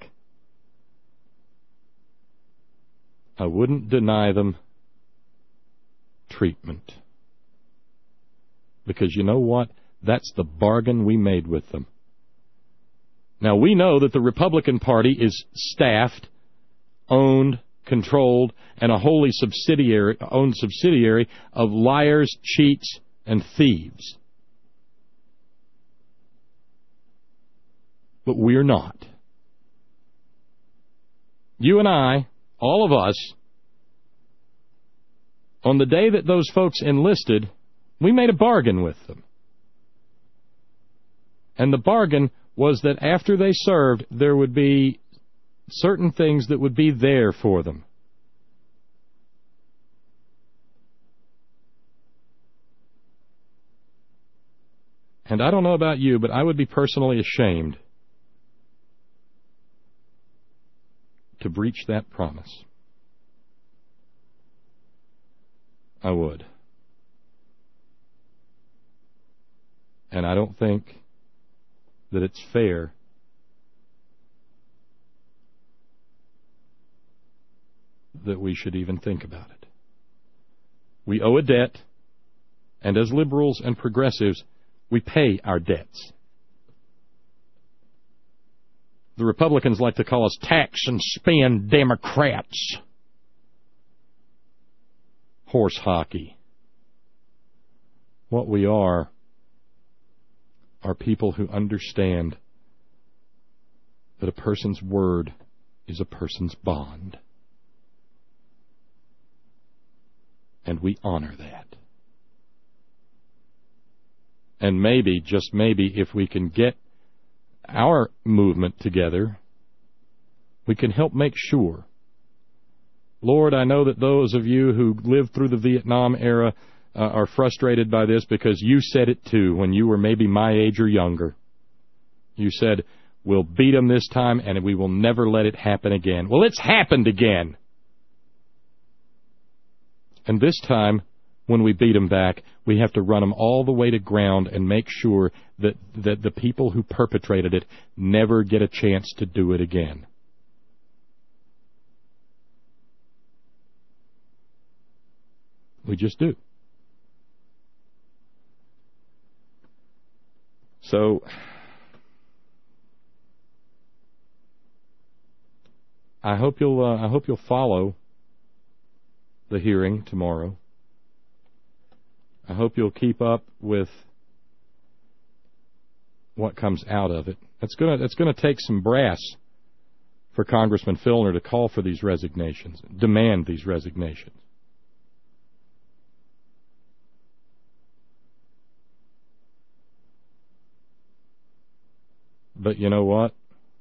I wouldn't deny them treatment. Because you know what? That's the bargain we made with them. Now, we know that the Republican Party is staffed, owned, controlled, and a wholly subsidiary, owned subsidiary of liars, cheats, and thieves. But we're not. You and I, all of us, on the day that those folks enlisted, we made a bargain with them. And the bargain was that after they served, there would be certain things that would be there for them. And I don't know about you, but I would be personally ashamed to breach that promise. I would. And I don't think that it's fair that we should even think about it. We owe a debt, and as liberals and progressives, we pay our debts. The Republicans like to call us tax and spend Democrats. Horse hockey. What we are are people who understand that a person's word is a person's bond. And we honor that. And maybe, just maybe, if we can get our movement together, we can help make sure. Lord, I know that those of you who lived through the Vietnam era uh, are frustrated by this, because you said it too when you were maybe my age or younger. You said, we'll beat them this time and we will never let it happen again. Well, it's happened again. And this time, when we beat them back, we have to run them all the way to ground and make sure that, that the people who perpetrated it never get a chance to do it again. We just do. So, I hope you'll uh, I hope you'll follow the hearing tomorrow. I hope you'll keep up with what comes out of it. It's gonna it's gonna take some brass for Congressman Filner to call for these resignations, demand these resignations. But you know what?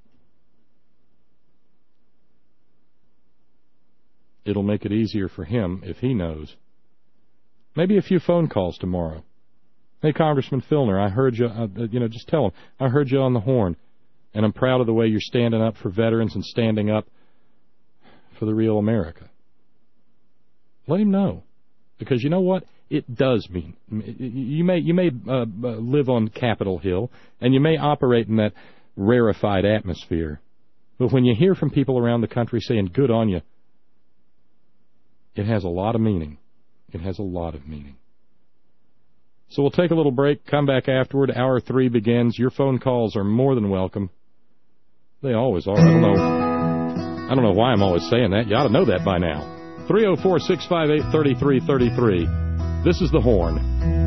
It'll make it easier for him if he knows. Maybe a few phone calls tomorrow. Hey, Congressman Filner, I heard you, uh, you know, just tell him, I heard you on the horn, and I'm proud of the way you're standing up for veterans and standing up for the real America. Let him know. Because you know what? it does mean. You may you may uh, live on Capitol Hill, and you may operate in that rarefied atmosphere, but when you hear from people around the country saying, good on you, it has a lot of meaning. It has a lot of meaning. So we'll take a little break, come back afterward. Hour three begins. Your phone calls are more than welcome. They always are. I don't know. I don't know why I'm always saying that. You ought to know that by now. three oh four, six five eight, three three three three. This is The Horn.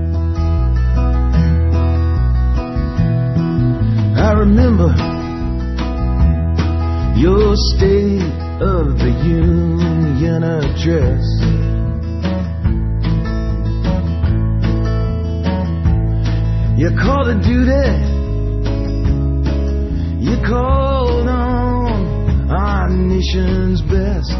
I remember your State of the Union address. You called to duty. You called on our nation's best.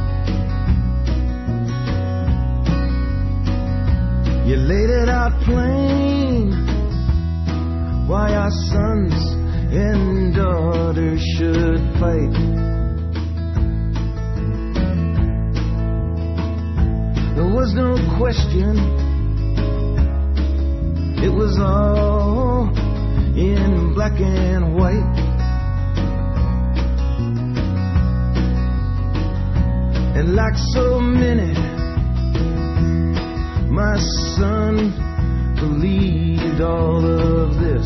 You laid it out plain why our sons and daughters should fight. There was no question, it was all in black and white. And like so many, my son believed all of this.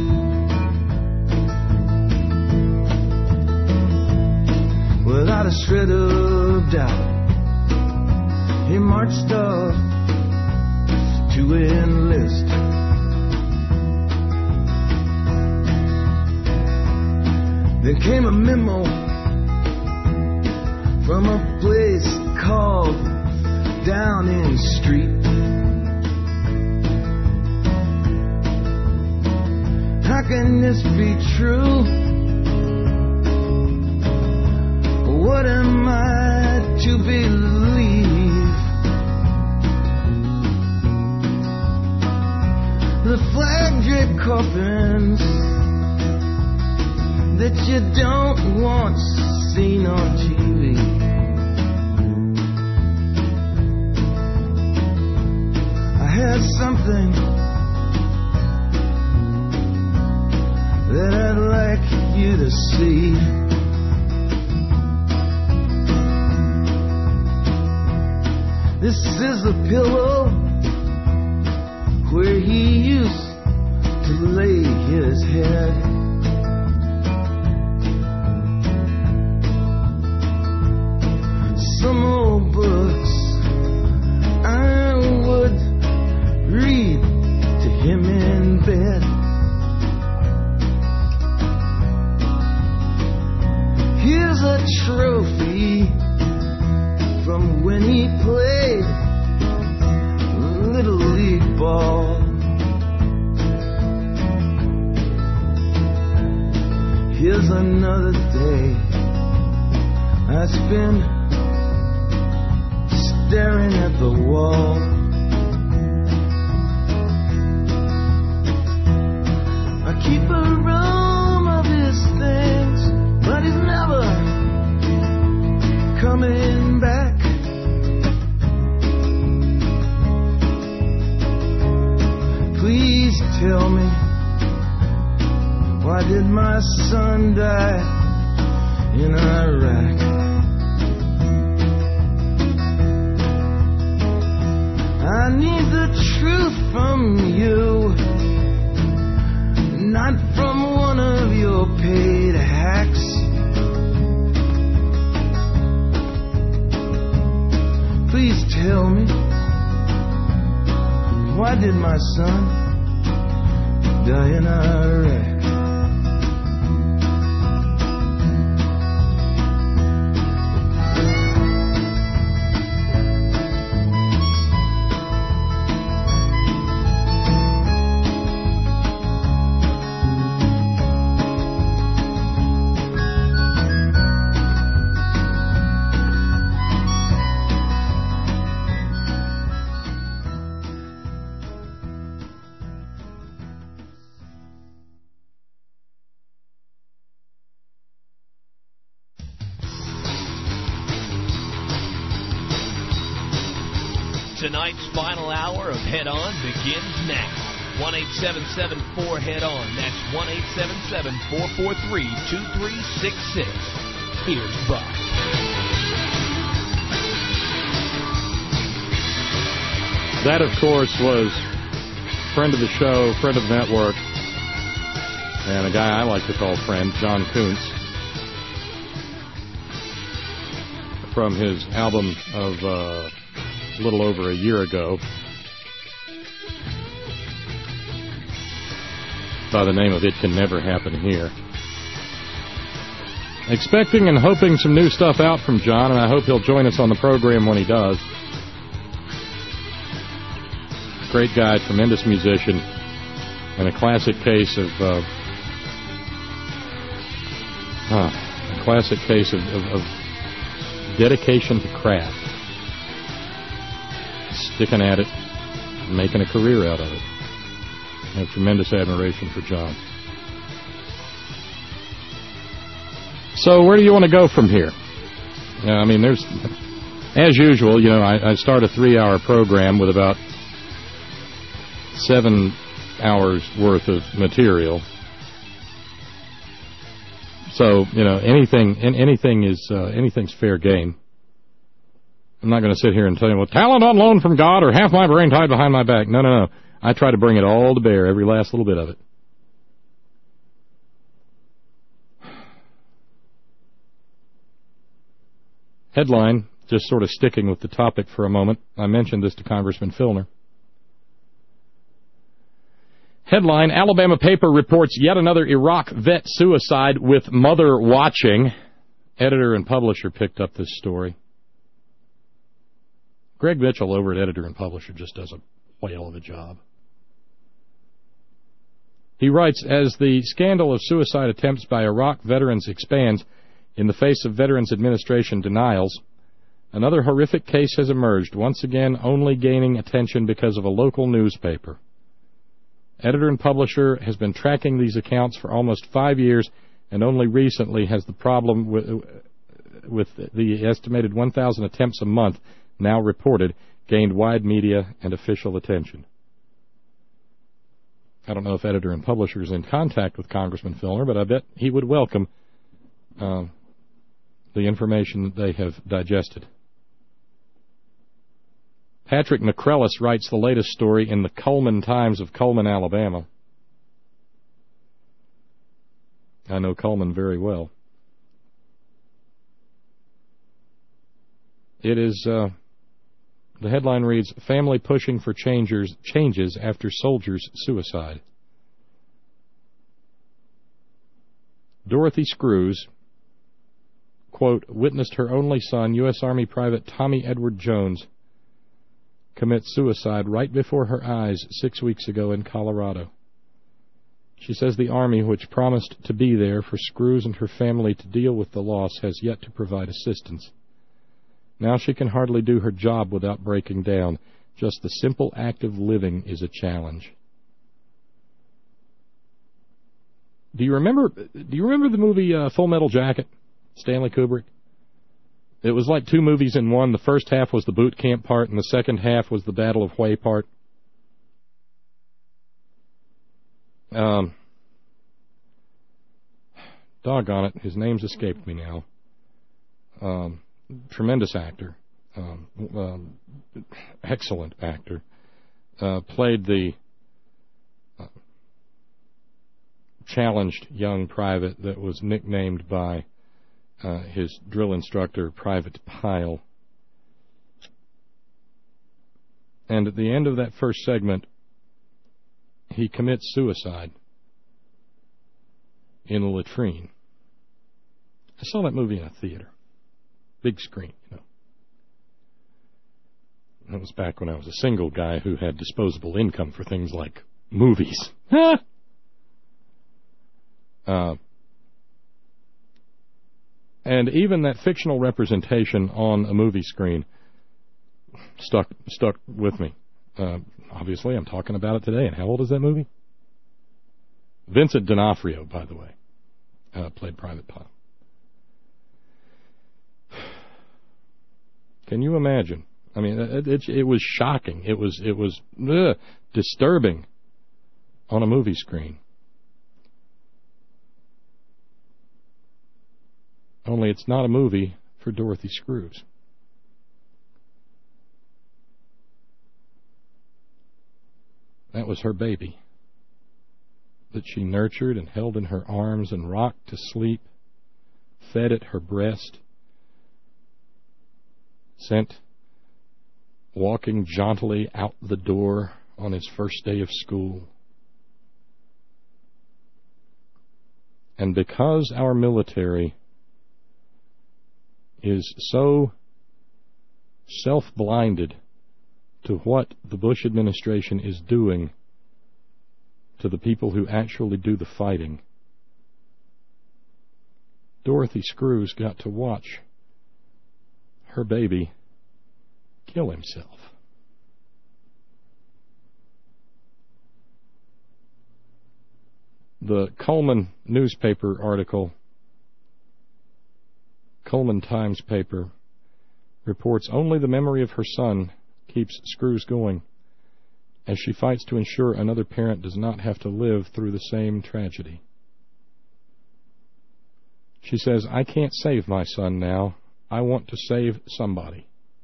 Without a shred of doubt, he marched off to enlist. Then came a memo from a place called Downing Street. How can this be true? What am I to believe? The flag-draped coffins that you don't want seen on T V. I had something that I'd like you to see. This is the pillow where he used to lay his head. Some old books I would read to him in bed. Here's a trophy from when he played Little League ball. Here's another day I spend staring at the wall. I keep a room of his things, but he's never coming back. Please tell me, why did my son die in Iraq? I need the truth from you, not from one of your paid hacks. Please tell me, why did my son die in Iraq? Tonight's final hour of Head On begins now. one eight seven seven four head on. That's one eight seven seven four four three two three six six. Here's Bob. That, of course, was friend of the show, friend of the network, and a guy I like to call friend, John Kuntz, from his album of uh, a little over a year ago by the name of It Can Never Happen Here. Expecting and hoping some new stuff out from John, and I hope he'll join us on the program when he does. Great guy, tremendous musician, and a classic case of uh, huh, a classic case of, of, of dedication to craft, sticking at it, and making a career out of it. I have tremendous admiration for John. So where do you want to go from here? Uh, I mean, there's, as usual, you know, I, I start a three-hour program with about seven hours worth of material. So, you know, anything anything is uh, anything's fair game. I'm not going to sit here and tell you, well, talent on loan from God or half my brain tied behind my back. No, no, no. I try to bring it all to bear, every last little bit of it. Headline, just sort of sticking with the topic for a moment. I mentioned this to Congressman Filner. Headline, Alabama paper reports yet another Iraq vet suicide with mother watching. Editor and publisher picked up this story. Greg Mitchell over at Editor and Publisher just does a whale of a job. He writes, as the scandal of suicide attempts by Iraq veterans expands in the face of Veterans Administration denials, another horrific case has emerged, once again only gaining attention because of a local newspaper. Editor and Publisher has been tracking these accounts for almost five years, and only recently has the problem with, with the estimated one thousand attempts a month now reported gained wide media and official attention. I don't know if Editor and Publisher is in contact with Congressman Filner, but I bet he would welcome uh, the information that they have digested. Patrick McCrellis writes the latest story in the Cullman Times of Cullman, Alabama. I know Cullman very well. It is, uh, the headline reads, Family Pushing for changers, Changes After Soldier's Suicide. Dorothy Screws, quote, witnessed her only son, U S Army Private Tommy Edward Jones, commit suicide right before her eyes six weeks ago in Colorado. She says the Army, which promised to be there for Screws and her family to deal with the loss, has yet to provide assistance. Now she can hardly do her job without breaking down. Just the simple act of living is a challenge. Do you remember? Do you remember the movie uh, Full Metal Jacket? Stanley Kubrick. It was like two movies in one. The first half was the boot camp part, and the second half was the Battle of Hue part. Um, doggone it, his name's escaped me now. Um, tremendous actor, um, um, excellent actor. Uh, played the uh, challenged young private that was nicknamed by Uh, his drill instructor, Private Pyle. And at the end of that first segment, he commits suicide in the latrine. I saw that movie in a theater. Big screen, you know. That was back when I was a single guy who had disposable income for things like movies. uh And even that fictional representation on a movie screen stuck stuck with me. Uh, obviously, I'm talking about it today. And how old is that movie? Vincent D'Onofrio, by the way, uh, played Private Pyle. Can you imagine? I mean, it, it, it was shocking. It was it was ugh, disturbing on a movie screen. Only it's not a movie for Dorothy Screws. That was her baby that she nurtured and held in her arms and rocked to sleep, fed at her breast, sent walking jauntily out the door on his first day of school. And because our military is so self-blinded to what the Bush administration is doing to the people who actually do the fighting, Dorothy Screws got to watch her baby kill himself. The Coleman newspaper article, Coleman Times paper, reports only the memory of her son keeps Screws going as she fights to ensure another parent does not have to live through the same tragedy. She says, I can't save my son now. I want to save somebody.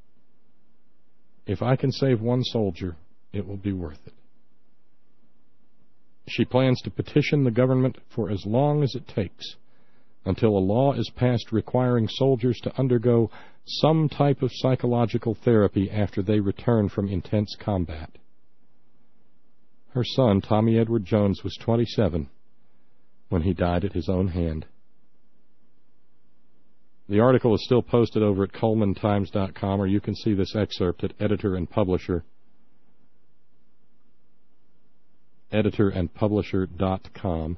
If I can save one soldier, it will be worth it. She plans to petition the government for as long as it takes until a law is passed requiring soldiers to undergo some type of psychological therapy after they return from intense combat. Her son, Tommy Edward Jones, was twenty-seven when he died at his own hand. The article is still posted over at Coleman Times dot com, or you can see this excerpt at editor and publisher. editor and publisher dot com.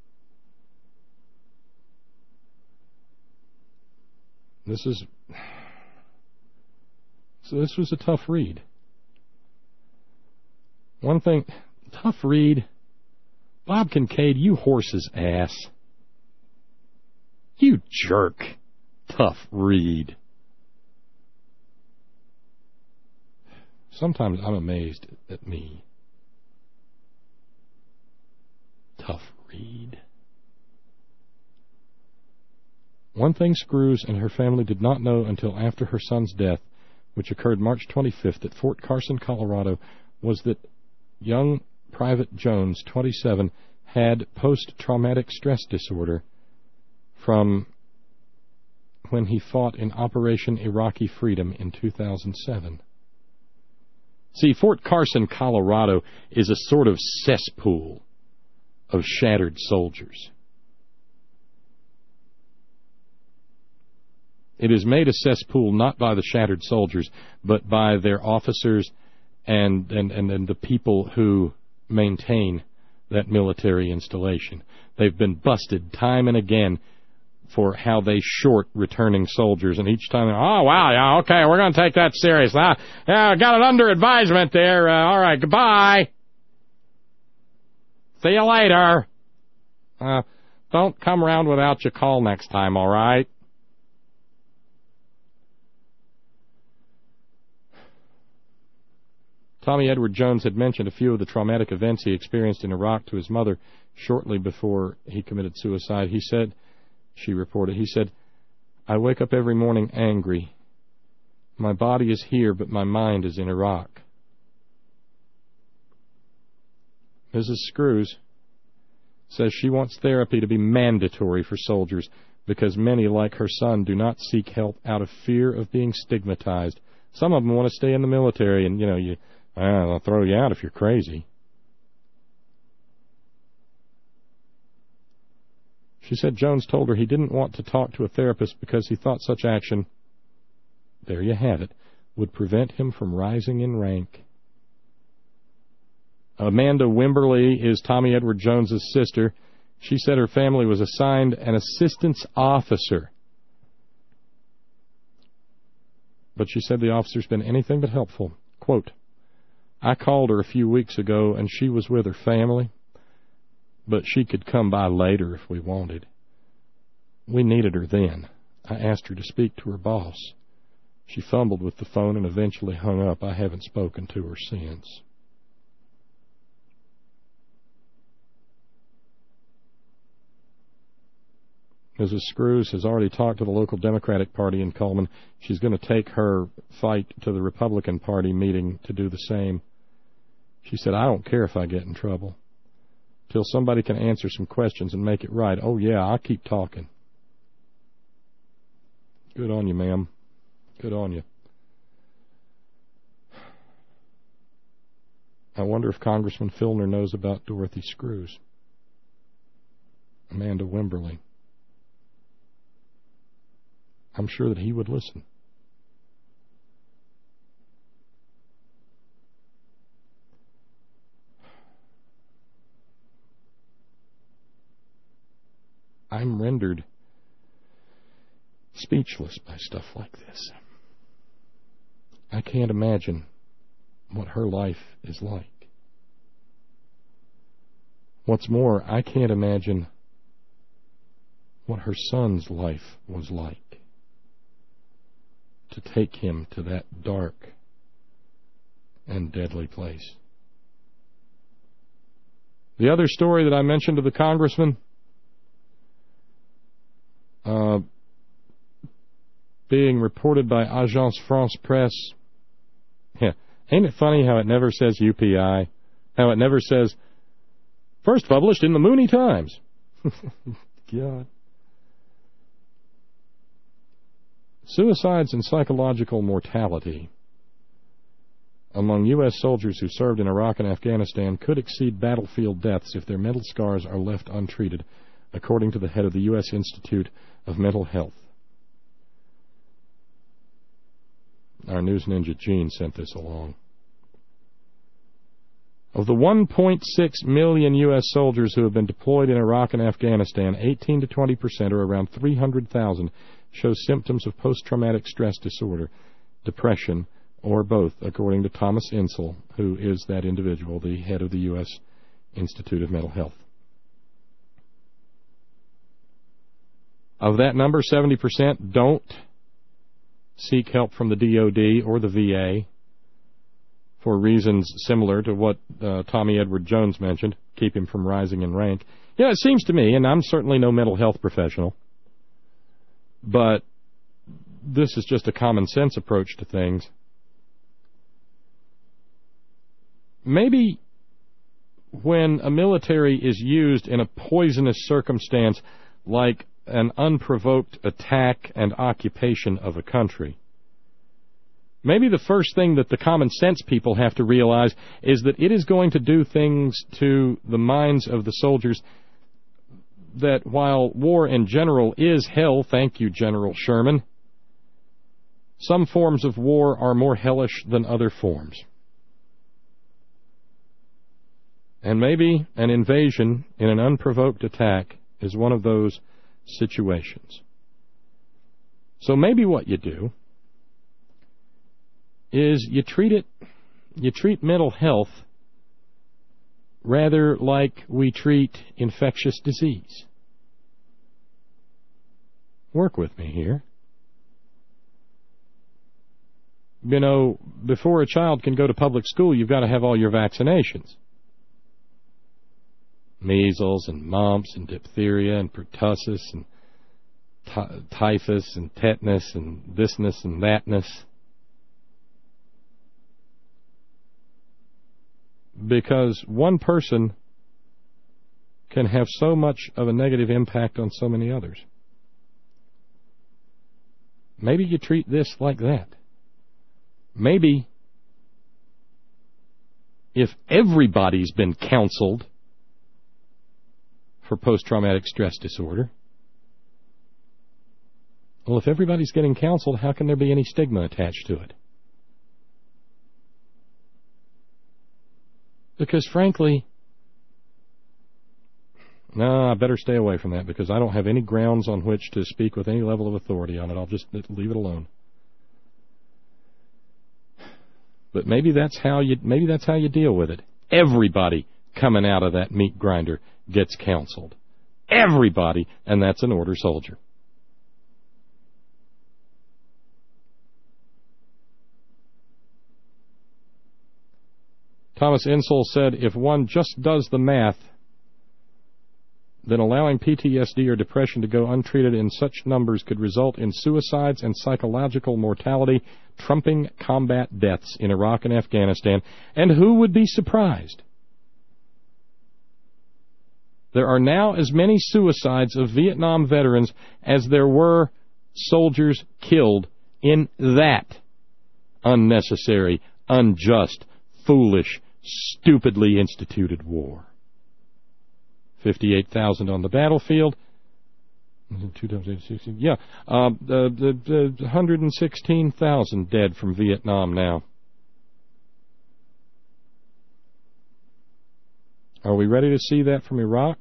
This is so this was a tough read. One thing, tough read. Bob Kincaid, you horse's ass. You jerk. Tough read. Sometimes I'm amazed at me. Tough read. One thing Screws and her family did not know until after her son's death, which occurred March twenty-fifth at Fort Carson, Colorado, was that young Private Jones, twenty-seven, had post-traumatic stress disorder from when he fought in Operation Iraqi Freedom in two thousand seven. See, Fort Carson, Colorado, is a sort of cesspool of shattered soldiers. It is made a cesspool not by the shattered soldiers, but by their officers and, and, and, and the people who maintain that military installation. They've been busted time and again for how they short returning soldiers, and each time, oh, wow, yeah, okay, we're going to take that serious. Ah, yeah, got it under advisement there. Uh, all right, goodbye. See you later. Uh, don't come around without your call next time, all right? Tommy Edward Jones had mentioned a few of the traumatic events he experienced in Iraq to his mother shortly before he committed suicide. He said, she reported, he said, I wake up every morning angry. My body is here, but my mind is in Iraq. Missus Screws says she wants therapy to be mandatory for soldiers because many, like her son, do not seek help out of fear of being stigmatized. Some of them want to stay in the military and, you know, you, uh, they'll throw you out if you're crazy. She said Jones told her he didn't want to talk to a therapist because he thought such action, there you have it, would prevent him from rising in rank. Amanda Wimberly is Tommy Edward Jones's sister. She said her family was assigned an assistance officer. But she said the officer's been anything but helpful. Quote, I called her a few weeks ago and she was with her family, but she could come by later if we wanted. We needed her then. I asked her to speak to her boss. She fumbled with the phone and eventually hung up. I haven't spoken to her since. Missus Screws has already talked to the local Democratic Party in Coleman. She's going to take her fight to the Republican Party meeting to do the same. She said, I don't care if I get in trouble. Till somebody can answer some questions and make it right. Oh, yeah, I'll keep talking. Good on you, ma'am. Good on you. I wonder if Congressman Filner knows about Dorothy Screws. Amanda Wimberly. I'm sure that he would listen. I'm rendered speechless by stuff like this. I can't imagine what her life is like. What's more, I can't imagine what her son's life was like. To take him to that dark and deadly place. The other story that I mentioned to the congressman, uh, being reported by Agence France Presse. Yeah, ain't it funny how it never says U P I? How it never says, first published in the Mooney Times. God. Suicides and psychological mortality among U S soldiers who served in Iraq and Afghanistan could exceed battlefield deaths if their mental scars are left untreated, according to the head of the U S Institute of Mental Health. Our news ninja Gene sent this along. Of the one point six million U S soldiers who have been deployed in Iraq and Afghanistan, eighteen to twenty percent, or around three hundred thousand, show symptoms of post-traumatic stress disorder, depression, or both, according to Thomas Insel, who is that individual, the head of the U S Institute of Mental Health. Of that number, seventy percent don't seek help from the D O D or the V A for reasons similar to what uh, Tommy Edward Jones mentioned, keep him from rising in rank. Yeah, it seems to me, and I'm certainly no mental health professional, but this is just a common sense approach to things. Maybe when a military is used in a poisonous circumstance like an unprovoked attack and occupation of a country, maybe the first thing that the common sense people have to realize is that it is going to do things to the minds of the soldiers that while war in general is hell, thank you, General Sherman, some forms of war are more hellish than other forms. And maybe an invasion in an unprovoked attack is one of those situations. So maybe what you do is you treat it, you treat mental health rather like we treat infectious disease. Work with me here. You know, before a child can go to public school, you've got to have all your vaccinations. Measles and mumps and diphtheria and pertussis and ty- typhus and tetanus and thisness and thatness. Because one person can have so much of a negative impact on so many others. Maybe you treat this like that. Maybe if everybody's been counseled for post-traumatic stress disorder, well, if everybody's getting counseled, how can there be any stigma attached to it? Because, frankly, no, I better stay away from that because I don't have any grounds on which to speak with any level of authority on it. I'll just leave it alone. But maybe that's how you maybe that's how you deal with it. Everybody coming out of that meat grinder gets counseled. Everybody, and that's an order soldier. Thomas Insel said, if one just does the math, then allowing P T S D or depression to go untreated in such numbers could result in suicides and psychological mortality, trumping combat deaths in Iraq and Afghanistan. And who would be surprised? There are now as many suicides of Vietnam veterans as there were soldiers killed in that unnecessary, unjust, foolish, stupidly instituted war. fifty-eight thousand on the battlefield. Two times eight, sixteen. Yeah, uh, the, the, the one hundred sixteen thousand dead from Vietnam now. Are we ready to see that from Iraq?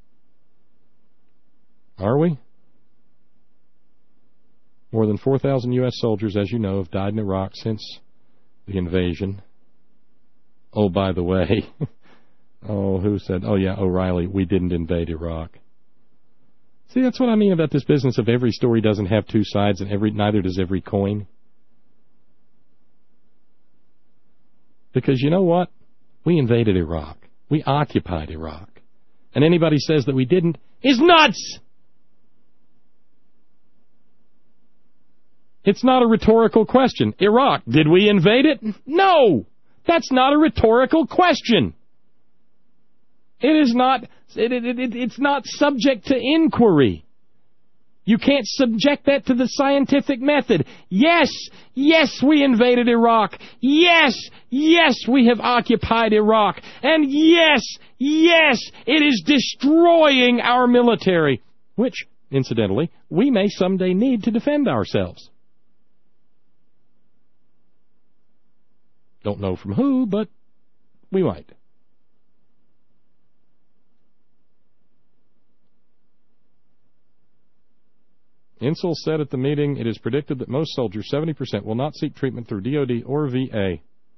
Are we? More than four thousand U S soldiers, as you know, have died in Iraq since the invasion. Oh, by the way, oh, who said, oh yeah, O'Reilly, we didn't invade Iraq. See, that's what I mean about this business of every story doesn't have two sides, and every neither does every coin. Because you know what? We invaded Iraq. We occupied Iraq. And anybody says that we didn't is nuts! It's not a rhetorical question. Iraq, did we invade it? No! That's not a rhetorical question. It is not, it, it, it, it's not subject to inquiry. You can't subject that to the scientific method. Yes, yes, we invaded Iraq. Yes, yes, we have occupied Iraq. And yes, yes, it is destroying our military, which, incidentally, we may someday need to defend ourselves. Don't know from who, but we might. Insel said at the meeting, it is predicted that most soldiers, seventy percent, will not seek treatment through D O D or V A.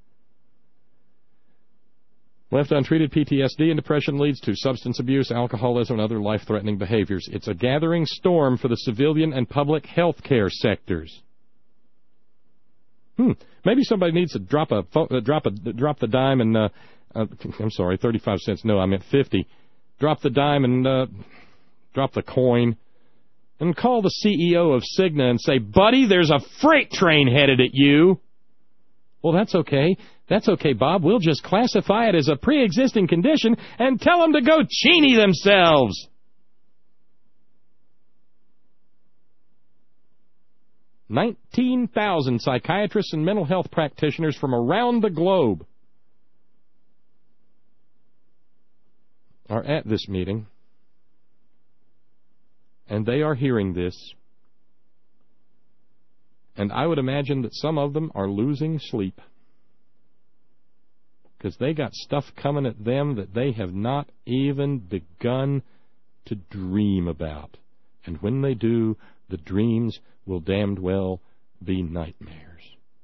Left untreated, P T S D and depression leads to substance abuse, alcoholism, and other life-threatening behaviors. It's a gathering storm for the civilian and public health care sectors. Hmm. Maybe somebody needs to drop a uh, drop a drop the dime and uh, uh, I'm sorry, thirty-five cents. No, I meant fifty. Drop the dime and uh, drop the coin, and call the C E O of Cigna and say, "Buddy, there's a freight train headed at you." Well, that's okay. That's okay, Bob. We'll just classify it as a pre-existing condition and tell them to go cheenie themselves. nineteen thousand psychiatrists and mental health practitioners from around the globe are at this meeting, and they are hearing this. And I would imagine that some of them are losing sleep because they got stuff coming at them that they have not even begun to dream about. And when they do, the dreams will damned well be nightmares.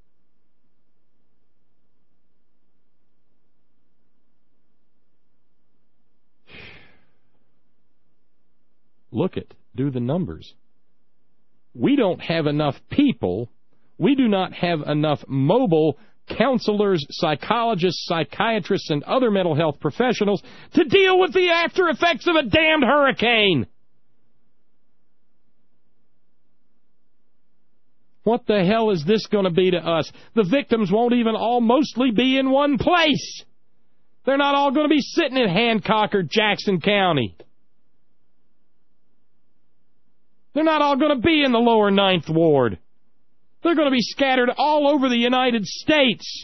Look it. Do the numbers. We don't have enough people. We do not have enough mobile counselors, psychologists, psychiatrists, and other mental health professionals to deal with the after effects of a damned hurricane. What the hell is this going to be to us? The victims won't even all mostly be in one place. They're not all going to be sitting in Hancock or Jackson County. They're not all going to be in the lower Ninth Ward. They're going to be scattered all over the United States.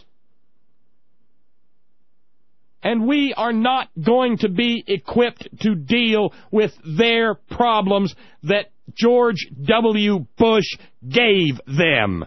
And we are not going to be equipped to deal with their problems that George W. Bush gave them.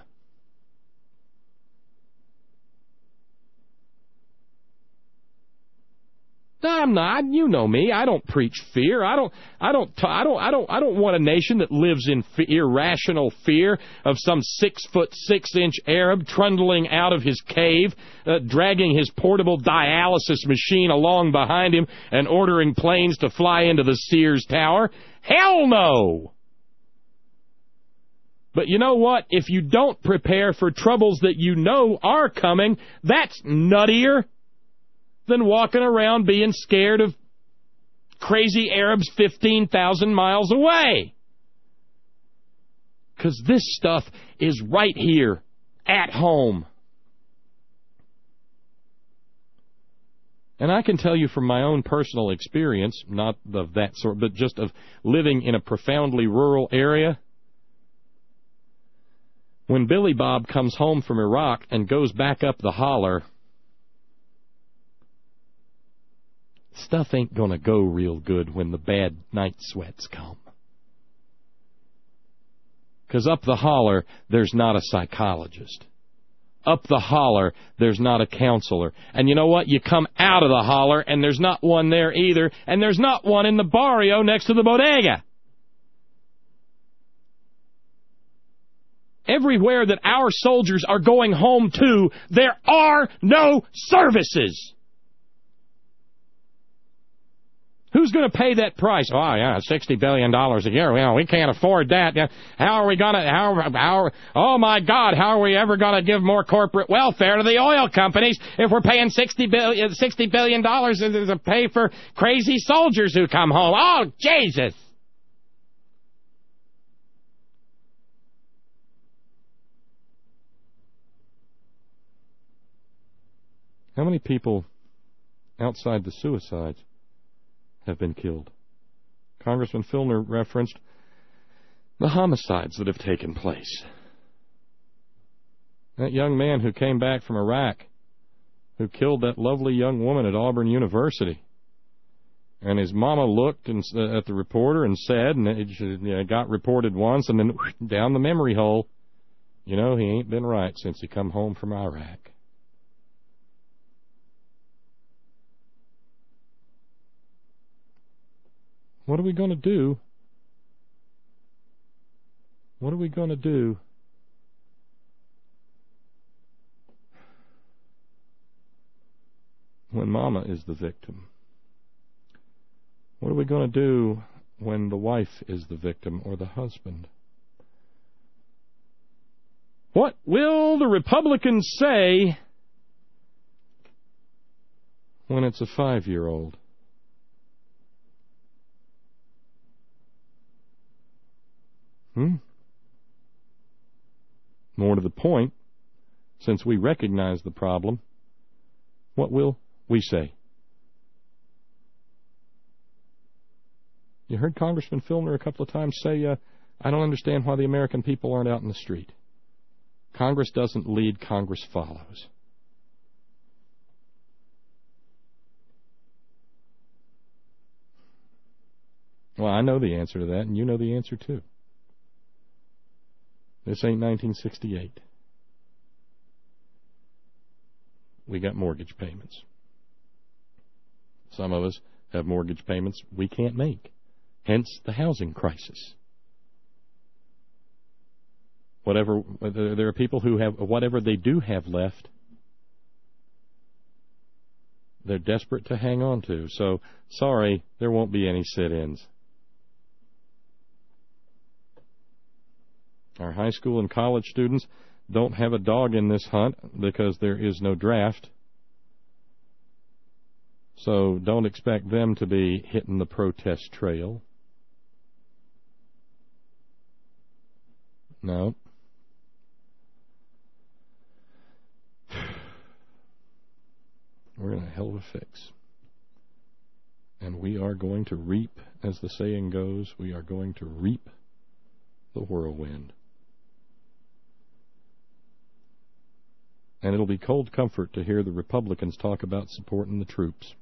I'm not. You know me. I don't preach fear. I don't. I don't. I don't. I don't. I don't want a nation that lives in fe- irrational fear of some six foot six inch Arab trundling out of his cave, uh, dragging his portable dialysis machine along behind him, and ordering planes to fly into the Sears Tower. Hell no. But you know what? If you don't prepare for troubles that you know are coming, that's nuttier. than walking around being scared of crazy Arabs fifteen thousand miles away. Because this stuff is right here, at home. And I can tell you from my own personal experience, not of that sort, but just of living in a profoundly rural area, when Billy Bob comes home from Iraq and goes back up the holler, stuff ain't gonna go real good when the bad night sweats come. 'Cause up the holler, there's not a psychologist. Up the holler, there's not a counselor. And you know what? You come out of the holler, and there's not one there either, and there's not one in the barrio next to the bodega. Everywhere that our soldiers are going home to, there are no services. Who's going to pay that price? Oh, yeah, sixty billion dollars a year. Well, we can't afford that. How are we going to, how, how, oh, my God, how are we ever going to give more corporate welfare to the oil companies if we're paying sixty billion dollars to pay for crazy soldiers who come home? Oh, Jesus. How many people outside the suicides have been killed? Congressman Filner referenced the homicides that have taken place. That young man who came back from Iraq, who killed that lovely young woman at Auburn University. And his mama looked and, uh, at the reporter and said, and it you know, got reported once, and then whoosh, down the memory hole, you know, he ain't been right since he come home from Iraq. What are we going to do? What are we going to do when Mama is the victim? What are we going to do when the wife is the victim or the husband? What will the Republicans say when it's a five-year-old? Hmm? More to the point, since we recognize the problem, what will we say? You heard Congressman Filner a couple of times say, uh, I don't understand why the American people aren't out in the street. Congress doesn't lead, Congress follows. Well, I know the answer to that, and you know the answer too. This ain't nineteen sixty-eight. We got mortgage payments. Some of us have mortgage payments we can't make. Hence the housing crisis. Whatever, there are people who have, whatever they do have left, they're desperate to hang on to. So, sorry, there won't be any sit-ins. Our high school and college students don't have a dog in this hunt because there is no draft. So don't expect them to be hitting the protest trail. No. We're in a hell of a fix. And we are going to reap, as the saying goes, we are going to reap the whirlwind. And it'll be cold comfort to hear the Republicans talk about supporting the troops.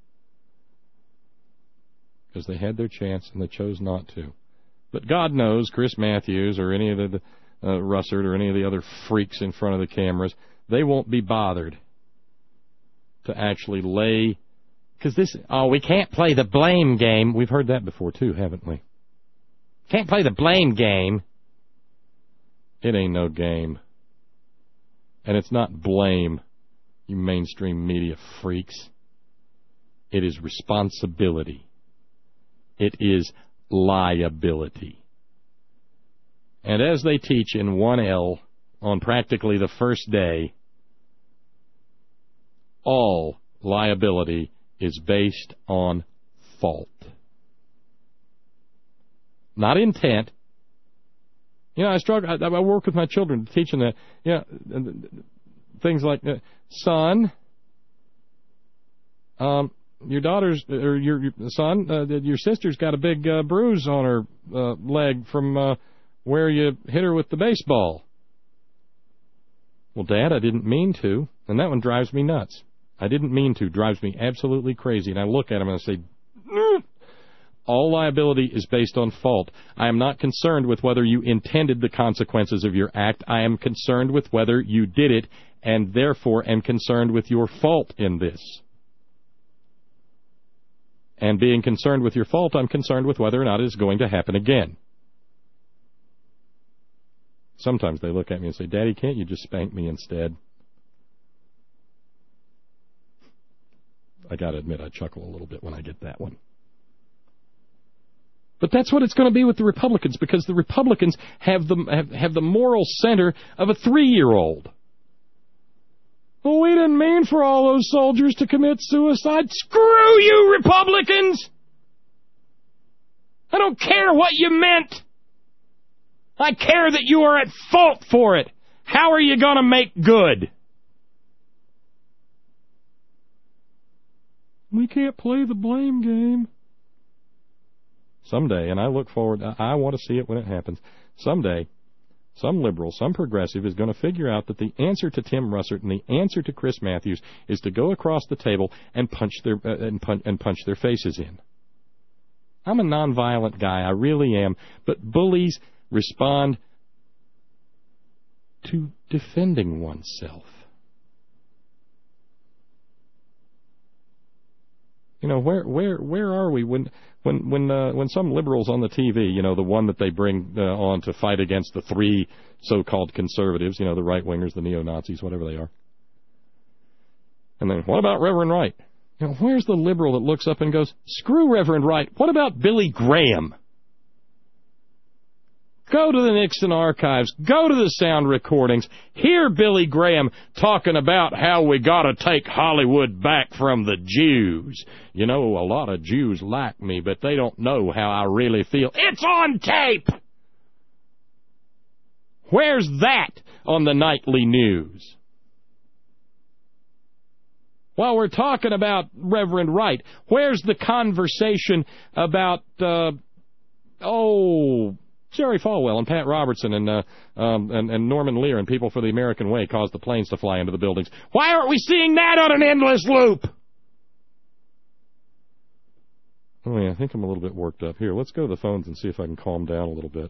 Because they had their chance and they chose not to. But God knows Chris Matthews or any of the, uh, Russert or any of the other freaks in front of the cameras, they won't be bothered to actually lay... Because this... Oh, we can't play the blame game. We've heard that before, too, haven't we? Can't play the blame game. It ain't no game. And it's not blame, you mainstream media freaks. It is responsibility. It is liability. And as they teach in one L on practically the first day, all liability is based on fault. Not intent. You know, I struggle. I, I work with my children, teaching that, you know, things like, uh, son, um, your daughter's, or your, your son, uh, your sister's got a big uh, bruise on her uh, leg from uh, where you hit her with the baseball. Well, Dad, I didn't mean to, and that one drives me nuts. I didn't mean to, drives me absolutely crazy. And I look at him and I say, mm. All liability is based on fault. I am not concerned with whether you intended the consequences of your act. I am concerned with whether you did it, and therefore am concerned with your fault in this. And being concerned with your fault, I'm concerned with whether or not it is going to happen again. Sometimes they look at me and say, Daddy, can't you just spank me instead? I got to admit, I chuckle a little bit when I get that one. But that's what it's going to be with the Republicans, because the Republicans have the, have, have the moral center of a three-year-old. Well, we didn't mean for all those soldiers to commit suicide. Screw you, Republicans! I don't care what you meant. I care that you are at fault for it. How are you going to make good? We can't play the blame game. Someday, and I look forward, I want to see it when it happens, someday, some liberal, some progressive is going to figure out that the answer to Tim Russert and the answer to Chris Matthews is to go across the table and punch their uh, and, punch, and punch their faces in. I'm a nonviolent guy, I really am, but bullies respond to defending oneself. You know, where where where are we when when when uh, when some liberals on the T V, you know, the one that they bring uh, on to fight against the three so-called conservatives, you know, the right-wingers, the neo-Nazis, whatever they are. And then, what about Reverend Wright? You know, where's the liberal that looks up and goes, screw Reverend Wright, what about Billy Graham? Go to the Nixon archives, go to the sound recordings, hear Billy Graham talking about how we got to take Hollywood back from the Jews. You know, a lot of Jews like me, but they don't know how I really feel. It's on tape! Where's that on the nightly news? While we're talking about Reverend Wright, where's the conversation about, uh, oh... Jerry Falwell and Pat Robertson and, uh, um, and and Norman Lear and People for the American Way caused the planes to fly into the buildings. Why aren't we seeing that on an endless loop? Oh, yeah, I think I'm a little bit worked up. Here, let's go to the phones and see if I can calm down a little bit.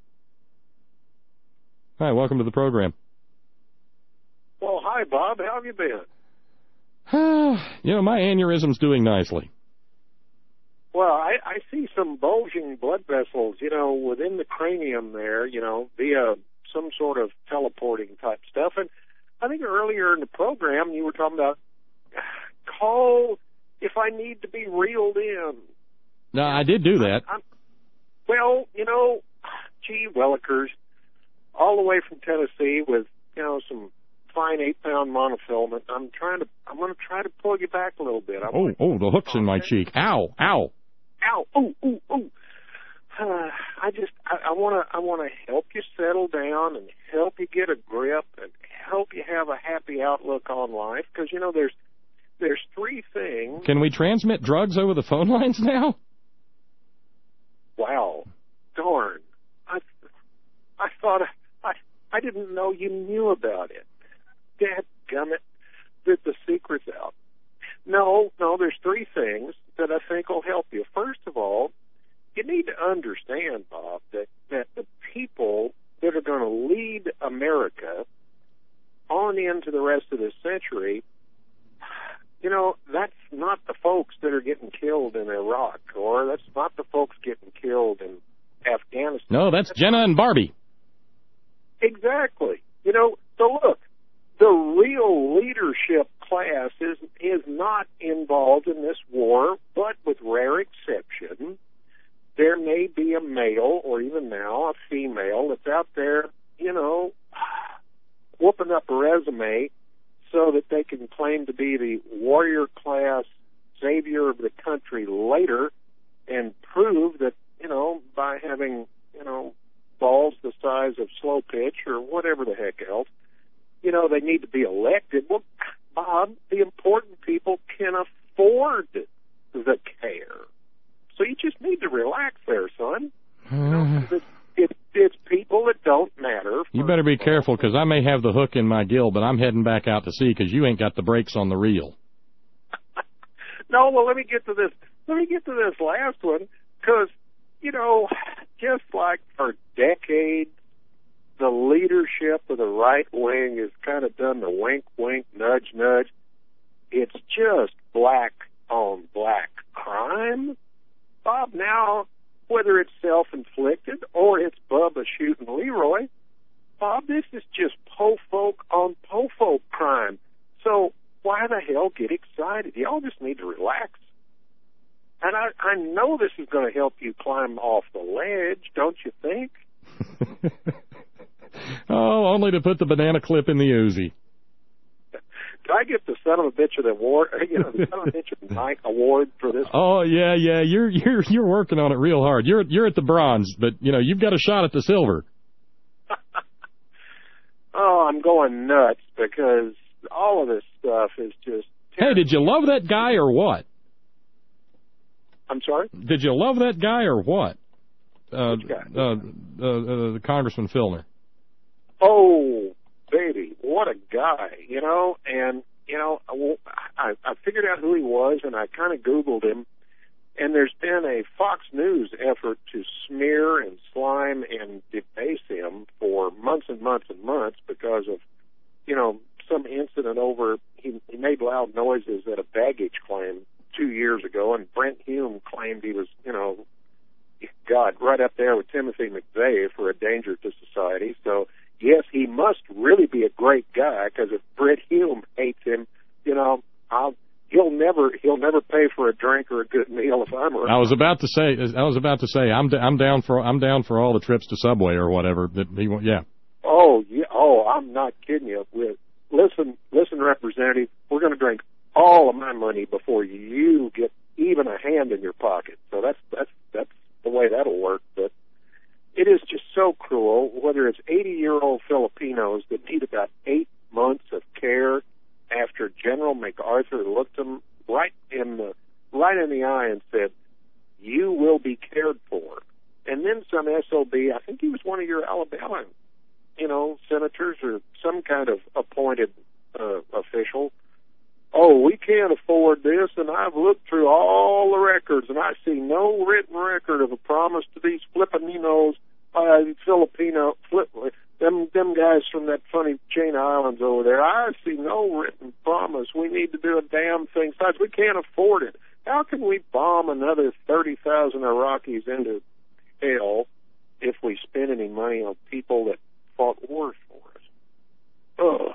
Hi, welcome to the program. Well, hi, Bob. How have you been? You know, my aneurysm's doing nicely. Well, I, I see some bulging blood vessels, you know, within the cranium there, you know, via some sort of teleporting type stuff. And I think earlier in the program you were talking about call if I need to be reeled in. No, I did do that. I'm, well, you know, gee willikers, all the way from Tennessee with, you know, some fine eight-pound monofilament. I'm trying to, I'm going to try to pull you back a little bit. I'm oh, like, oh, the hook's in my cheek. Ow, ow. Ow, ooh, ooh, ooh. Uh, I just, I want to, I want to help you settle down and help you get a grip and help you have a happy outlook on life. Because, you know, there's, there's three things. Can we transmit drugs over the phone lines now? Wow. Darn. I, I thought, I, I didn't know you knew about it. Dadgummit, that the secret's out. No, no, there's three things that I think will help you. First of all, you need to understand, Bob, that, that the people that are going to lead America on into the rest of this century, you know, that's not the folks that are getting killed in Iraq, or that's not the folks getting killed in Afghanistan. No, that's, that's Jenna and Barbie. Exactly. You know, so look, the real leadership class is is not involved in this war, but with rare exception, there may be a male, or even now a female, that's out there, you know, whooping up a resume, so that they can claim to be the warrior class savior of the country later and prove that, you know, by having, you know, balls the size of slow pitch or whatever the heck else, you know, they need to be elected. Well, Bob, the important people can afford the care. So you just need to relax there, son. You know, it's, it's, it's people that don't matter. You better be careful, because I may have the hook in my gill, but I'm heading back out to sea because you ain't got the brakes on the reel. No, well, let me get to this. Let me get to this last one, because, you know, just like for decades, the leadership of the right wing has kind of done the wink, wink, nudge, nudge. It's just black on black crime. Bob, now, whether it's self-inflicted or it's Bubba shooting Leroy, Bob, this is just po-folk on po-folk crime. So why the hell get excited? Y'all just need to relax. And I, I know this is going to help you climb off the ledge, don't you think? Oh, only to put the banana clip in the Uzi. Did I get the son of a bitch of the award, you know, the son of a bitch of the night award for this? Oh yeah, yeah, you're you're you're working on it real hard. You're you're at the bronze, but you know you've got a shot at the silver. Oh, I'm going nuts because all of this stuff is just. Hey, did you love that guy or what? I'm sorry? Did you love that guy or what? Uh, Which guy? Uh, uh, uh, the Congressman Filner. Oh, baby, what a guy, you know, and, you know, I, I figured out who he was, and I kind of Googled him, and there's been a Fox News effort to smear and slime and debase him for months and months and months because of, you know, some incident over, he, he made loud noises at a baggage claim two years ago, and Brent Hume claimed he was, you know, God, right up there with Timothy McVeigh for a danger to society. So, yes, he must really be a great guy, because if Brent Hume hates him, you know, I'll, he'll never he'll never pay for a drink or a good meal if I'm around. I was about to say I was about to say I'm I'm down for I'm down for all the trips to Subway or whatever that he yeah. Oh yeah, oh I'm not kidding you. With listen, listen, Representative, we're going to drink all of my money before you get even a hand in your pocket. So that's that's that's the way that'll work. But it is just so cruel, whether it's eighty-year-old Filipinos that need about eight months of care after General MacArthur looked them right in the right in the eye and said, "You will be cared for." And then some S O B, I think he was one of your Alabama, you know, senators or some kind of appointed uh, official. Oh, we can't afford this, and I've looked through all the records, and I see no written record of a promise to these Filipinos, uh, Filipino, flip, them them guys from that funny chain of islands over there. I see no written promise. We need to do a damn thing. Besides, we can't afford it. How can we bomb another thirty thousand Iraqis into hell if we spend any money on people that fought wars for us? Ugh.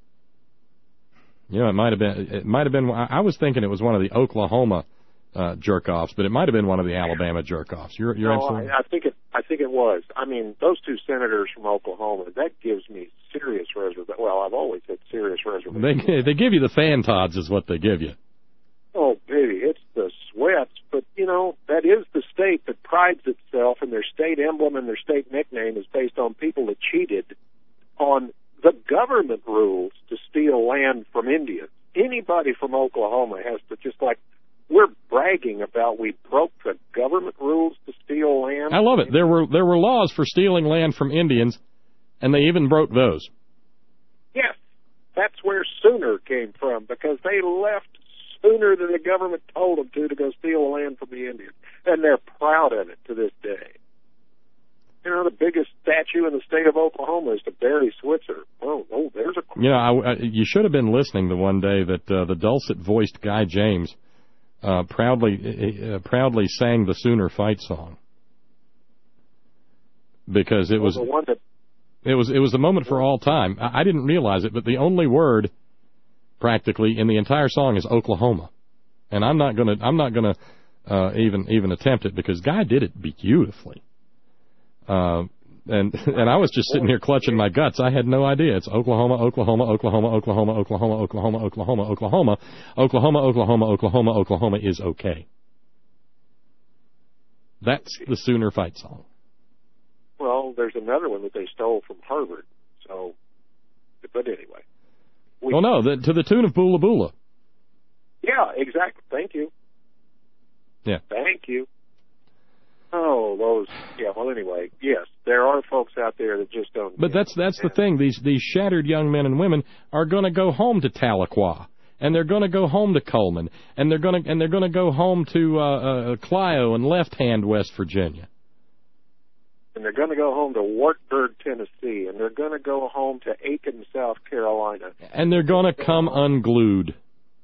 You know, it might have been. It might have been. I was thinking it was one of the Oklahoma uh, jerk-offs, but it might have been one of the Alabama jerk-offs. You're, you're no, absolutely. I, I think it. I think it was. I mean, those two senators from Oklahoma. That gives me serious reservation. Well, I've always had serious reservations. They they give you the fan tods, is what they give you. Oh, baby, it's the sweats. But you know, that is the state that prides itself, and their state emblem and their state nickname is based on people that cheated on the government rules to steal land from Indians. Anybody from Oklahoma has to, just like we're bragging about, we broke the government rules to steal land. I love it. There were there were laws for stealing land from Indians, and they even broke those. Yes, that's where Sooner came from, because they left sooner than the government told them to to go steal land from the Indians, and they're proud of it to this day. You know, the biggest statue in the state of Oklahoma is to Barry Switzer. Oh, oh, there's a... You know, I, I, you should have been listening the one day that uh, the dulcet-voiced Guy James uh, proudly uh, proudly sang the Sooner fight song. Because it was... the one that... It was, it was a moment for all time. I, I didn't realize it, but the only word, practically, in the entire song is Oklahoma. And I'm not going to I'm not going to uh, even even attempt it, because Guy did it beautifully. Uh, And and I was just sitting here clutching my guts. I had no idea. It's Oklahoma, Oklahoma, Oklahoma, Oklahoma, Oklahoma, Oklahoma, Oklahoma, Oklahoma, Oklahoma, Oklahoma, Oklahoma, Oklahoma is okay. That's the Sooner fight song. Well, there's another one that they stole from Harvard. So, but anyway. We, well, no, the, to the tune of Boola Boola. Yeah, exactly. Thank you. Yeah. Thank you. Oh, those. Yeah. Well, anyway, yes, there are folks out there that just don't. But that's that's the thing. These these shattered young men and women are going to go home to Tahlequah, and they're going to go home to Coleman, and they're going to and they're going to go home to uh, uh, Clio and Left Hand, West Virginia. And they're going to go home to Wartburg, Tennessee, and they're going to go home to Aiken, South Carolina. And they're going to come unglued.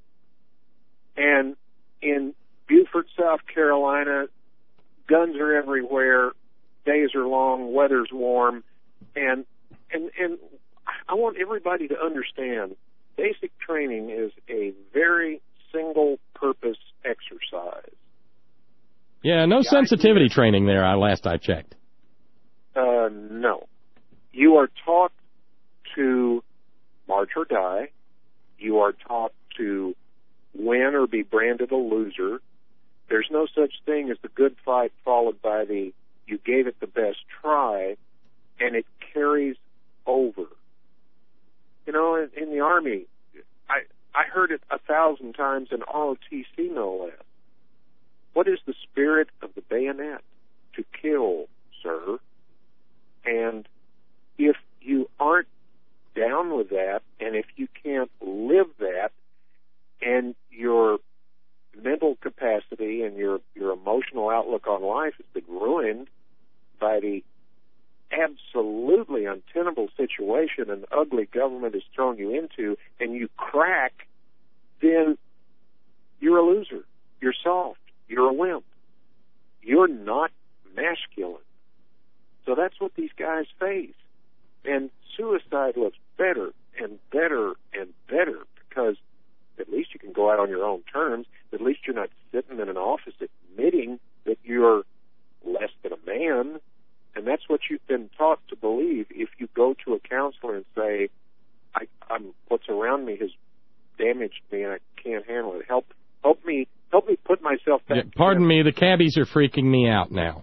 And in Beaufort, South Carolina, guns are everywhere, days are long, weather's warm, and and and I want everybody to understand basic training is a very single-purpose exercise. Yeah, no The sensitivity idea, training there, I last I checked. Uh, no. You are taught to march or die. You are taught to win or be branded a loser. There's no such thing as the good fight followed by the you gave it the best try, and it carries over. You know, in, in the Army, I I heard it a thousand times in R O T C, no less. What is the spirit of the bayonet? To kill, sir. And if you aren't down with that, and if you can't live that, and your mental capacity and your, your emotional outlook on life has been ruined by the absolutely untenable situation an ugly government has thrown you into, and you crack, then you're a loser. You're soft. You're a wimp. You're not masculine. So that's what these guys face. And suicide looks better and better and better because at least you can go out on your own terms. At least you're not sitting in an office admitting that you're less than a man. And that's what you've been taught to believe. If you go to a counselor and say, I, I'm, what's around me has damaged me and I can't handle it. Help, help me, help me put myself back. Yeah, pardon me, the cabbies are freaking me out now.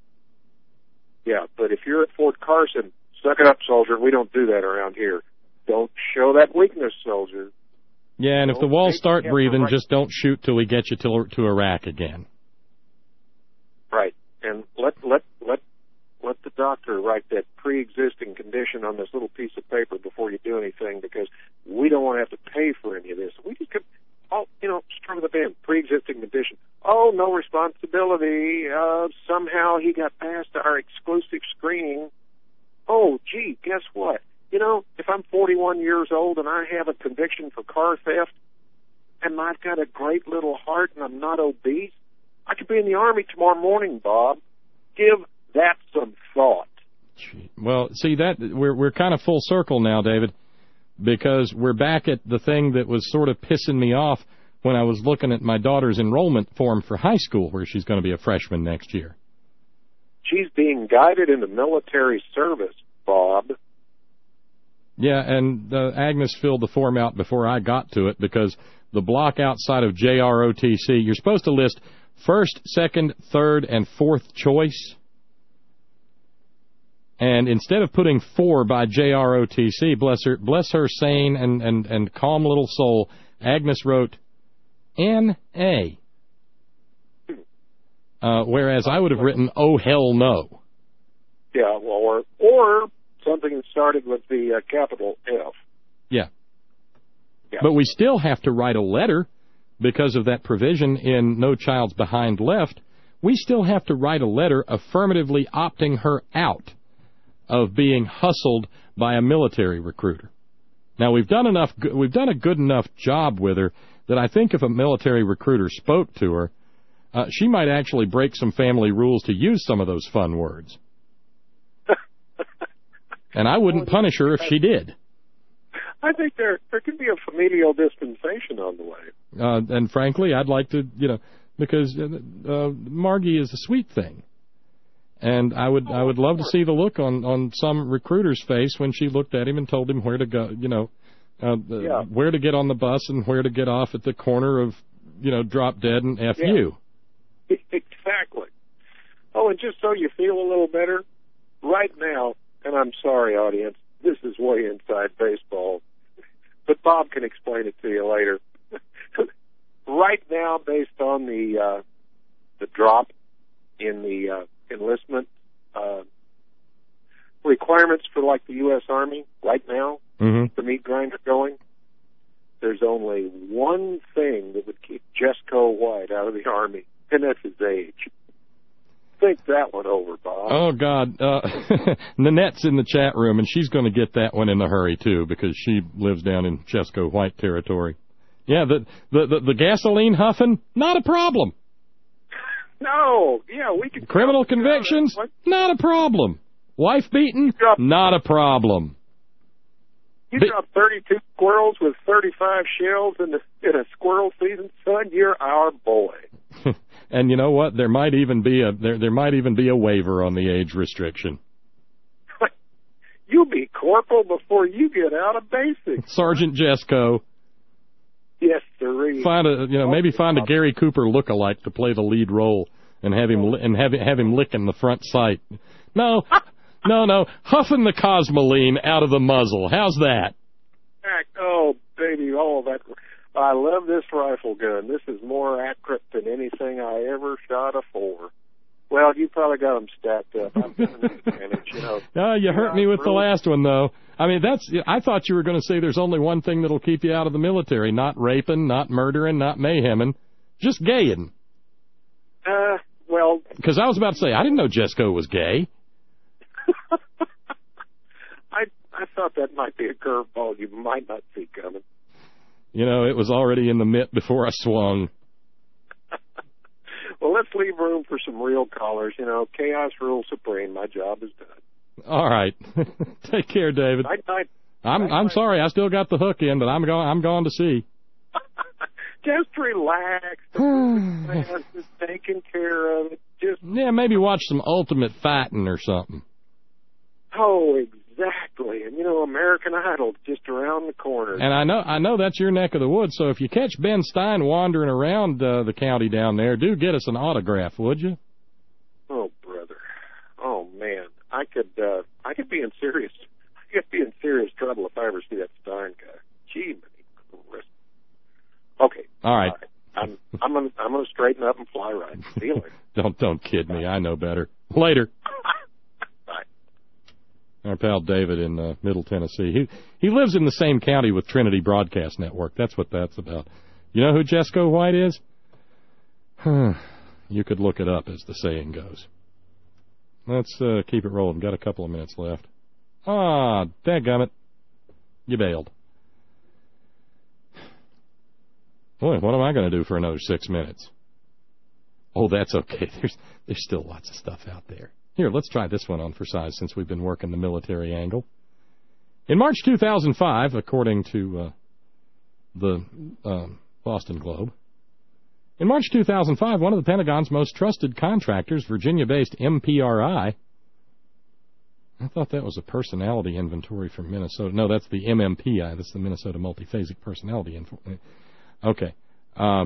Yeah, but if you're at Fort Carson, suck it up, soldier. We don't do that around here. Don't show that weakness, soldier. Yeah, and if Don't the walls take start the breathing, right. just don't shoot till we get you to, to Iraq again. Right, and let let let let the doctor write that pre-existing condition on this little piece of paper before you do anything, because we don't want to have to pay for any of this. We just could, oh, you know, start with a band, pre-existing condition. Oh, no responsibility. Uh, somehow he got past our exclusive screening. Oh, gee, guess what? You know, if I'm forty-one years old and I have a conviction for car theft, and I've got a great little heart and I'm not obese, I could be in the Army tomorrow morning, Bob. Give that some thought. Well, see, that we're we're kind of full circle now, David, because we're back at the thing that was sort of pissing me off when I was looking at my daughter's enrollment form for high school, where she's going to be a freshman next year. She's being guided into military service, Bob. Yeah, and uh, Agnes filled the form out before I got to it, because the block outside of J R O T C, you're supposed to list first, second, third, and fourth choice. And instead of putting four by J R O T C, bless her, bless her sane and, and, and calm little soul, Agnes wrote N A. Uh, whereas I would have written, oh, hell no. Yeah, well, or, or something that started with the uh, capital F. Yeah. yeah. But we still have to write a letter because of that provision in No Child's Behind Left. We still have to write a letter affirmatively opting her out of being hustled by a military recruiter. Now, we've done enough. We've done a good enough job with her that I think if a military recruiter spoke to her, uh, she might actually break some family rules to use some of those fun words. And I wouldn't punish her if she did. I think there there could be a familial dispensation on the way. Uh, and frankly, I'd like to, you know, because uh, uh, Margie is a sweet thing. And I would I would love to see the look on, on some recruiter's face when she looked at him and told him where to go, you know, uh, Yeah. where to get on the bus and where to get off at the corner of, you know, Drop Dead and F U. Yeah. Exactly. Oh, and just so you feel a little better, right now, and I'm sorry, audience, this is way inside baseball, but Bob can explain it to you later. Right now, based on the uh, the drop in the uh, enlistment uh, requirements for like the U S Army, right now, Mm-hmm. the meat grinder going, there's only one thing that would keep Jesco White out of the Army, and that's his age. Think that one over, Bob. Oh, God. Uh, Nanette's in the chat room, and she's going to get that one in a hurry, too, because she lives down in Jesco White territory. Yeah, the, the, the, the gasoline huffing, not a problem. No, yeah, we can... Criminal convictions, not a problem. Wife beaten, not a problem. You drop thirty-two squirrels with thirty-five shells in, the, in a squirrel season, son, you're our boy. And you know what? There might even be a there there might even be a waiver on the age restriction. You'll be corporal before you get out of basic. Sergeant Jesco. Yes, sir. Find a you know maybe find a Gary Cooper look-alike to play the lead role and have him li- and have have him licking the front sight. No, no, no, huffing the Cosmoline out of the muzzle. How's that? Oh, baby, all that. I love this rifle gun. This is more accurate than anything I ever shot afore. Well, you probably got them stacked up. I've got an advantage, you know. Oh, you hurt Yeah, me with really. the last one, though. I mean, that's. I thought you were going to say there's only one thing that'll keep you out of the military: not raping, not murdering, not mayheming, just gaying. Uh, well, Because I was about to say I didn't know Jesco was gay. I I thought that might be a curveball you might not see coming. You know, it was already in the mitt before I swung. Well, let's leave room for some real callers. You know, chaos rules supreme. My job is done. All right, take care, David. Night, night. I'm night, I'm night. sorry, I still got the hook in, but I'm going I'm going to see. Just relax. The man is taking care of it. Just Yeah, maybe watch some Ultimate Fighting or something. oh, exactly. And you know, American Idol's just around the corner. And I know I know that's your neck of the woods, so if you catch Ben Stein wandering around uh, the county down there, do get us an autograph, would you? Oh, brother. Oh, man. I could, uh, I could be in serious, I could be in serious trouble if I ever see that Stein guy. Gee, Christ. Okay. All right. I'm, I'm gonna, I'm gonna straighten up and fly right. See you later. Don't don't kid me. I know better. Later. Bye. Our pal David in uh, Middle Tennessee. He he lives in the same county with Trinity Broadcast Network. That's what that's about. You know who Jesco White is? You could look it up, as the saying goes. Let's uh, keep it rolling. Got a couple of minutes left. Ah, dadgummit. You bailed. Boy, what am I going to do for another six minutes? Oh, that's okay. There's there's still lots of stuff out there. Here, let's try this one on for size since we've been working the military angle. In March two thousand five, according to uh, the uh, Boston Globe, in March two thousand five, one of the Pentagon's most trusted contractors, Virginia-based M P R I, I thought that was a personality inventory from Minnesota. No, that's the M M P I. That's the Minnesota Multiphasic Personality Inventory. Okay. Uh,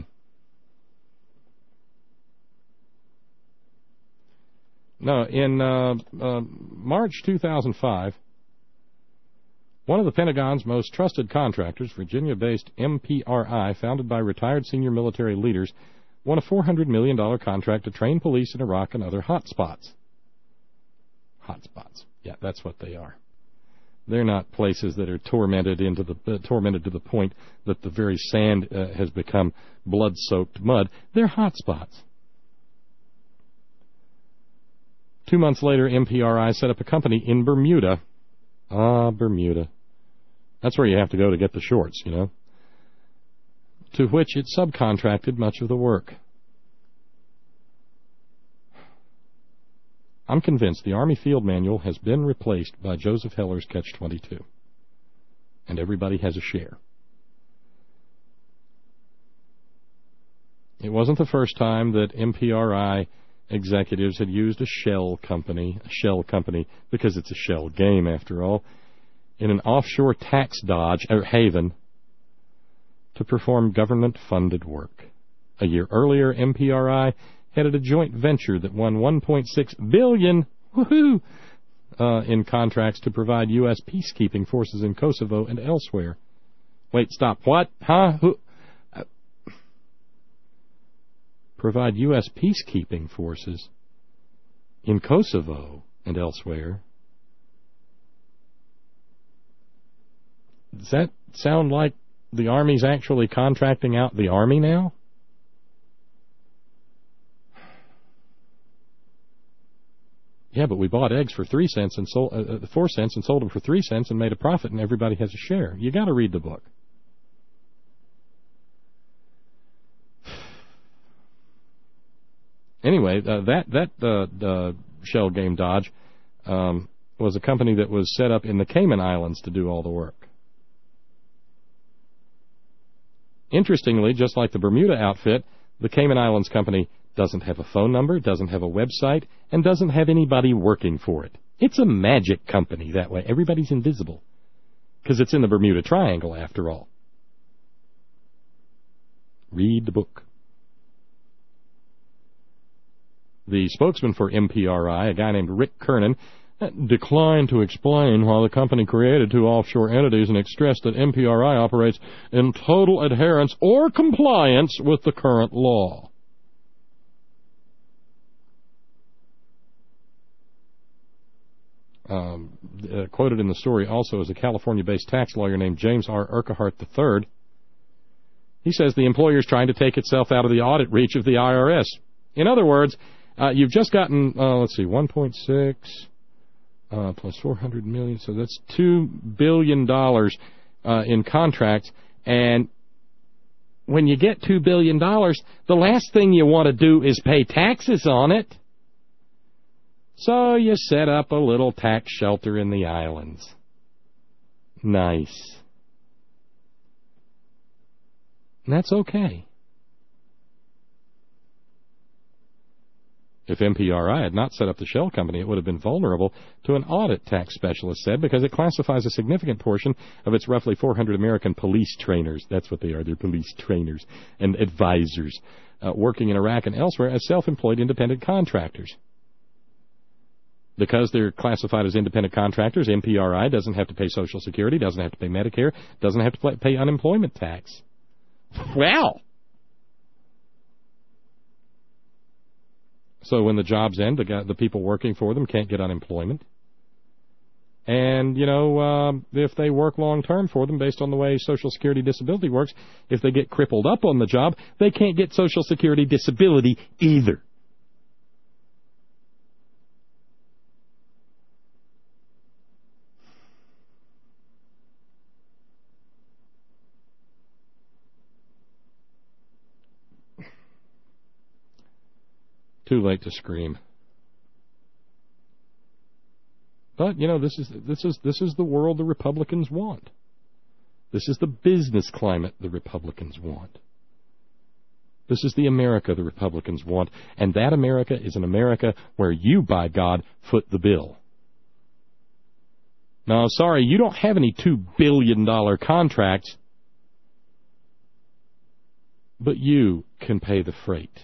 no, in uh, uh, March two thousand five, one of the Pentagon's most trusted contractors, Virginia-based M P R I, founded by retired senior military leaders, won a four hundred million dollars contract to train police in Iraq and other hot spots. Hot spots. Yeah, that's what they are. They're not places that are tormented into the uh, tormented to the point that the very sand uh, has become blood-soaked mud. They're hot spots. Two months later, M P R I set up a company in Bermuda. Ah, Bermuda. That's where you have to go to get the shorts, you know. To which it subcontracted much of the work. I'm convinced the Army Field Manual has been replaced by Joseph Heller's Catch twenty-two. And everybody has a share. It wasn't the first time that M P R I executives had used a shell company, a shell company, because it's a shell game after all, in an offshore tax dodge or haven to perform government-funded work. A year earlier, M P R I headed a joint venture that won one point six billion dollars woohoo, uh, in contracts to provide U S peacekeeping forces in Kosovo and elsewhere. Wait, stop. What? Huh? Who? Uh, provide U S peacekeeping forces in Kosovo and elsewhere. Does that sound like the Army's actually contracting out the Army now? Yeah, but we bought eggs for three cents and sold uh, four cents and sold them for three cents and made a profit, and everybody has a share. You got to read the book. Anyway, uh, that that uh, uh, shell game dodge um, was a company that was set up in the Cayman Islands to do all the work. Interestingly, just like the Bermuda outfit, the Cayman Islands company doesn't have a phone number, doesn't have a website, and doesn't have anybody working for it. It's a magic company that way. Everybody's invisible because it's in the Bermuda Triangle, after all. Read the book. The spokesman for M P R I, a guy named Rick Kernan, declined to explain why the company created two offshore entities and stressed that M P R I operates in total adherence or compliance with the current law. Um, uh, quoted in the story also is a California-based tax lawyer named James R. Urquhart the third. He says the employer is trying to take itself out of the audit reach of the I R S. In other words, uh, you've just gotten, uh, let's see, one point six uh, plus four hundred million dollars, so that's two billion dollars uh, in contracts, and when you get two billion dollars, the last thing you want to do is pay taxes on it. So you set up a little tax shelter in the islands. Nice. And that's okay. If M P R I had not set up the shell company, it would have been vulnerable to an audit, tax specialist said, because it classifies a significant portion of its roughly four hundred American police trainers, that's what they are, they're police trainers, and advisors, uh, working in Iraq and elsewhere as self-employed independent contractors. Because they're classified as independent contractors, M P R I doesn't have to pay Social Security, doesn't have to pay Medicare, doesn't have to pay unemployment tax. Well, so when the jobs end, the, guy, the people working for them can't get unemployment. And, you know, uh, if they work long-term for them based on the way Social Security disability works, if they get crippled up on the job, they can't get Social Security disability either. Too late to scream. But, you know, this is this is this is the world the Republicans want. This is the business climate the Republicans want. This is the America the Republicans want, and that America is an America where you, by God, foot the bill. Now, sorry, you don't have any two billion dollars contracts, but you can pay the freight.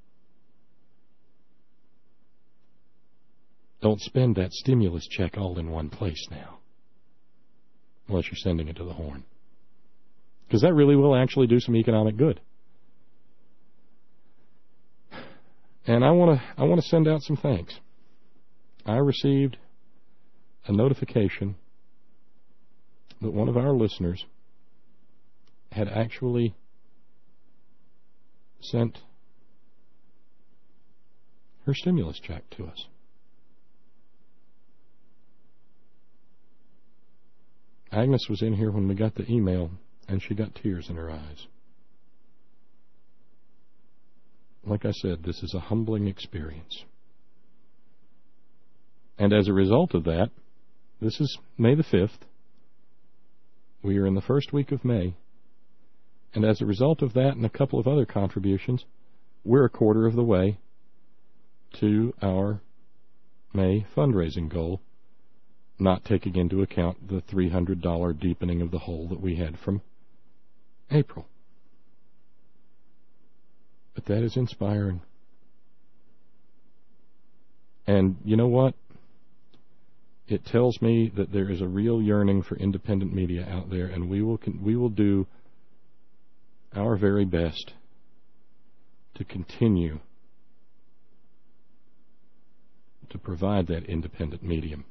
Don't spend that stimulus check all in one place now, unless you're sending it to the Horn, because that really will actually do some economic good. And I want to I want to send out some thanks. I received a notification that one of our listeners had actually sent her stimulus check to us. Agnes was in here when we got the email, and she got tears in her eyes. Like I said, this is a humbling experience. And as a result of that, this is May the fifth. We are in the first week of May. And as a result of that and a couple of other contributions, we're a quarter of the way to our May fundraising goal, not taking into account the three hundred dollars deepening of the hole that we had from April. But that is inspiring. And you know what? It tells me that there is a real yearning for independent media out there, and we will con- we will do our very best to continue to provide that independent medium.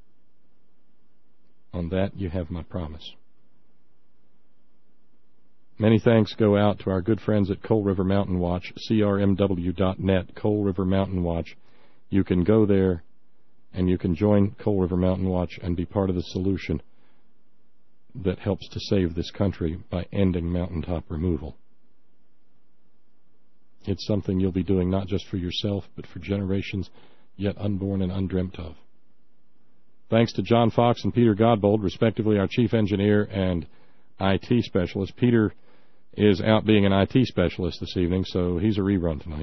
On that, you have my promise. Many thanks go out to our good friends at Coal River Mountain Watch, C R M W dot net, Coal River Mountain Watch. You can go there and you can join Coal River Mountain Watch and be part of the solution that helps to save this country by ending mountaintop removal. It's something you'll be doing not just for yourself, but for generations yet unborn and undreamt of. Thanks to John Fox and Peter Godbold, respectively, our chief engineer and I T specialist. Peter is out being an I T specialist this evening, so he's a rerun tonight.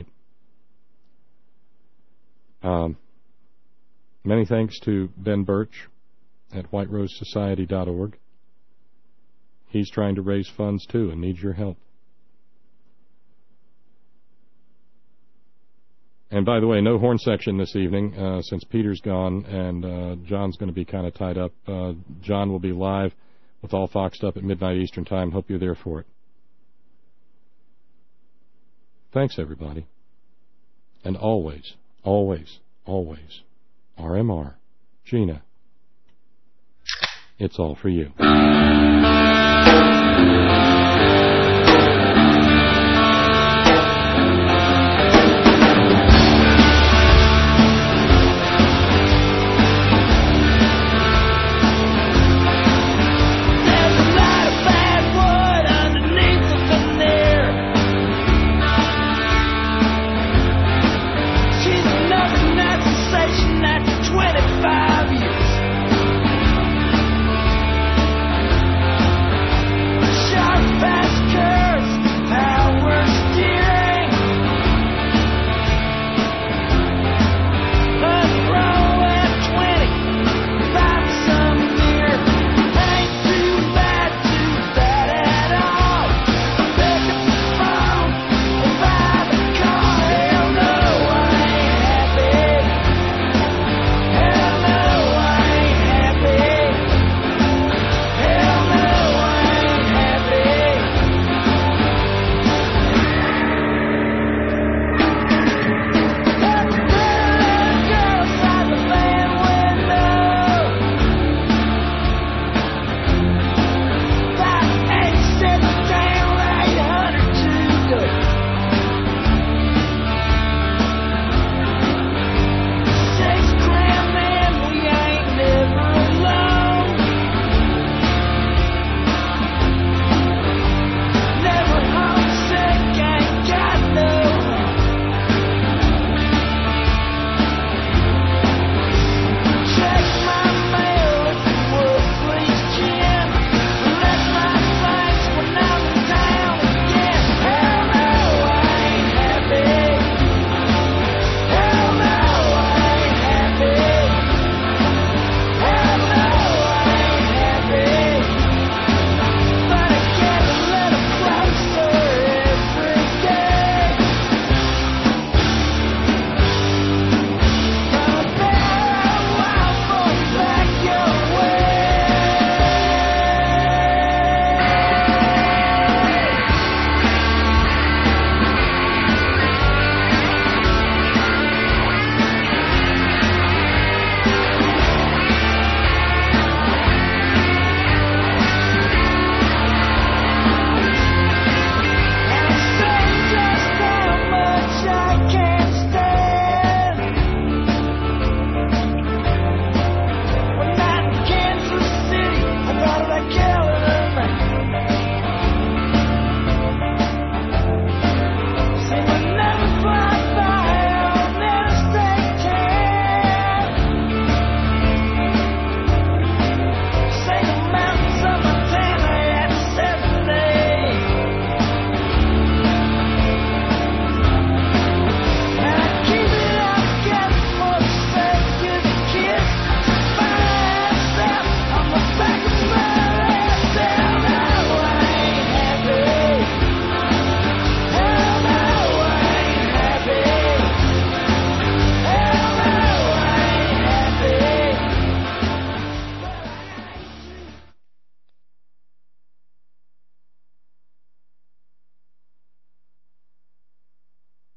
Um, many thanks to Ben Birch at white rose society dot org. He's trying to raise funds, too, and needs your help. And by the way, no horn section this evening uh, since Peter's gone and uh, John's going to be kind of tied up. Uh, John will be live with All Foxed Up at midnight Eastern Time. Hope you're there for it. Thanks, everybody. And always, always, always, R M R, Gina, it's all for you.